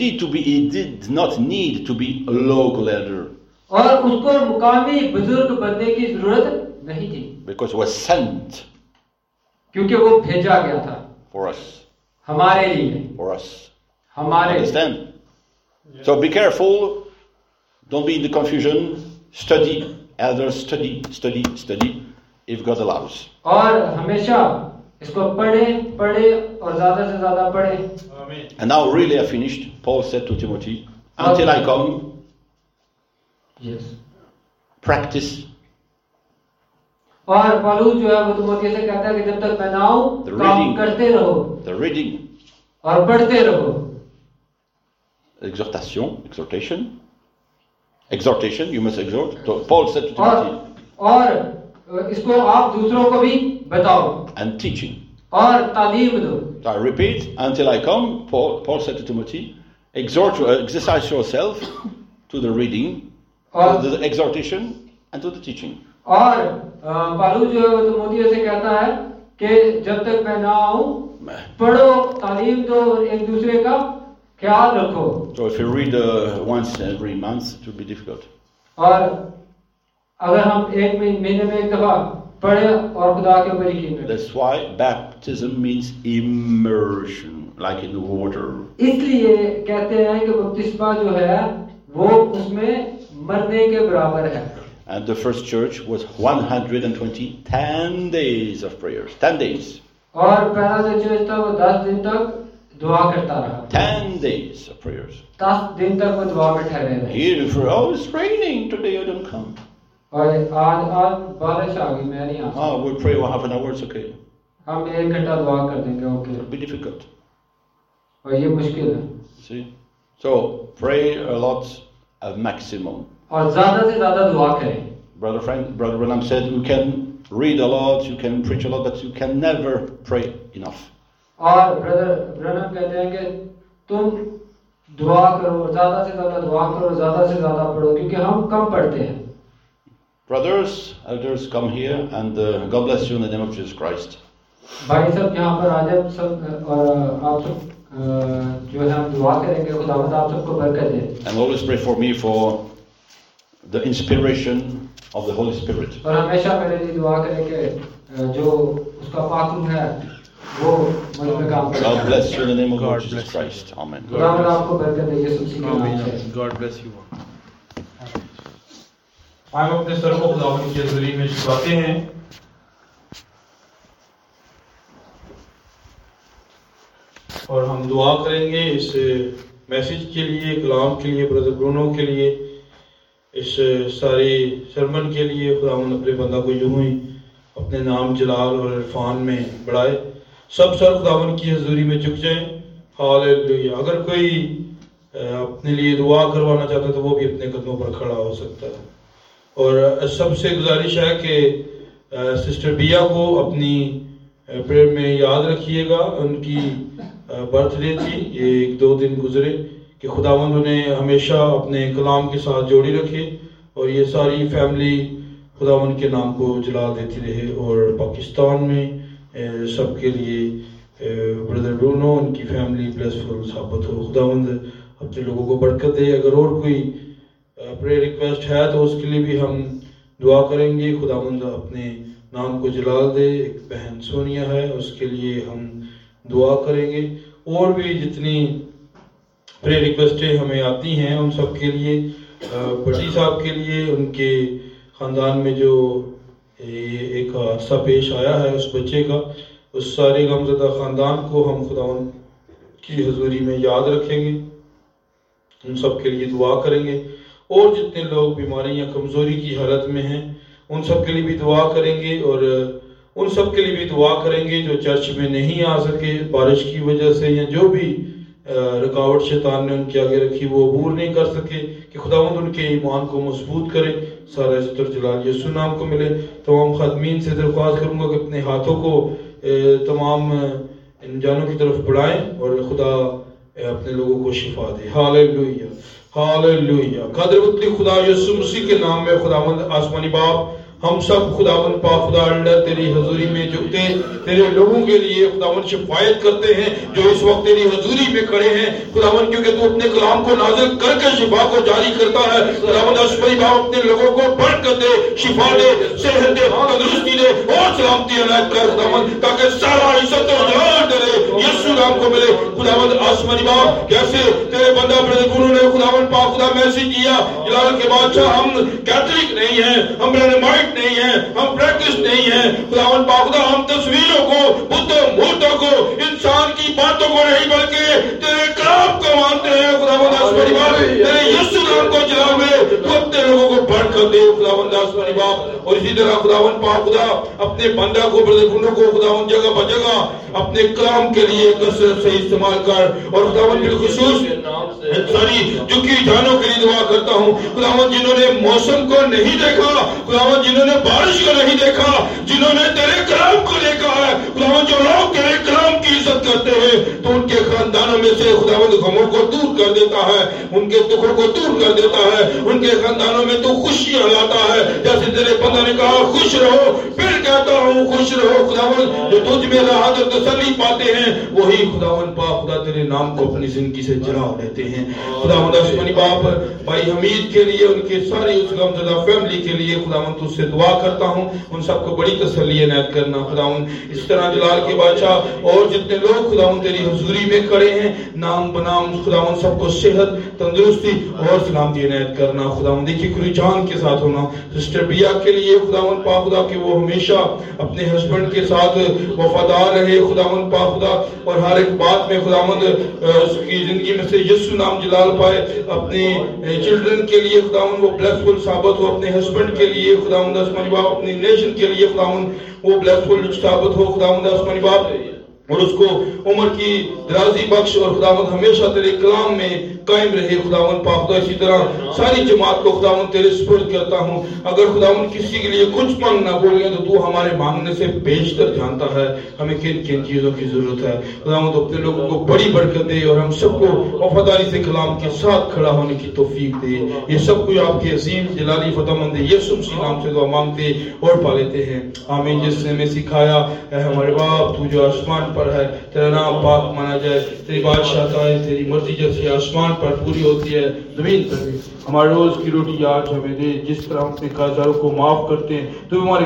did not need to be a local elder. और उसको मुकामी बुजुर्ग बनने की जरूरत नहीं थी Because he was sent क्योंकि वो भेजा गया था for us. हमारे लिए, For us. हमारे लिए। Understand? So be careful. Don't be in the confusion. Study. Elders, study. If God allows. और हमेशा इसको पढ़े और ज्यादा से ज्यादा पढ़े। And now really I finished. Paul said to Timothy, until I come, Yes. practice और पौलुस जो है वो तिमोथी से कहता है कि जब तक मैं ना आऊं The काम reading. करते रहो the reading, और पढ़ते रहो। exhortation, you must exhort. So Paul said to Timothy, और इसको आप दूसरों को भी बताओ and teaching. और तालीम दो। So I repeat, until I come, Paul said to Timothy, exercise yourself to the reading, to the exhortation, and to the teaching. और पौलुस जो है वो तिमोथी से कहता है कि जब तक मैं ना आऊं पढ़ो, तालीम दो, एक दूसरे का ख्याल रखो। So if you read once every month, it will be difficult. और अगर हम एक महीने में एक दफा पढ़े और खुदा के ऊपर यकीन रखें। That's why baptism means immersion, like in the water. इसलिए कहते हैं कि बपतिस्मा जो है वो उसमें मरने के बराबर है। And the first church was 10 days of prayers. 10 days. और पहला जो चर्च था वो 10 दिन तक दुआ करता रहा। 10 days of prayers. 10 दिन तक वो दुआ में ठहरे रहे। Here, it's raining today, I don't come. और आज बारिश आ गई, मैं नहीं आ सकता। We'll pray for half an hour, it's okay. हम 1 घंटा दुआ कर देंगे, ओके। It'll be difficult. और ये मुश्किल है। See? So, pray a lot, a maximum. और ज्यादा से ज्यादा दुआ करें। Brother Branham said, you can read a lot, you can preach a lot, but you can never pray enough. और ब्रदर ब्रनम कहते हैं कि तुम दुआ करो और ज़्यादा से ज़्यादा दुआ करो और ज़्यादा से ज़्यादा पढ़ो, क्योंकि हम कम पढ़ते हैं। Brothers, elders, come here and God bless you in the name of Jesus Christ. भाई सब यहाँ पर आ जाए सब, और आप सब जो है हम दुआ करेंगे, खुदावंद आप सबको बरकत दे। And always pray for me for the inspiration of the Holy Spirit. और हमेशा मेरे लिए दुआ करें कि जो उसका पाक रूह है वो मुझ में काम करे। God bless you in the name of Lord Jesus Christ. Amen. खुदावंद आपको बरकत दे यीशु मसीह के नाम से। God bless you. हम अपने सर को खुदावंद की हज़ूरी में झुकाते हैं। और हम दुआ करेंगे इस मैसेज के लिए, कलाम के लिए, ब्रदर ब्रूनो के लिए, इस सारी सरमन के लिए। खुदावंद अपने बंदा को यूं ही अपने नाम जलाल और इरफान में बढ़ाए। सब सर खुदावंद की हज़ूरी में झुक जाएं। हालेलुया। अगर कोई अपने लिए दुआ करवाना चाहता है तो वो भी अपने कदमों पर खड़ा हो सकता है। और सबसे गुजारिश है कि सिस्टर बिया को अपनी प्रेयर में याद रखिएगा। उनकी बर्थडे थी, ये 1-2 दिन गुजरे, कि खुदावंद उन्हें हमेशा अपने कलाम के साथ जोड़ी रखे और ये सारी फैमिली खुदावंद के नाम को जलाल देती रहे। और पाकिस्तान में सबके लिए ब्रदर ब्रूनो, उनकी फैमिली ब्लेसफुल साबित हो। खुदावंद अपने लोगों को बरकत दे। अगर और कोई प्रेयर रिक्वेस्ट है तो उसके लिए भी हम दुआ करेंगे। खुदावंद अपने नाम को जलाल दे। एक बहन सोनिया है, उसके लिए हम दुआ करेंगे। और भी जितनी प्रेयर रिक्वेस्टें हमें आती हैं उन सब के लिए, भट्टी साहब के लिए, उनके ख़ानदान में जो एक हादसा पेश आया है उस बच्चे का, उस सारे गमज़दा ख़ानदान को हम खुदावंद की हज़ूरी में याद रखेंगे, उन सब के लिए दुआ करेंगे। और जितने लोग बीमारी या कमज़ोरी की हालत में हैं उन सब के लिए भी दुआ करेंगे। और उन सब के लिए भी दुआ करेंगे जो चर्च में नहीं आ सके बारिश की वजह से, या जो भी रुकावट शैतान ने उनके आगे रखी वो अबूर नहीं कर सके, कि खुदावंद उनके ईमान को मजबूत करे। सारा इज़्ज़त और जलाल यीशु नाम को मिले। तमाम खादमीन से दरख्वास्त करूँगा कि अपने हाथों को तमाम इन जानों की तरफ बढ़ाएं और खुदा अपने लोगों को शिफा दे। Hallelujah, hallelujah. कदरवती खुदा यीशु मसीह के नाम में खुदावंद आसमानी बाप, हम सब खुदावंद पाक खुदा अल्लाह तेरी हजूरी में झुकते तेरे लोगों के लिए खुदावंद शिफायत करते हैं जो इस वक्त तेरी हजूरी में खड़े हैं खुदावंद, क्योंकि तू अपने कलाम को नाज़िल करके शिफा को जारी करता है। खुदावंद आसमानी बाप अपने लोगों को बरकत दे, शिफा दे, सेहत दे, तंदुरुस्ती दे और सलामती अनायत कर खुदावंद, ताकि सारा इज्जत और जलाल तेरे यीशु नाम को मिले। खुदावंद आसमानी बाप, कैसे तेरे बंदा ब्रदर गुरु ने खुदावंद पाक खुदा मैसेज किया, जलाल के बादशाह, हम कैथोलिक नहीं हैं, हम ब्रह्माइट नहीं है, हम प्रैक्टिस नहीं है खुदावंद पाक खुदा, हम तस्वीरों को, बुतों मूर्तों को, इंसान की बातों को नहीं बल्कि तेरे कलाम को मानते हैं खुदावंद आसमानी बाप। तेरे यीशु नाम को जलाल में तू अपने लोगों को बरकत दे खुदावंद आसमानी बाप। और इसी तरह खुदावंद पाक खुदा अपने बंदा को ब्रदर गुरु को खुदावंद जगह ब जगह अपने कलाम के लिए कसरत से इस्तेमाल कर। और खुदावंद बिलखुसूस सारी झुकी जानों के लिए दुआ करता हूँ खुदावंद, जिन्होंने मौसम को नहीं देखा खुदावंद, जिन्होंने बारिश को नहीं देखा, जिन्होंने तेरे कलाम को देखा है खुदावंद, जो लोग तेरे कलाम की इज्जत करते हैं तो उनके खानदानों में से खुदावंद गमों को दूर कर देता है, उनके दुखों को दूर कर देता है, उनके खानदानों में तो खुशियां लाता है। जैसे तेरे बंदा ने कहा खुश रहो, फिर कहता हूँ खुश रहो खुदावंद, जो तुझ में राहत और तसल्ली पाते हैं वही खुदावंद पाक खुदा तेरे नाम को अपनी जिंदगी से जला लेते हैं। खुदावंद आसमानी बाप, भाई हमीद के लिए, उनके सारी उस गमज़दा फैमिली के लिए खुदावंद तुझसे दुआ करता हूँ, उन सबको बड़ी तसल्ली इनायत करना खुदावंद। इस तरह जलाल के बादशाह और जितने लोग खुदावंद तेरी हुजूरी में खड़े हैं नाम बनाम खुदावंद सबको सेहत, तंदुरुस्ती और सलामती इनायत करना खुदावंद। देखिए खुली जान के साथ होना सिस्टर बिया के लिए खुदावंद पाक खुदा कि वो हमेशा अपने हस्बैंड के साथ वफादार रहे खुदावंद पाक खुदा, और हर एक बात में खुदावंद उसकी जिंदगी में से यीशु नाम जलाल पाए। अपने चिल्ड्रन के लिए खुदावंद वो ब्लेसफुल साबित हो, अपने हस्बैंड के लिए खुदावंद आसमानी बाप, अपनी नेशन के लिए खुदावंद वो ब्लेसफुल साबित हो खुदावंद आसमानी बाप। और उसको उम्र की दराजी बख्श और खुदावंद हमेशा तेरे कलाम में कायम रहे खुदावंद पाक। तो इसी तरह सारी जमात को खुदावंद तेरे सुपुर्द करता हूँ। अगर खुदावंद किसी के लिए कुछ मांगना बोलिए तो तू हमारे मांगने से बेशतर जानता है हमें किन किन चीजों की जरूरत है। खुदावंद तो अपने लोगों को बड़ी बरकत दे और हम सबको वफादारी से कलाम के साथ खड़ा होने की तौफीक दे। ये सब कुछ आपके अजीम जलाली फतेहमंद यीशु मसीह नाम से दुआ मांगते और पा लेते हैं, आमीन। जिसने हमें सिखाया है हमारे बाप तू जो आसमान पर है, तेरा नाम पाक माना जाए, तेरी बादशाह आए, तेरी मर्जी जैसी आसमान पर पूरी होती है जमीन पर भी। हमारे रोज की रोटी आज हमें दे, जिस तरह हम अपने कर्जदारों को माफ करते हैं तो हमारे